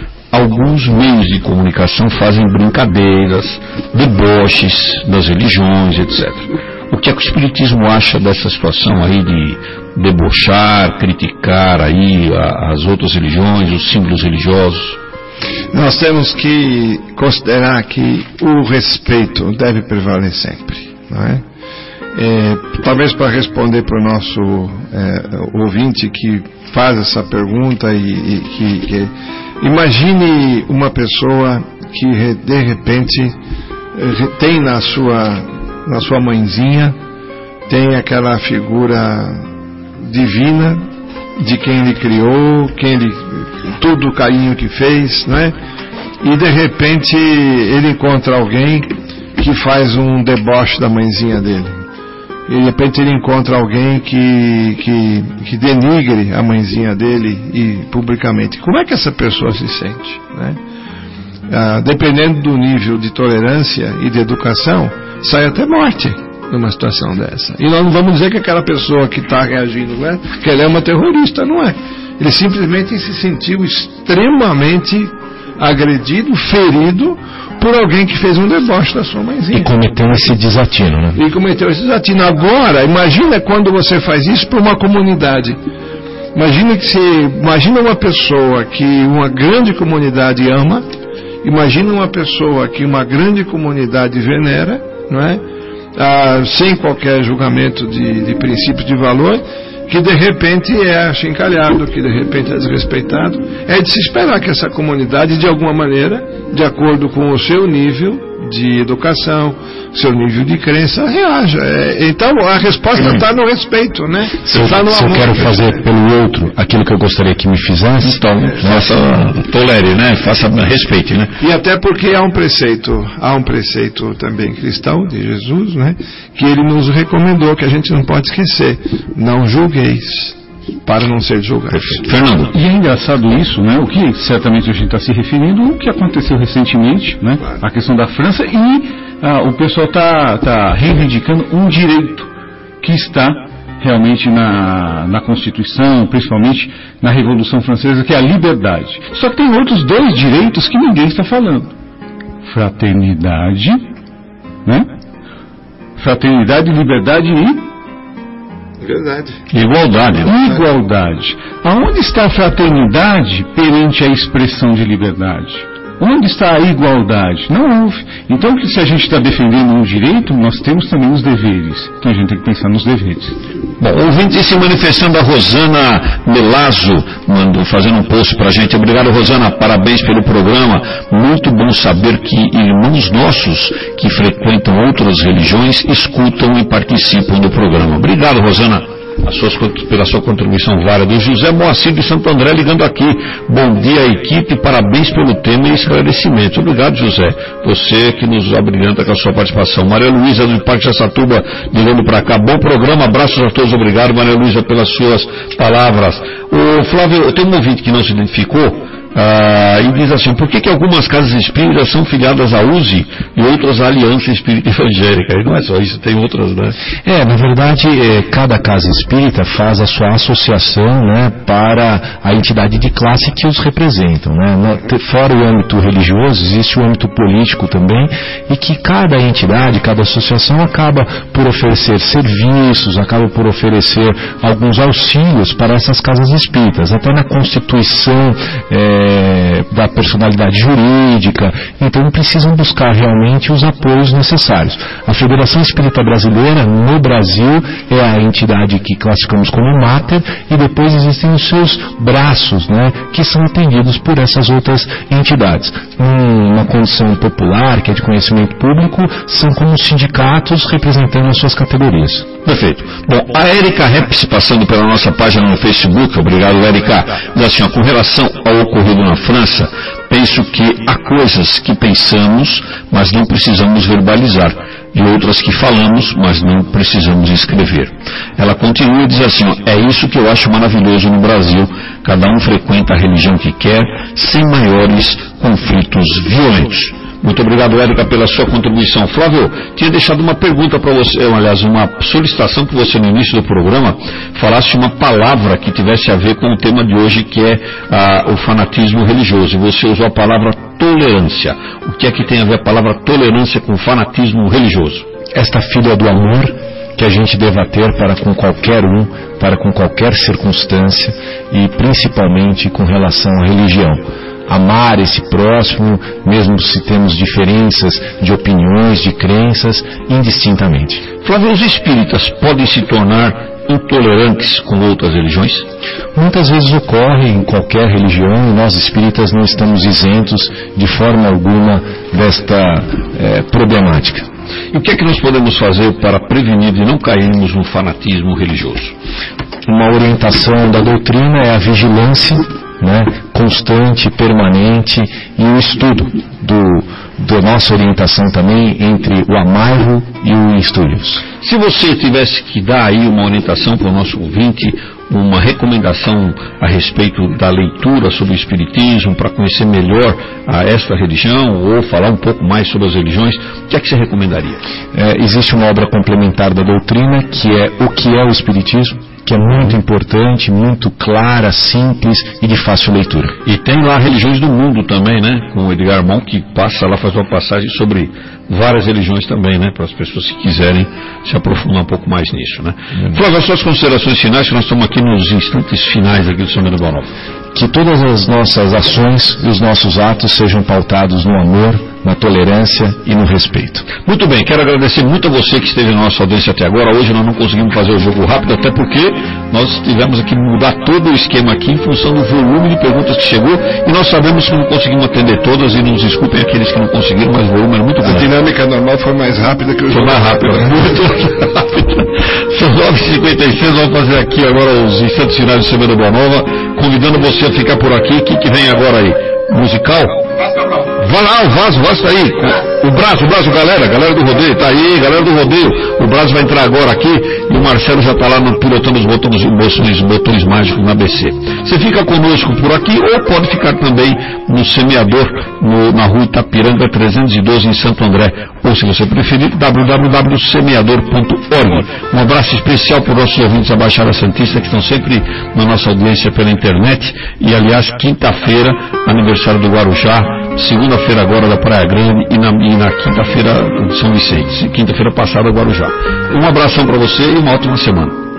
alguns meios de comunicação fazem brincadeiras, deboches das religiões, etcétera. O que é que o Espiritismo acha dessa situação aí de debochar, criticar aí as outras religiões, os símbolos religiosos? Nós temos que considerar que o respeito deve prevalecer sempre, não é? É, talvez para responder para o nosso é, ouvinte que faz essa pergunta e, e que, que imagine uma pessoa que de repente tem na sua na sua mãezinha tem aquela figura divina de quem ele criou, quem ele, todo o carinho que fez, né? E de repente ele encontra alguém que faz um deboche da mãezinha dele. E de repente ele encontra alguém que, que, que denigre a mãezinha dele e publicamente. Como é que essa pessoa se sente, né? Ah, dependendo do nível de tolerância e de educação, sai até morte numa situação dessa. E nós não vamos dizer que aquela pessoa que está reagindo, né, que ela é uma terrorista, não é. Ele simplesmente se sentiu extremamente agredido, ferido por alguém que fez um deboche da sua mãezinha. E cometeu esse desatino, né? E cometeu esse desatino. Agora, imagina quando você faz isso para uma comunidade. Imagina que se, imagina uma pessoa que uma grande comunidade ama, imagina uma pessoa que uma grande comunidade venera, não é? Ah, sem qualquer julgamento de, de princípios de valor, que de repente é achincalhado, que de repente é desrespeitado. É de se esperar que essa comunidade, de alguma maneira, de acordo com o seu nível de educação, seu nível de crença, reaja. É, então a resposta está no respeito, né? Se, eu, tá no se eu quero fazer pelo outro aquilo que eu gostaria que me fizesse, então faça, tolere, né? Faça, respeite, né? E até porque há um preceito, há um preceito também cristão de Jesus, né? Que ele nos recomendou, que a gente não pode esquecer: não julgueis, para não ser julgado. Fernando. E é engraçado isso, né? O que certamente a gente está se referindo, o que aconteceu recentemente, né? A questão da França, e ah, o pessoal está tá reivindicando um direito que está realmente na, na Constituição, principalmente na Revolução Francesa, que é a liberdade. Só que tem outros dois direitos que ninguém está falando. Fraternidade, né? Fraternidade, liberdade e... Verdade. Igualdade. Igualdade. Aonde está a fraternidade perante a expressão de liberdade? Onde está a igualdade? Não houve. Então, se a gente está defendendo um direito, nós temos também os deveres. Então, a gente tem que pensar nos deveres. Bom, ouvinte se manifestando, a Rosana Melazo, mandou, fazendo um post pra gente. Obrigado, Rosana, parabéns pelo programa. Muito bom saber que irmãos nossos que frequentam outras religiões escutam e participam do programa. Obrigado, Rosana. As suas, pela sua contribuição válida. José Moacir de Santo André ligando aqui. Bom dia, equipe, parabéns pelo tema e esclarecimento. Obrigado, José. Você que nos abrilhanta com a sua participação. Maria Luísa do Parque Jaçatuba ligando para cá. Bom programa, abraços a todos. Obrigado, Maria Luísa, pelas suas palavras. O Flávio, eu tenho um ouvinte que não se identificou. Ah, e diz assim, por que, que algumas casas espíritas são filiadas à U Z I e outras à Aliança Espírita Evangélica? E não é só isso, tem outras, né? É, na verdade, é, cada casa espírita faz a sua associação, né, para a entidade de classe que os representam, né? No, fora o âmbito religioso, existe o âmbito político também, e que cada entidade, cada associação acaba por oferecer serviços, acaba por oferecer alguns auxílios para essas casas espíritas, até na Constituição, é, da personalidade jurídica, então precisam buscar realmente os apoios necessários. A Federação Espírita Brasileira, no Brasil, é a entidade que classificamos como máter, e depois existem os seus braços, né, que são atendidos por essas outras entidades. Uma condição popular, que é de conhecimento público, são como sindicatos representando as suas categorias. Perfeito. Bom, a Érica Reps, passando pela nossa página no Facebook, obrigado, Érica, diz assim, ó, com relação ao ocorrido na França, penso que há coisas que pensamos, mas não precisamos verbalizar, e outras que falamos, mas não precisamos escrever. Ela continua e diz assim, ó, é isso que eu acho maravilhoso no Brasil, cada um frequenta a religião que quer, sem maiores conflitos violentos. Muito obrigado, Érica, pela sua contribuição. Flávio, tinha deixado uma pergunta para você, aliás, uma solicitação que você no início do programa falasse uma palavra que tivesse a ver com o tema de hoje, que é ah, o fanatismo religioso. E você usou a palavra tolerância. O que é que tem a ver a palavra tolerância com fanatismo religioso? Esta filha do amor que a gente deva ter para com qualquer um, para com qualquer circunstância e principalmente com relação à religião. Amar esse próximo, mesmo se temos diferenças de opiniões, de crenças, indistintamente. Flávio, os espíritas podem se tornar intolerantes com outras religiões? Muitas vezes ocorre em qualquer religião, e nós espíritas não estamos isentos de forma alguma desta é, problemática. E o que é que nós podemos fazer para prevenir de não cairmos no fanatismo religioso? Uma orientação da doutrina é a vigilância, né, constante, permanente, e o estudo do, da nossa orientação também entre o amargo e o estúdios. Se você tivesse que dar aí uma orientação para o nosso ouvinte, uma recomendação a respeito da leitura sobre o Espiritismo, para conhecer melhor a esta religião, ou falar um pouco mais sobre as religiões, o que é que você recomendaria? É, existe uma obra complementar da doutrina, que é O que é o Espiritismo, que é muito importante, muito clara, simples e de fácil leitura. E tem lá Religiões do Mundo também, né? Com o Edgar Mon, que passa lá, faz uma passagem sobre várias religiões também, né? Para as pessoas que quiserem se aprofundar um pouco mais nisso, né? Hum. Flávio, as suas considerações finais, que nós estamos aqui nos instantes finais aqui do São Bento Boa Nova. Que todas as nossas ações e os nossos atos sejam pautados no amor, na tolerância e no respeito. Muito bem, quero agradecer muito a você que esteve na nossa audiência até agora. Hoje nós não conseguimos fazer o jogo rápido, até porque nós tivemos que mudar todo o esquema aqui em função do volume de perguntas que chegou, e nós sabemos que não conseguimos atender todas, e nos desculpem aqueles que não conseguiram, mas o volume era muito grande. A dinâmica normal foi mais rápida que o jogo. Foi mais rápida, muito rápida. São nove e cinquenta e seis, vamos fazer aqui agora os instantes finais de Semana Boa Nova, convidando você a ficar por aqui. O que, que vem agora aí? Musical? Vai lá, o Vaso, o Vaso tá aí. O Braço, o Braço, galera, galera do rodeio, tá aí, galera do rodeio. O Braço vai entrar agora aqui e o Marcelo já tá lá no pilotando os botões, os botões mágicos na B C. Você fica conosco por aqui ou pode ficar também no Semeador, no, na rua Itapiranga trezentos e doze em Santo André. Ou se você preferir, w w w ponto semeador ponto org. Um abraço especial para os nossos ouvintes da Baixada Santista que estão sempre na nossa audiência pela internet. E aliás, quinta-feira, aniversário do Guarujá, segunda-feira agora da Praia Grande e na, e na quinta-feira de São Vicente, quinta-feira passada Guarujá. Um abração para você e uma ótima semana.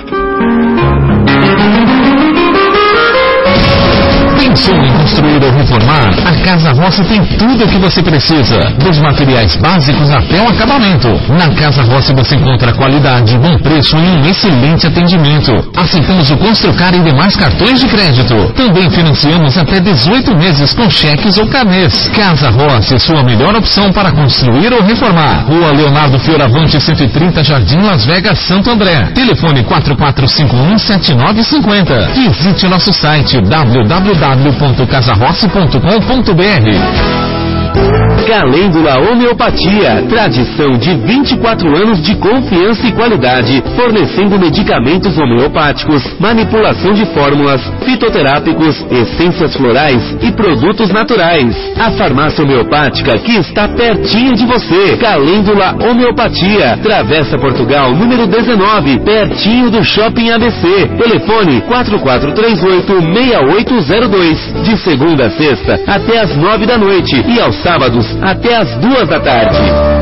Pensou em construir ou reformar? A Casa Rossi tem tudo o que você precisa, dos materiais básicos até o acabamento. Na Casa Rossi você encontra qualidade, bom preço e um excelente atendimento. Aceitamos o Construcar e demais cartões de crédito. Também financiamos até dezoito meses com cheques ou carnês. Casa Rossi, sua melhor opção para construir ou reformar. Rua Leonardo Fioravante, cento e trinta, Jardim Las Vegas, Santo André. Telefone quatro quatro cinco um sete nove cinco zero. Visite o nosso site w w w ponto casa rossi ponto com ponto b r. Calêndula Homeopatia, tradição de vinte e quatro anos de confiança e qualidade, fornecendo medicamentos homeopáticos, manipulação de fórmulas, fitoterápicos, essências florais e produtos naturais. A farmácia homeopática que está pertinho de você. Calêndula Homeopatia, Travessa Portugal, número dezenove, pertinho do Shopping A B C. Telefone quatro quatro três oito, seis oito zero dois, de segunda a sexta até às nove da noite e aos sábados até às duas da tarde.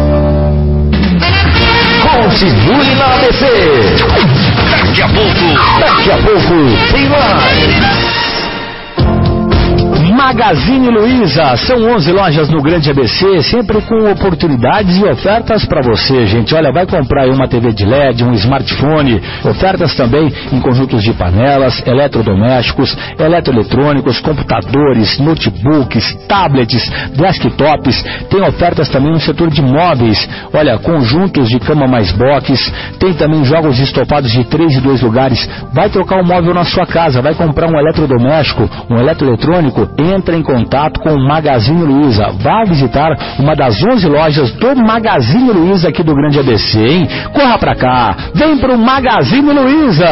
Continue na A B C. Daqui a pouco, daqui a pouco, tem mais. Magazine Luiza, são onze lojas no Grande A B C, sempre com oportunidades e ofertas para você, gente. Olha, vai comprar aí uma T V de L E D, um smartphone, ofertas também em conjuntos de panelas, eletrodomésticos, eletroeletrônicos, computadores, notebooks, tablets, desktops. Tem ofertas também no setor de móveis. Olha, conjuntos de cama mais box, tem também jogos estofados de três e dois lugares. Vai trocar um móvel na sua casa, vai comprar um eletrodoméstico, um eletroeletrônico, entra em contato com o Magazine Luiza. Vá visitar uma das onze lojas do Magazine Luiza aqui do Grande A B C, hein? Corra pra cá, vem pro Magazine Luiza!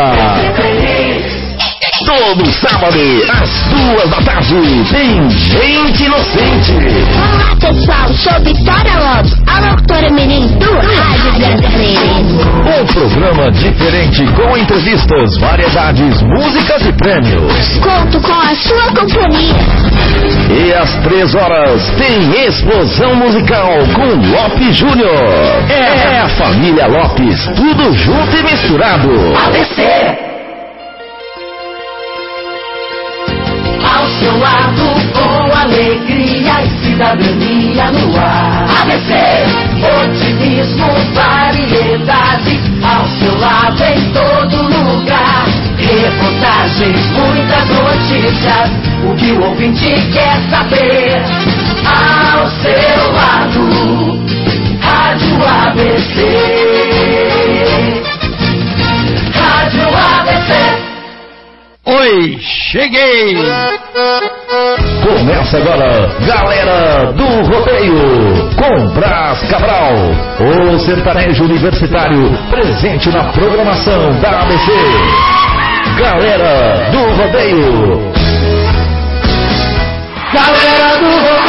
Todo sábado, às duas da tarde, tem Gente Inocente. Olá pessoal, sou Vitória Lopes, a locutora menina do Rádio Brasileiro. Um programa diferente com entrevistas, variedades, músicas e prêmios. Conto com a sua companhia. E às três horas tem Explosão Musical com Lopes Júnior. É a família Lopes, tudo junto e misturado. A B C. Ao seu lado, com alegria e cidadania no ar. A B C, otimismo, variedade. Ao seu lado, em todo lugar. Reportagens, muitas notícias. O que o ouvinte quer saber. Ao seu lado, Rádio A B C. Rádio A B C. Oi, cheguei! Começa agora, galera do rodeio, com Brás Cabral, o sertanejo universitário, presente na programação da A B C. Galera do rodeio. Galera do rodeio.